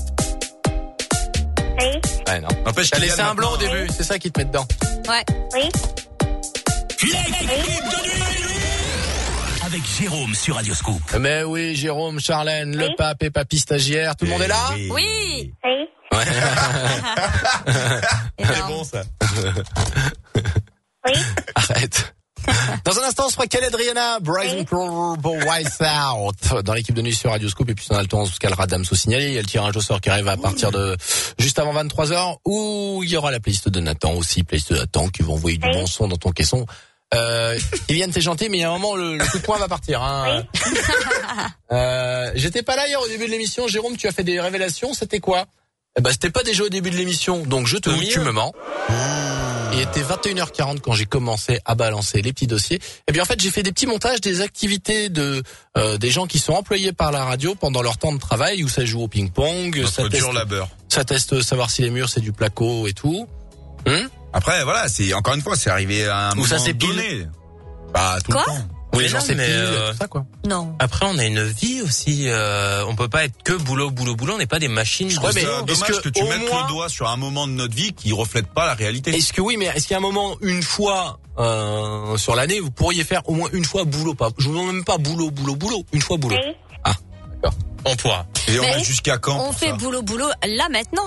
Oui. Ouais, non. N'empêche T'as qu'il y a laissé un blanc au maintenant- début, c'est ça qui te met dedans. Ouais. Oui. Avec Jérôme sur Radio Scoop. Mais oui, Jérôme, Charlène, le Oui. pape et papy stagiaire, tout le monde est là? Eh Oui. Oui. Ouais. C'est Énorme. bon, ça. Oui. Arrête. Dans un instant, on se fera Khaled Rihanna, Bryson Wise Out dans l'équipe de nuit sur Radio Scoop. Et puis, on a le temps, on se calera Dame sous signalé. Il y a le tirage au sort qui arrive à partir de juste avant vingt-trois heures où il y aura la playlist de Nathan aussi, playlist de Nathan qui va envoyer du bon son dans ton caisson. Euh, Iliane, t'es gentil, mais il y a un moment, le, le coup de poing va partir, hein. Euh, j'étais pas là hier au début de l'émission. Jérôme, tu as fait des révélations. C'était quoi? Eh ben, c'était pas déjà au début de l'émission. Donc, je te Au dis, tu milieu. me mens. Il était vingt et une heures quarante quand j'ai commencé à balancer les petits dossiers. Et bien en fait, j'ai fait des petits montages des activités de euh, des gens qui sont employés par la radio pendant leur temps de travail, où ça joue au ping-pong, ça Notre teste, dur labeur. ça teste savoir si les murs c'est du placo et tout. Hum Après, voilà, c'est encore une fois, c'est arrivé à un Ou moment ça s'épile. donné. Pas tout Quoi le temps. Oui, les gens non, s'épilent, mais, euh, tout ça quoi. Non. Après, on a une vie aussi. Euh, on peut pas être que boulot, boulot, boulot. On n'est pas des machines. Je trouve mais ça dommage est-ce que, que tu au mettes moins- le doigt sur un moment de notre vie qui reflète pas la réalité. Est-ce que oui, mais est-ce qu'il y a un moment, une fois euh, sur l'année, vous pourriez faire au moins une fois boulot, pas, je vous demande même pas boulot, boulot, boulot, une fois boulot. Oui. Ah, d'accord. On pourra. Et on Mais va jusqu'à quand On pour fait ça boulot boulot là maintenant.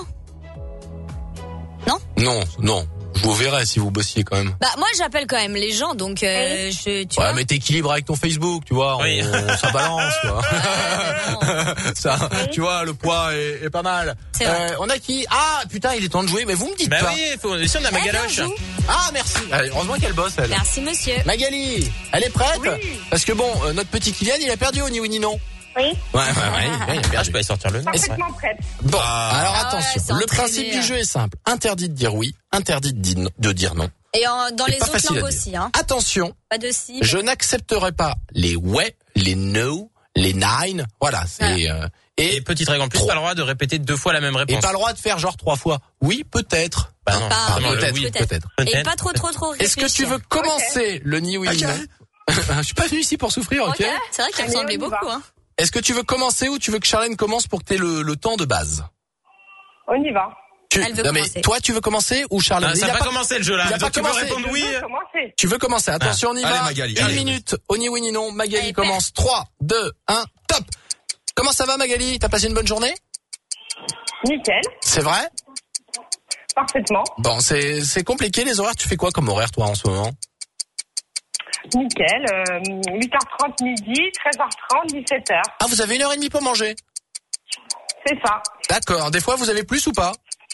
Non, non, je vous verrai si vous bossiez quand même. Bah moi j'appelle quand même les gens donc euh, je tu Ouais, vois. mais t'équilibres avec ton Facebook, tu vois, Oui. on, ça balance, quoi. Ouais, non. ça, tu vois, le poids est, est pas mal. C'est vrai. Euh, on a qui? Ah, putain, il est temps de jouer, mais vous me dites Bah pas. oui, faut, si on a Eh bien, Magaloche. joue. Ah, merci. Allez, heureusement qu'elle bosse, elle. Merci monsieur. Magali, elle est prête? Parce que bon, euh, notre petit Kylian, il a perdu au ni oui ni non. Oui. Ouais, ouais, ouais, ouais, il a Ah, perdu. je peux aller sortir le nom. Parfaitement prête. Bon, Ah. alors Ah ouais, attention, c'est le entraîné, principe hein. du jeu est simple. Interdit de dire oui, interdit de dire non. De dire non. Et en, dans C'est les pas autres facile à langues dire. aussi hein. Attention, Pas de si. je n'accepterai pas les ouais, les no, les nine. Voilà, c'est euh, Et et petite règle en plus, Trop. pas le droit de répéter deux fois la même et réponse. pas le droit de faire genre trois fois. Oui, peut-être. Bah non, Pas- Ah, justement, le peut-être, oui. peut-être. Et Peut-être. pas trop trop trop Est-ce que tu réfléchir. veux commencer le ni oui ni non? Je suis pas venu ici pour souffrir, ok? Ok. C'est vrai qu'il Allez, ressemblait on y va. beaucoup hein. Est-ce que tu veux commencer ou tu veux que Charlène commence pour que tu aies le, le temps de base? On y va. Tu, Elle veut non mais commencer. toi tu veux commencer ou Charlène? Ah, Il ça a n'a pas pas- commencé le jeu là. il a pas Donc tu peux commencé. répondre Je oui. veux commencer. Tu veux commencer? Attention, on y Allez, va. Magali, Une allez. minute. Au ni oui ni non. Magali Allez, commence. trois, deux, un, top. Comment ça va, Magali? T'as passé une bonne journée? Nickel. C'est vrai? Parfaitement. Bon, c'est, c'est compliqué les horaires. Tu fais quoi comme horaire, toi, en ce moment? Nickel. Euh, huit heures trente midi, treize heures trente, dix-sept heures. Ah, vous avez une heure et demie pour manger. C'est ça. D'accord. Des fois, vous avez plus ou pas?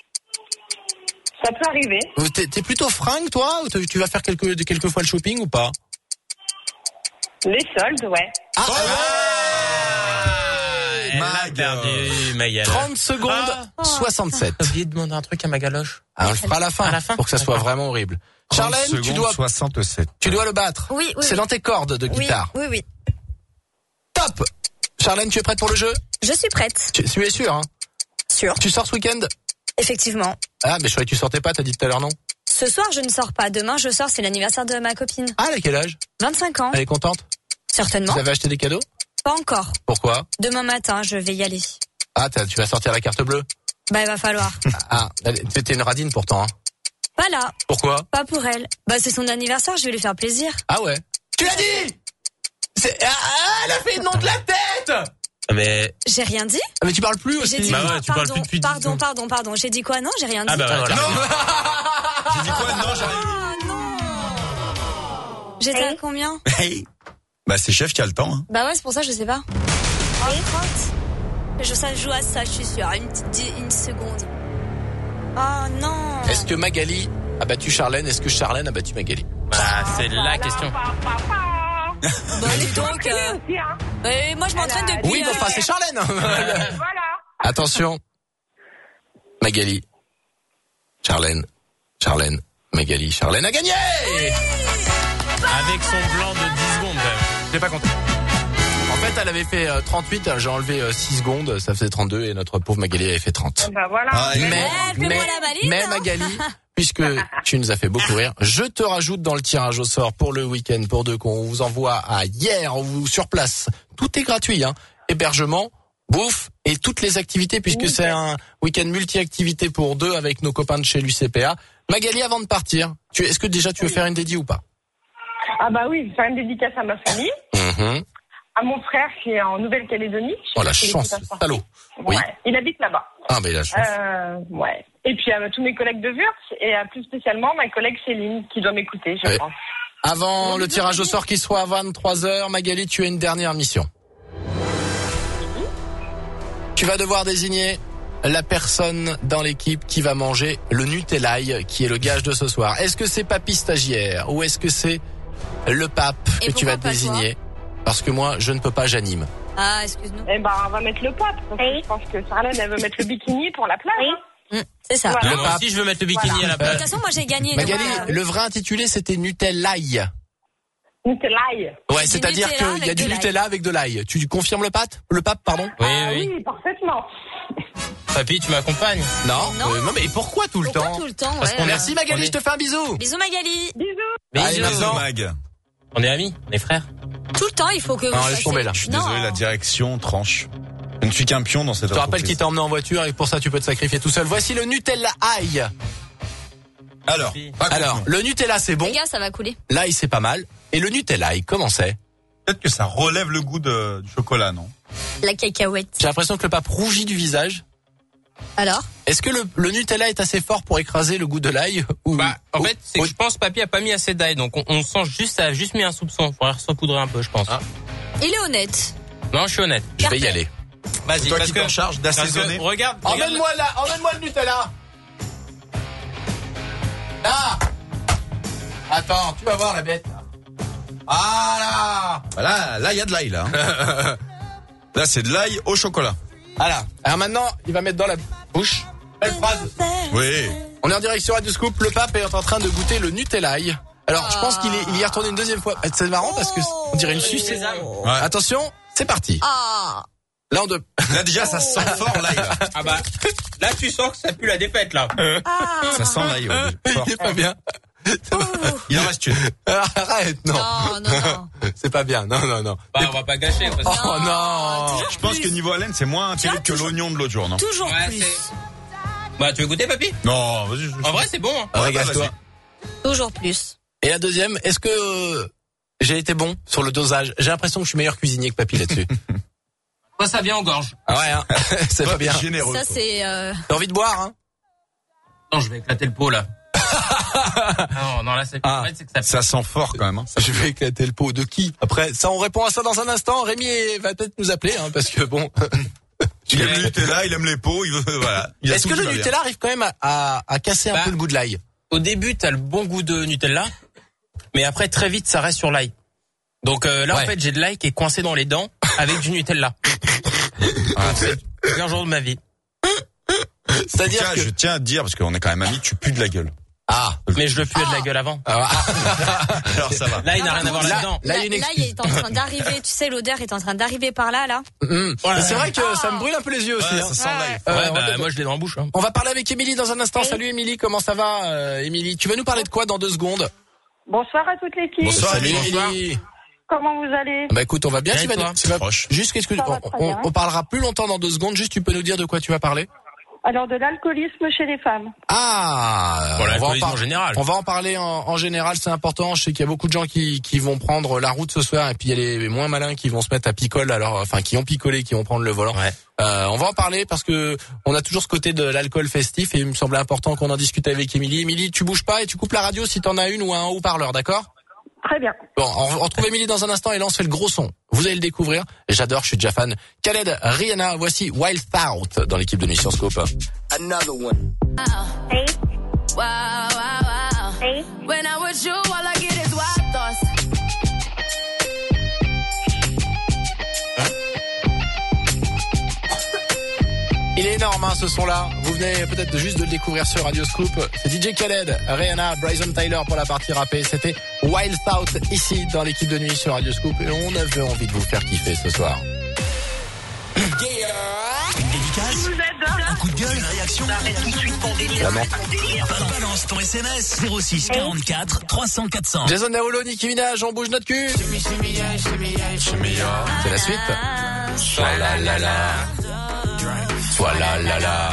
Ça peut arriver. Vous- T'es, t'es plutôt fringue, toi? Ou tu tu vas faire quelques, quelques fois le shopping ou pas? Les soldes, ouais. Ah, Elle a Mag. perdu, Magal. trente secondes, Ah. soixante-sept. T'as oublié de demander un truc à Magaloche. Ah, on le fera à la fin. À la fin Pour que ça soit D'accord. vraiment horrible. trente Charlène, tu secondes, dois, soixante-sept. tu dois le battre. Oui oui. C'est oui. dans tes cordes de Oui, guitare. oui oui. Top! Charlène, tu es prête pour le jeu? Je suis prête. Tu, tu es sûr, hein? Sûr. Tu sors ce week-end? Effectivement. Ah, mais je croyais que tu sortais pas, t'as dit tout à l'heure non? Ce soir, je ne sors pas. Demain, je sors. C'est l'anniversaire de ma copine. Ah, elle a quel âge? vingt-cinq ans. Elle est contente? Certainement. Vous avez acheté des cadeaux? Pas encore. Pourquoi? Demain matin, je vais y aller. Ah, t'as- tu vas sortir la carte bleue? Bah, il va falloir. Ah, elle- t'es une radine pourtant, hein? Pas là. Pourquoi? Pas pour elle. Bah, c'est son anniversaire. Je vais lui faire plaisir. Ah ouais. Tu l'as dit! C'est, ah, ah, elle a fait le nom de la tête! Mais J'ai rien dit. Ah, mais tu parles plus aussi. J'ai dit Bah quoi? ouais, tu parles Pardon, plus depuis dix pardon, ans. pardon, pardon. J'ai dit quoi? Non, j'ai rien dit. ah bah voilà. J'ai dit quoi? Non, j'arrive. Ah, non. J'étais à combien? Hey. Bah, c'est chef qui a le temps, hein. Bah ouais, c'est pour ça, je sais pas. Oh, trente. Je ça joue à ça, je suis sûre. Une petite dix- une seconde. Oh non. Est-ce que Magali a battu Charlène? Est-ce que Charlène a battu Magali? Bah, c'est la question. Bon, dis donc. euh, Aussi, hein. euh, moi, je m'entraîne depuis. Oui, bon, euh, enfin, c'est Charlène! Voilà. Attention. Magali. Charlène. Charlène. Magali. Charlène a gagné! Avec son blanc de dix secondes, quand même. Je l'ai pas compté. En fait, elle avait fait euh, trente-huit, j'ai enlevé euh, six secondes, ça faisait trente-deux et notre pauvre Magali avait fait trente. Bah voilà. Ah, et- Mais, Ouais, fais-moi mais, la maline, mais hein. Magali, puisque tu nous as fait beaucoup rire, je te rajoute dans le tirage au sort pour le week-end pour deux qu'on vous envoie à hier, on vous sur place. Tout est gratuit, hein. Hébergement, bouffe et toutes les activités puisque c'est un week-end multi-activités pour deux avec nos copains de chez l'U C P A. Magali, avant de partir, tu, est-ce que déjà tu veux faire une dédie ou pas? Ah bah oui, je vais faire une dédicace à ma famille, Mhm. à mon frère qui est en Nouvelle-Calédonie. Je sais Oh la pas s'il chance, écoute à ce salaud. soir. Oui. Ouais, il habite là-bas. Ah mais la chance. Euh, ouais. Et puis à tous mes collègues de Wurtz et à plus spécialement ma collègue Céline qui doit m'écouter, je Ouais. pense. Avant le tirage au sort qui soit à vingt-trois heures, Magali, tu as une dernière mission. Tu vas devoir désigner la personne dans l'équipe qui va manger le Nutellaï, qui est le gage de ce soir. Est-ce que c'est Papy Stagiaire ou est-ce que c'est le pape Et que tu vas pourquoi pas désigner? Parce que moi, je ne peux pas, j'anime. Ah, excuse-nous. Eh ben, on va mettre le pape. Parce que je pense que Charlène, elle veut mettre le bikini pour la plage. hein. Mm, c'est ça. Voilà. Le Moi pape. aussi, je veux mettre le bikini Voilà. à la De toute place. façon, moi, j'ai gagné. Magali, donc, euh, le vrai intitulé, c'était Nutellaï. Nutellaï. Ouais, Du c'est-à-dire Nutella qu'il y a avec du de l'ail. Nutella avec de l'ail. Tu confirmes le pape? Le pape, pardon? Oui, Ah oui. oui, parfaitement. Papy, tu m'accompagnes? Non, Non. euh, non, mais pourquoi tout le pourquoi temps? tout le temps? Parce ouais, qu'on ouais. Merci Magali, on est- je te fais un bisou. Bisous, Magali. Bisous. Allez, Bisous. maintenant. Mag. On est amis, on est frères. Tout le temps, il faut que vous Non, fassiez... laisse tomber là. Je suis Non. désolé, la direction tranche. Je ne suis qu'un pion dans cette Je te rappelle entreprise. qu'il t'a emmené en voiture et pour ça tu peux te sacrifier tout seul. Voici le Nutella ail. Alors, Alors, le Nutella c'est bon, Les gars, ça va couler. l'ail c'est pas mal. Et le Nutella ail, comment c'est? peut-être que ça relève le goût de, du chocolat, non? La cacahuète. J'ai l'impression que le pape rougit du visage. Alors? Est-ce que le, le Nutella est assez fort pour écraser le goût de l'ail ou... Bah, en ou- fait, c'est que je pense papy a pas mis assez d'ail, donc on, on sent juste, ça a juste mis un soupçon. Faudrait saupoudrer un peu, je pense. Ah. Il est honnête. Non, je suis honnête. Je vais y aller. Vas-y, Toi parce qui que, t'en charges parce que, d'assaisonner. regarde, regarde. Emmène-moi là, emmène-moi le Nutella. Là. Attends, tu vas voir la bête. Ah là. Voilà, là, il y a de l'ail, là. hein. Là, c'est de l'ail au chocolat. Voilà. Alors maintenant, il va mettre dans la bouche. Belle phrase. Oui. On est en direction Radio Scoop. Le pape est en train de goûter le Nutella ail. Alors, je pense qu'il est, il y est retourné une deuxième fois. C'est marrant parce que on dirait une suce. Ouais. Attention, c'est parti. Ah. Là, on doit... Là, déjà, ça sent fort l'ail, là. Ah bah, là tu sens que ça pue la défaite, là. Ça sent l'ail, ouais, fort. Il est pas bien. Il en reste une. Arrête, non. Non, non, non. C'est pas bien. Non, non, non. Bah, on va pas gâcher. Parce que... Oh non. Je pense que niveau haleine, c'est moins terrible que l'oignon de l'autre jour, non? Toujours Ouais, plus. c'est- Bah, tu veux goûter, papy? Non, vas-y. je- En vrai, c'est bon. Hein. Ouais, Régale-toi. vas-y. Toujours plus. Et la deuxième, est-ce que euh, j'ai été bon sur le dosage? J'ai l'impression que je suis meilleur cuisinier que papy là-dessus. Toi, ça vient en gorge. Ah ouais, hein. C'est Toi, pas bien. t'es généreux. Ça, toi. c'est... Euh... T'as envie de boire, hein? Non, je vais éclater le pot, là. non, non, là, c'est Ah. en fait, c'est que ça Ça sent fort, quand même. hein. Je vais éclater le pot de qui? Après, ça, on répond à ça dans un instant. Rémi va peut-être nous appeler, hein, parce que bon. Il aime le Nutella, il aime les pots, il veut, voilà. Il a Est-ce tout que qui le va bien. Nutella arrive quand même à, à, à casser un Bah. peu le goût de l'ail? Au début, t'as le bon goût de Nutella, mais après, très vite, ça reste sur l'ail. Donc euh, là, Ouais. en fait, j'ai de l'ail qui est coincé dans les dents avec du Nutella. Ah, C'est le pire jour de ma vie. C'est-à-dire Tiens, que... je tiens à te dire, parce qu'on est quand même amis, tu pues de la gueule. Ah. Mais je le puais de la gueule avant. Ah. Alors ça va. Là, il n'a rien à voir Là- là-dedans. là, il y a une là, il est en train d'arriver. Tu sais, l'odeur est en train d'arriver par là, là. Hum. Ouais. C'est vrai que ça me brûle un peu les yeux aussi. Ouais, hein. ça sent l'ail. Euh, Ouais, on, va bah, peut-être- moi, je l'ai dans la bouche. Hein. on va parler avec Émilie dans un instant. Salut Émilie, comment ça va euh, Émilie? Tu vas nous parler de quoi dans deux secondes? Bonsoir à toute l'équipe. Bonsoir, Salut Émilie. Émilie. Comment vous allez? Bah écoute, on va bien. Bien, Tu et vas, toi tu vas- Proche. juste qu'est-ce que Ça va on, très on, bien. on parlera plus longtemps dans deux secondes. Juste, tu peux nous dire de quoi tu vas parler? Alors, de l'alcoolisme chez les femmes. Ah, Bon, on va en l'alcoolisme par- en général. On va en parler en, en général, c'est important. Je sais qu'il y a beaucoup de gens qui, qui vont prendre la route ce soir, et puis il y a les moins malins qui vont se mettre à picoler, alors enfin qui ont picolé, qui vont prendre le volant. Ouais. Euh, on va en parler parce que on a toujours ce côté de l'alcool festif, et il me semblait important qu'on en discute avec Émilie. Émilie, tu bouges pas et tu coupes la radio si t'en as une ou un haut-parleur, d'accord? Très bien. Bon, on on retrouve Émilie dans un instant, et là on se fait le gros son. Vous allez le découvrir. Et j'adore, je suis déjà fan. Khaled, Rihanna, voici Wild Out dans l'équipe de Mission Scope. Another one. Hey, Wow, wow, wow. hey. When I'm with you, all I get is wild thoughts. Il est énorme, hein, ce son-là. Vous venez peut-être juste de le découvrir sur Radio Scoop. C'est D J Khaled, Rihanna, Bryson Tyler pour la partie rappée. C'était Wild Out ici dans l'équipe de nuit sur Radio Scoop, et on avait envie de vous faire kiffer ce soir. Une dédicace, un coup de gueule, une réaction, Vraiment. balance ton S M S zéro six quarante-quatre trois cents quatre cents. Jason Derulo, Nicki Minaj, on bouge notre cul. C'est la suite. Soit la la la. Soit la la la.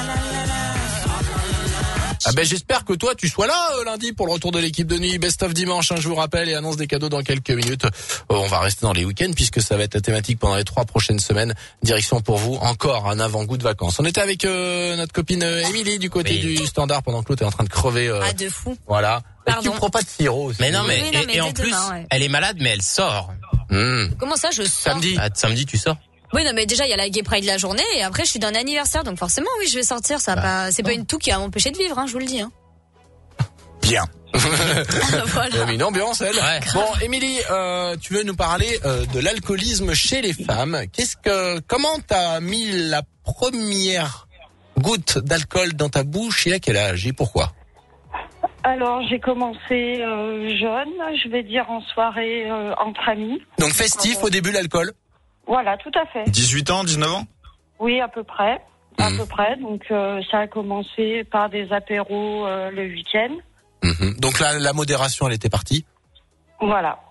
Ah ben j'espère que toi tu sois là euh, lundi pour le retour de l'équipe de nuit. Best of dimanche, hein, je vous rappelle, et annonce des cadeaux dans quelques minutes. Euh, on va rester dans les week-ends puisque ça va être la thématique pendant les trois prochaines semaines. Direction pour vous encore un avant-goût de vacances. On était avec euh, notre copine euh, Émilie du côté Oui. du standard pendant que l'autre est en train de crever. Euh, Ah, de fou. voilà. Et Pardon. tu prends pas de sirop aussi. Mais non, mais, Oui, non, et, mais et en dès plus, demain, ouais. elle est malade, mais elle sort. Mmh. Comment ça, je sors? Samedi. Ah, samedi, tu sors. Oui, non, mais déjà, il y a la Gay Pride de la journée, et après, je suis d'un anniversaire, donc forcément, oui, je vais sortir. Ça va pas, c'est pas une toux qui va m'empêcher de vivre, hein, je vous le dis, hein. Bien. Voilà. Elle a mis une ambiance, elle. Ouais. Bon, Émilie, euh, tu veux nous parler euh, de l'alcoolisme chez les femmes. Qu'est-ce que, comment t'as mis la première goutte d'alcool dans ta bouche et à quel âge et pourquoi? Alors, j'ai commencé euh, jeune, je vais dire en soirée euh, entre amis. Donc festif au début l'alcool. Voilà, tout à fait. dix-huit ans, dix-neuf ans? Oui, à peu près. À Mhm. peu près. Donc, euh, ça a commencé par des apéros euh, le week-end. Mhm. Donc là, la modération, elle était partie. Voilà.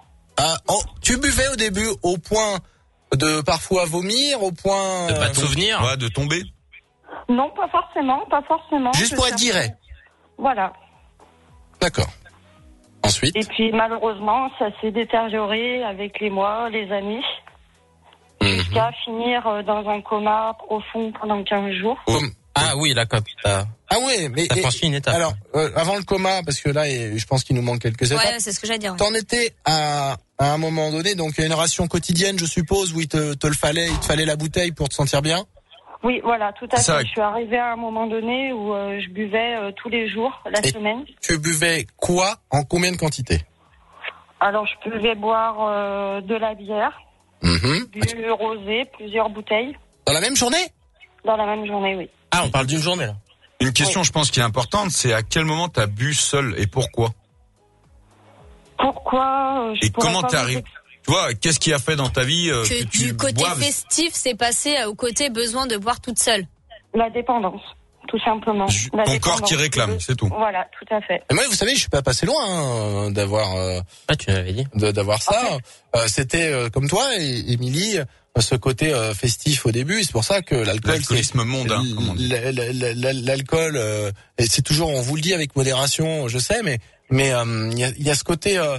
Ah, oh, tu buvais au début au point de parfois vomir, au point de pas te euh, souvenir, ouais, de tomber. Non, pas forcément, pas forcément. Juste Je pour être cherchais- direct. Voilà. D'accord. Ensuite. Et puis malheureusement, ça s'est détérioré avec les mois, les années, Mhm. jusqu'à finir euh, dans un coma profond pendant quinze jours. Ah oui, là, quand t'as... Ah ouais, mais T'as franchi une étape. alors euh, avant le coma, parce que là, et je pense qu'il nous manque quelques étapes. Ouais, c'est ce que j'allais dire. ouais. T'en étais à, à un moment donné, donc il y a une ration quotidienne, je suppose, où il te, te le fallait, il te fallait la bouteille pour te sentir bien. Oui, voilà, tout à Ça- fait. Je suis arrivée à un moment donné où euh, je buvais euh, tous les jours, la Et- semaine. Tu buvais quoi, en combien de quantité? Alors, je pouvais boire euh, de la bière, Mhm. du rosé, plusieurs bouteilles, Dans la même journée? dans la même journée, oui. Ah, on parle d'une journée, là. Une question, je pense, qui est importante, c'est à quel moment t'as bu seul et pourquoi? Pourquoi euh, je Et pourrais comment pas t'es vous arrivé? ex- Tu vois, qu'est-ce qui a fait dans ta vie euh, Que que tu du côté boives? festif, c'est passé euh, au côté besoin de boire toute seule. La dépendance, tout simplement. La Ton corps dépendance. qui réclame, c'est tout. Voilà, tout à fait. Et moi, vous savez, je suis pas passé loin hein, d'avoir euh, Ah, tu m'avais dit. de- d'avoir ça. Euh, C'était euh, comme toi, et, Émilie, euh, ce côté euh, festif au début. Et c'est pour ça que l'alcool, L'alcoolisme mondain, comme on dit. L- l- l- l- l'alcool, euh, et c'est toujours, on vous le dit avec modération, je sais, mais mais euh, il y, a, il y a ce côté euh,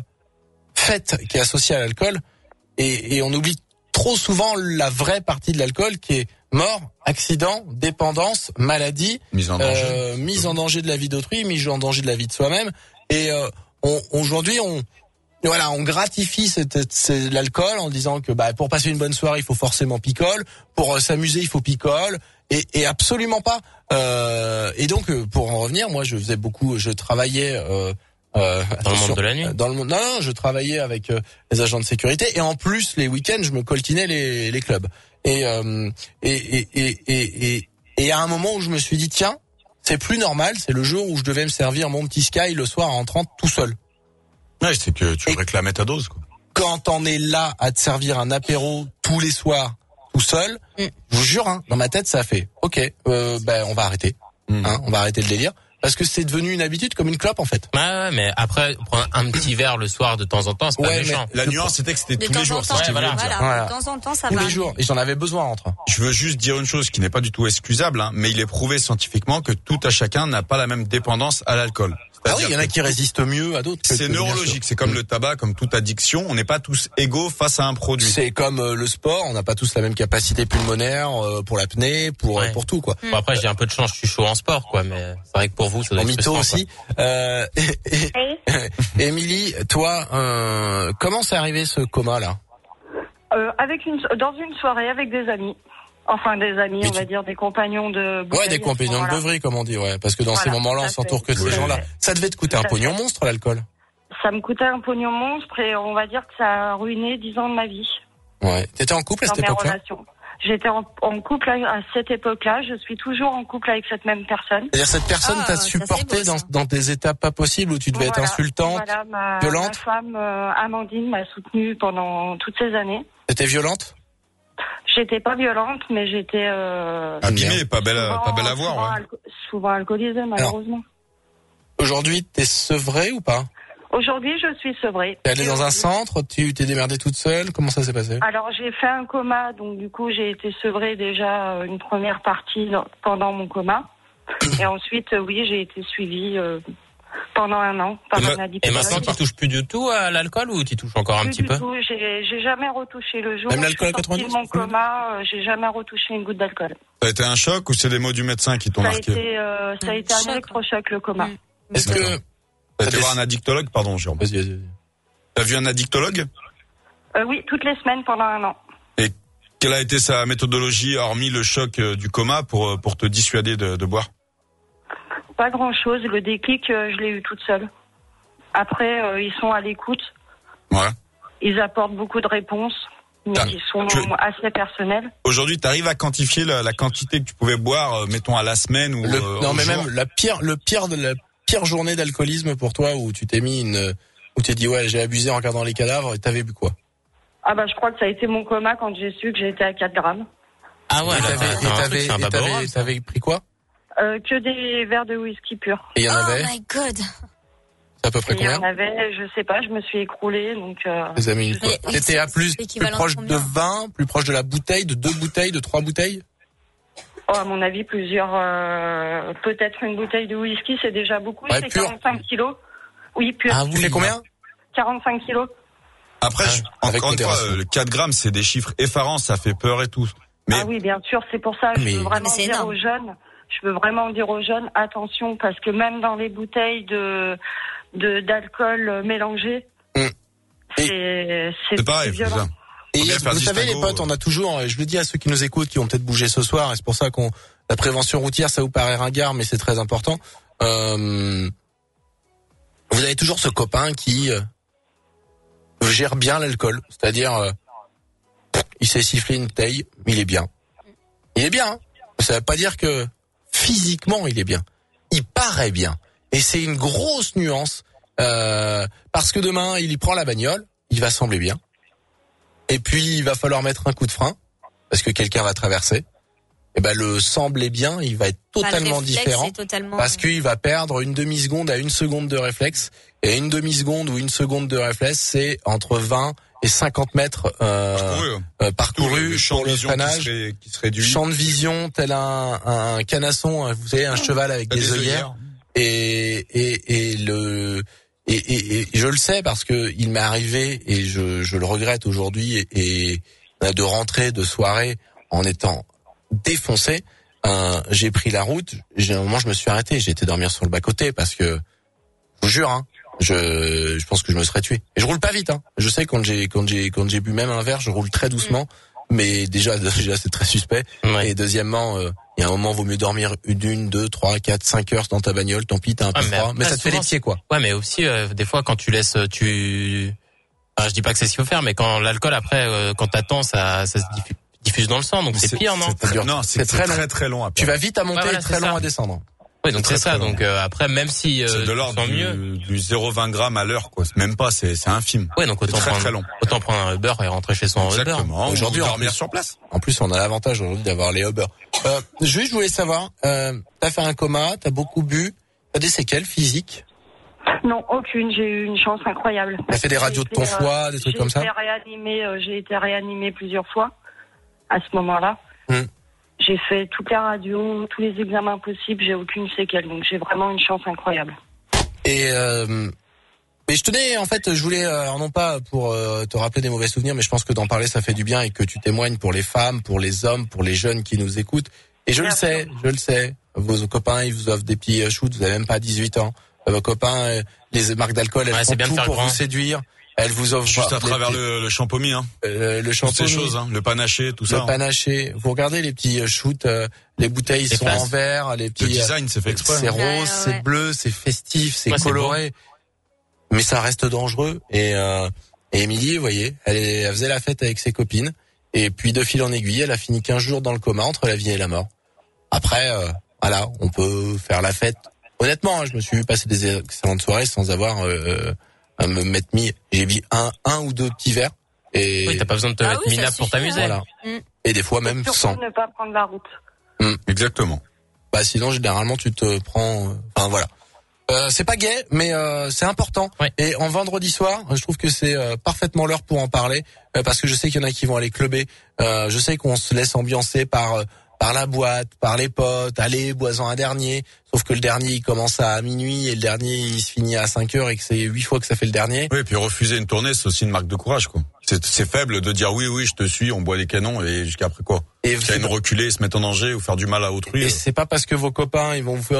fête qui est associé à l'alcool, et, et on oublie trop souvent la vraie partie de l'alcool qui est mort, accident, dépendance, maladie, mise en danger, euh, mise en danger de la vie d'autrui, mise en danger de la vie de soi-même. Et euh, on, aujourd'hui, on voilà, on gratifie cette, cette- l'alcool en disant que bah pour passer une bonne soirée, il faut forcément picole, pour euh, s'amuser, il faut picole, et, et absolument pas. Euh, et donc, euh, pour en revenir, moi, je faisais beaucoup, je travaillais. Euh, euh, Dans le monde attention, de la nuit. Dans le monde, non, non, je travaillais avec euh, les agents de sécurité, et en plus les week-ends, je me coltinais les, les clubs. Et, euh, et, et, et, et, et, et à un moment où je me suis dit tiens, c'est plus normal, c'est le jour où je devais me servir mon petit Sky le soir en rentrant tout seul. Ouais, c'est que tu réclamais ta dose, quoi. Quand on est là à te servir un apéro tous les soirs tout seul, Mm. je vous jure, hein, dans ma tête, ça a fait ok, euh, ben on va arrêter, Mm. hein, on va arrêter le délire. Parce que c'est devenu une habitude, comme une clope en fait. Ouais, ouais, mais après, prendre un petit verre le soir de temps en temps, c'est pas Ouais, méchant. La nuance, c'était que c'était De tous temps les jours, en c'est temps, ce que je voulais voilà, dire. Voilà. de temps en temps, ça Tous va. les jours. Et j'en avais besoin entre. Je veux juste dire une chose qui n'est pas du tout excusable, hein, mais il est prouvé scientifiquement que tout à chacun n'a pas la même dépendance à l'alcool. Ah oui, il y en a que qui résistent mieux à d'autres. que- C'est que- bien neurologique, sûr. c'est comme le tabac, comme toute addiction. On n'est pas tous égaux face à un produit. C'est comme euh, le sport, on n'a pas tous la même capacité pulmonaire euh, pour l'apnée, pour Ouais. pour tout quoi. Bon, après, j'ai un peu de chance, je suis chaud en sport, quoi, mais c'est vrai que pour vous, ça doit En être mytho stressant, aussi. Euh, et- et- Émilie, toi, euh, comment c'est arrivé ce coma là? Euh, avec une, dans une soirée avec des amis. Enfin, des amis, Mais on va tu- dire des compagnons de Ouais, bouteille des à ce compagnons de moment-là. beuverie, comme on dit, ouais. Parce que dans Voilà, ces moments-là, tout on à s'entoure fait. que de ces Oui. gens-là. Ça devait te coûter un Tout à pognon fait. monstre, l'alcool. Ça me coûtait un pognon monstre et on va dire que ça a ruiné dix ans de ma vie Ouais. T'étais en couple à dans cette mes époque-là? relations. J'étais en, en couple à, à cette époque-là. Je suis toujours en couple avec cette même personne. C'est-à-dire cette personne Ah, t'a ça, c'est supporté beau, dans, ça. dans des étapes pas possibles où tu devais Voilà, être insultante, voilà, ma, violente. ma femme euh, Amandine m'a soutenue pendant toutes ces années. T'étais violente? J'étais pas violente, mais j'étais euh, Abîmé, pas belle, à- souvent- pas belle à souvent, voir. Ouais. alco- souvent alcoolisée, malheureusement. Aujourd'hui, t'es sevrée ou pas? Aujourd'hui, je suis sevrée. T'es allée dans un centre, tu t'es démerdée toute seule, comment ça s'est passé? Alors, j'ai fait un coma, donc du coup, j'ai été sevrée déjà euh, une première partie dans- pendant mon coma. Et ensuite, euh, oui, j'ai été suivie euh, pendant un an par Et un ma- addictologue. Et maintenant, tu touches plus du tout à l'alcool ou tu touches encore un Plus petit du peu? tout, j'ai j'ai jamais retouché le jour. Même où l'alcool à je suis sortie de quatre-vingt-dix, mon coma, euh, j'ai jamais retouché une goutte d'alcool. Ça a été un choc ou c'est les mots du médecin qui t'ont Ça a marqué? été, euh, ça a été un électrochoc, le coma. Est-ce que... T'as été voir un addictologue? Pardon, Jérôme. Vas-y, vas-y. T'as vu un addictologue? Euh, oui, toutes les semaines pendant un an. Et quelle a été sa méthodologie, hormis le choc euh, du coma, pour, euh, pour te dissuader de, de boire? Pas grand-chose. Le déclic, euh, je l'ai eu toute seule. Après, euh, ils sont à l'écoute. Ouais. Ils apportent beaucoup de réponses, mais Ah, qui sont tu- assez personnelles. Aujourd'hui, t'arrives à quantifier la, la quantité que tu pouvais boire, euh, mettons, à la semaine ou Le- euh, non au mais jour? même la pire, le pire de la pire journée d'alcoolisme pour toi où tu t'es mis une, où tu t'es dit ouais j'ai abusé en regardant les cadavres et t'avais bu quoi? Ah bah, je crois que ça a été mon coma quand j'ai su que j'étais à quatre grammes. Ah ouais, Et là, t'avais, t'as- et t'as un truc, t'avais, c'est un et baborame, t'avais, ça. t'avais pris quoi? Euh, que des verres de whisky pur. Et il y en Oh avait? my god. À peu près Il y combien? en avait, je sais pas, je me suis écroulée, donc. Euh, Les amis, je sais pas. t'étais à plus, plus proche de vingt, plus proche de la bouteille, de deux bouteilles, de trois bouteilles? Oh, à mon avis, plusieurs, euh, peut-être une bouteille de whisky, c'est déjà beaucoup. Ouais, c'est pur. quarante-cinq kilos. Oui, pur. Ah, vous faites combien? quarante-cinq kilos. Après, je- encore une fois, euh, le quatre grammes, c'est des chiffres effarants, ça fait peur et tout. Mais Ah oui, bien sûr, c'est pour ça, je Mais- veux vraiment Mais c'est dire énorme. aux jeunes, je veux vraiment dire aux jeunes, attention, parce que même dans les bouteilles de, de, d'alcool euh, mélangé, Mm. c'est, c'est, C'est pareil, violent. c'est ça. Et il y a- vous savez, les potes, on a toujours, et je le dis à ceux qui nous écoutent, qui ont peut-être bougé ce soir, et c'est pour ça qu'on, la prévention routière, ça vous paraît ringard, mais c'est très important. Euh, vous avez toujours ce copain qui euh, gère bien l'alcool, c'est-à-dire, euh, il s'est sifflé une taille, il est bien. Il est bien, hein. Ça veut pas dire que physiquement il est bien. Il paraît bien. Et c'est une grosse nuance, euh, parce que demain, il y prend la bagnole, il va sembler bien. Et puis, il va falloir mettre un coup de frein, parce que quelqu'un va traverser. Et ben, le sembler bien, il va être totalement Bah, le réflexe différent. est totalement- Parce qu'il va perdre une demi-seconde à une seconde de réflexe. Et une demi-seconde ou une seconde de réflexe, c'est entre vingt et cinquante mètres, euh, Parcouru. euh, parcourus le champ pour de le vision qui freinage. serait- qui se réduit. Champ de vision, tel un, un canasson, vous savez, un cheval avec T'as des, des œillères. œillères. Et, et, et le, et, et, et je le sais parce que il m'est arrivé et je, je le regrette aujourd'hui et, et de rentrer de soirée en étant défoncé. Euh, j'ai pris la route. J'ai un moment, je me suis arrêté. J'ai été dormir sur le bas côté parce que, je vous jure, hein, je, je pense que je me serais tué. Et je roule pas vite. Hein. Je sais quand j'ai quand j'ai quand j'ai bu même un verre, je roule très doucement. Mais déjà, déjà c'est très suspect. Et deuxièmement, euh, il y a un moment, vaut mieux dormir d'une, deux, trois, quatre, cinq heures dans ta bagnole. Tant pis, t'as un peu Ah, mais froid, mais après, ça te fait les souvent, pieds, quoi. Ouais, mais aussi euh, des fois quand tu laisses, tu, enfin, je dis pas que c'est ce qu'il faut faire, mais quand l'alcool après, euh, quand t'attends, ça, ça se diffuse, diffuse dans le sang, donc c'est pire, non C'est-à-dire, Non, c'est c'est très long. très très long à Tu vas vite à monter Ouais, voilà, et très c'est long ça. à descendre. Oui, donc C'est c'est très, ça. très long. Donc euh, après, même si euh, C'est de tu l'ordre sens du, mieux. du zéro virgule vingt grammes à l'heure, quoi. C'est même pas, c'est, c'est infime. Ouais, donc C'est autant très prendre, très long. autant prendre un Uber et rentrer chez son Uber. Exactement. Aujourd'hui, Ou en dormir plus- sur place. En plus, on a l'avantage aujourd'hui d'avoir les Uber. Euh, juste, je voulais savoir, euh, t'as fait un coma, t'as beaucoup bu, t'as des séquelles physiques? Non, aucune. J'ai eu une chance incroyable. T'as fait des radios de ton J'ai été, foie, des trucs comme ça? J'ai été réanimée, euh, j'ai été réanimée plusieurs fois à ce moment-là. Hmm. J'ai fait toutes les radios, tous les examens possibles, j'ai aucune séquelle, donc j'ai vraiment une chance incroyable. Et euh, mais je tenais, en fait, je voulais, euh, alors non pas pour euh, te rappeler des mauvais souvenirs, mais je pense que d'en parler, ça fait du bien et que tu témoignes pour les femmes, pour les hommes, pour les jeunes qui nous écoutent. Et je le sais, je le sais. Vos copains, ils vous offrent des petits euh, shoots, vous avez même pas dix-huit ans. Euh, Vos copains, euh, les marques d'alcool, elles Ouais, font c'est bien de tout faire pour grand. vous séduire. Elles vous offrent Juste à des- travers des- le, le champomis, hein. euh, le Toutes champomis, ces choses, hein. Le panaché, tout le ça. hein. panaché. Vous regardez les petits euh, shoots, euh, les bouteilles Les sont places. en verre, les petits. Le design, c'est fait exprès. C'est hein. rose, Ouais, ouais, c'est ouais. bleu, c'est festif, c'est Ouais, c'est coloré. Mais ça reste dangereux. Et, euh, et Émilie, vous voyez, elle, est- elle faisait la fête avec ses copines. Et puis de fil en aiguille, elle a fini quinze jours dans le coma entre la vie et la mort. Après, euh, voilà, on peut faire la fête. Honnêtement, hein, je me suis vu passer des excellentes soirées sans avoir euh, à me mettre mis. J'ai bu un, un ou deux petits verres. Et Oui, t'as pas besoin de te Ah mettre oui, ça minable pour suffit, t'amuser. voilà. Mm. Et des fois même Surtout sans. ne pas prendre la route. Mm. Exactement. Bah sinon généralement tu te prends. euh, Enfin voilà. Euh, c'est pas gay, mais euh, c'est important. Ouais. Et en vendredi soir, je trouve que c'est euh, parfaitement l'heure pour en parler, euh, parce que je sais qu'il y en a qui vont aller clubber. Euh, je sais qu'on se laisse ambiancer par euh, par la boîte, par les potes. Allez, bois-en un dernier. Sauf que le dernier il commence à minuit et le dernier il se finit à cinq heures et que c'est huit fois que ça fait le dernier. Oui, et puis refuser une tournée, c'est aussi une marque de courage, quoi. C'est, c'est faible de dire oui, oui, je te suis, on boit les canons et jusqu'après quoi. Et Qu'il y a une reculer, se mettre en danger ou faire du mal à autrui. Et euh, c'est pas parce que vos copains ils vont vous faire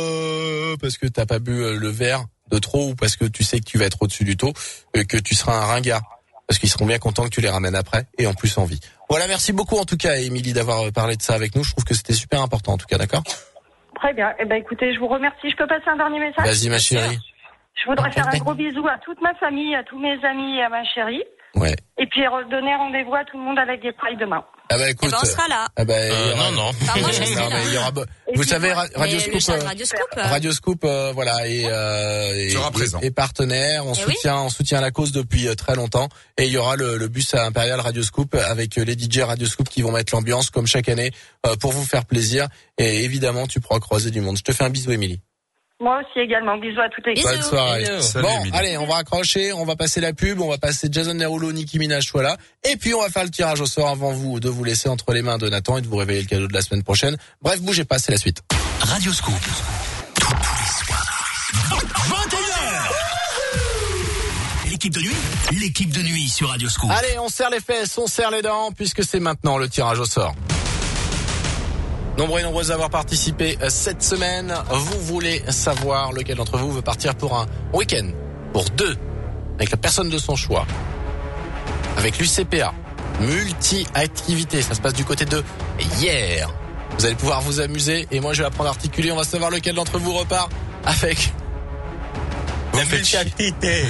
oh, parce que t'as pas bu euh, le verre de trop ou parce que tu sais que tu vas être au-dessus du taux euh, que tu seras un ringard. Parce qu'ils seront bien contents que tu les ramènes après et en plus en vie. Voilà, merci beaucoup en tout cas Émilie d'avoir euh, parlé de ça avec nous. Je trouve que c'était super important en tout cas, d'accord? Très bien. Eh ben, écoutez, je vous remercie. Je peux passer un dernier message? Vas-y ma chérie. Je voudrais faire un gros bisou à toute ma famille, à tous mes amis et à ma chérie. Ouais. Et puis donner rendez-vous à tout le monde avec des prides demain. Ah bah écoute. Eh ben, on sera là. Ah bah, Euh, il y aura- non, non. Enfin, moi, je serai Non, là. mais il y aura be- Et vous puis, savez moi, Ra- Mais Radio le Scoop chat de euh, Radio Scoop. euh, Radio Scoop, euh, voilà, et, euh, et, Sera et- présent. et partenaire. On Eh oui. soutient, on soutient la cause depuis euh, très longtemps. Et il y aura le, le bus à Impérial Radio Scoop avec euh, les D J Radio Scoop qui vont mettre l'ambiance comme chaque année euh, pour vous faire plaisir. Et évidemment, tu pourras croiser du monde. Je te fais un bisou, Émilie. Moi aussi également. Bisous à toutes les Bonne filles. soirée. Salut, Bon, Émilie. allez, on va raccrocher, on va passer la pub, on va passer Jason Derulo, Nicki Minaj, voilà. Et puis on va faire le tirage au sort avant vous de vous laisser entre les mains de Nathan et de vous révéler le cadeau de la semaine prochaine. Bref, bougez pas, c'est la suite. Radio Scoop. Tous les soirs. vingt et une heures. L'équipe de nuit, l'équipe de nuit sur Radio Scoop. Allez, on serre les fesses, on serre les dents, puisque c'est maintenant le tirage au sort. Nombreux et nombreuses à avoir participé cette semaine. Vous voulez savoir lequel d'entre vous veut partir pour un week-end, pour deux, avec la personne de son choix, avec l'U C P A, multi-activité. Ça se passe du côté de hier. Vous allez pouvoir vous amuser et moi je vais apprendre à articuler. On va savoir lequel d'entre vous repart avec la multi-activité.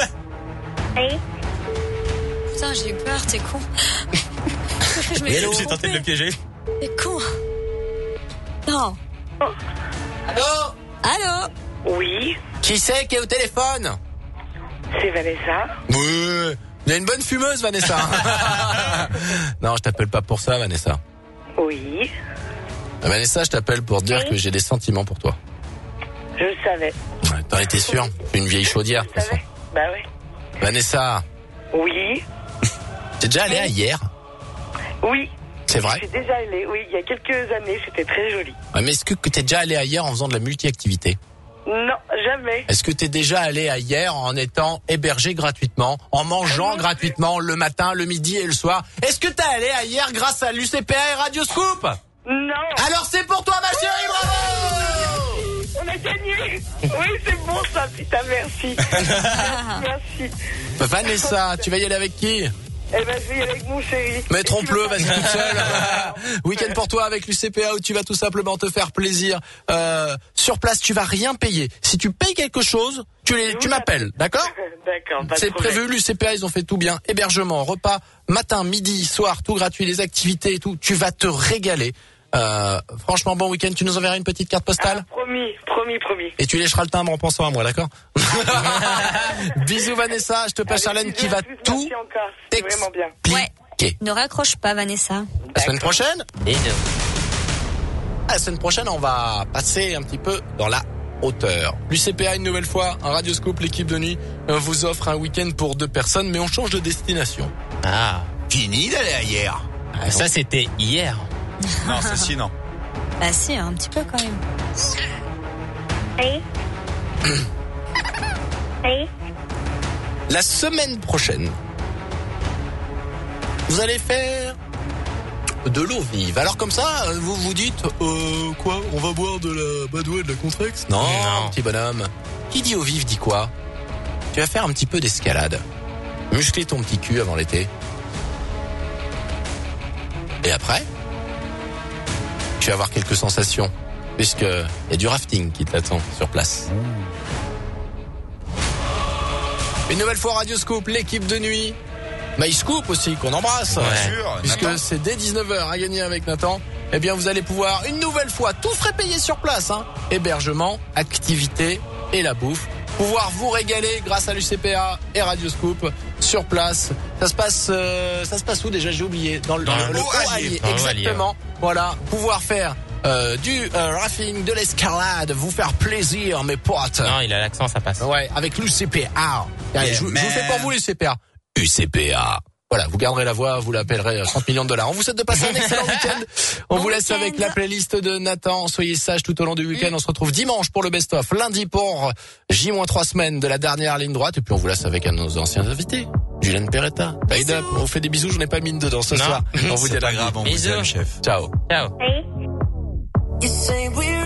Putain, j'ai eu peur, t'es con. Je me Hello, j'ai tenté de le piéger. T'es con. Non. Allô? Allô? Oui, Qui c'est qui est au téléphone? c'est Vanessa. Ouais. Il y a une bonne fumeuse, Vanessa. Non, je t'appelle pas pour ça, Vanessa. Oui, Vanessa, je t'appelle pour te dire que j'ai des sentiments pour toi. je le savais. Ouais, t'en étais sûre? Une vieille chaudière, de toute façon. Bah ouais. Vanessa, Oui, t'es déjà allée à hier? oui. C'est vrai? Je suis déjà allée, oui, il y a quelques années, c'était très joli. Ouais, mais est-ce que t'es déjà allé ailleurs en faisant de la multi-activité? Non, jamais. Est-ce que t'es déjà allé ailleurs en étant hébergé gratuitement, en mangeant gratuitement le matin, le midi et le soir? Est-ce que t'es allé ailleurs grâce à l'U C P A et Radio Scoop? Non. Alors c'est pour toi, ma chérie, bravo! On a gagné. Oui, c'est bon ça, putain, merci. Merci. Vanessa, tu vas y aller avec qui? Eh ben, je vais y aller avec mon chéri. Mais trompe-le, vas-y toute seule. Week-end pour toi avec l'U C P A où tu vas tout simplement te faire plaisir. Euh, sur place, tu vas rien payer. Si tu payes quelque chose, tu les, tu m'appelles, d'accord? D'accord, pas de C'est problème. prévu, l'U C P A, ils ont fait tout bien. Hébergement, repas, matin, midi, soir, tout gratuit, les activités et tout. Tu vas te régaler. Euh, franchement, bon week-end. Tu nous enverras une petite carte postale? Ah, promis, promis, promis. Et tu lécheras le timbre en pensant à moi, d'accord? Bisous Vanessa, je te passe Charlène qui va tout Merci encore, c'est vraiment bien. t'expliquer. Ne raccroche pas, Vanessa. La semaine prochaine? La semaine prochaine, on va passer un petit peu dans la hauteur. L'U C P A, une nouvelle fois, un Radio Scoop, l'équipe de nuit, euh, vous offre un week-end pour deux personnes, mais on change de destination. Ah. Fini d'aller ailleurs. Ah, ça, c'était hier. Non, c'est si, non. Bah si, un petit peu quand même. Oui. Oui. La semaine prochaine, vous allez faire de l'eau vive. Alors comme ça, vous vous dites, euh, quoi, on va boire de la Badoué, de la Contrex? Non, Non. petit bonhomme. Qui dit eau vive dit quoi? Tu vas faire un petit peu d'escalade. Muscler ton petit cul avant l'été. Et après, tu vas avoir quelques sensations. Puisque il y a du rafting qui t'attend sur place. Une nouvelle fois Radio Scoop, l'équipe de nuit. My Scoop aussi, qu'on embrasse. Bien sûr, Puisque Nathan. c'est dès dix-neuf heures à gagner avec Nathan. Eh bien, vous allez pouvoir, une nouvelle fois, tout frais payé sur place, hein. Hébergement, activité et la bouffe. Pouvoir vous régaler grâce à l'U C P A et Radio Scoop sur place. Ça se passe, euh, ça se passe où déjà? J'ai oublié. Dans le, Dans le le Haut-Allier. Dans le Haut-Allier, Exactement. Voilà. Pouvoir faire euh, du euh, rafting, de l'escalade, vous faire plaisir, mes potes. Non, il a l'accent, ça passe. Ouais, avec l'U C P A. Allez, Yeah, je, vous- je man. vous fais pour vous l'U C P A. U C P A. Voilà, vous garderez la voix, vous l'appellerez trente millions de dollars. On vous souhaite de passer un excellent week-end. On Bon vous laisse week-end. avec la playlist de Nathan. Soyez sages tout au long du week-end. On se retrouve dimanche pour le best-of, lundi pour J trois semaines de la dernière ligne droite. Et puis on vous laisse avec un de nos anciens invités, Julien Peretta. Fade up. On vous fait des bisous, je n'ai pas mine dedans ce Non. soir. On vous dit C'est à pas lundi. grave, on vous Bisous. aime, chef. Ciao. Ciao. Oui. You say we're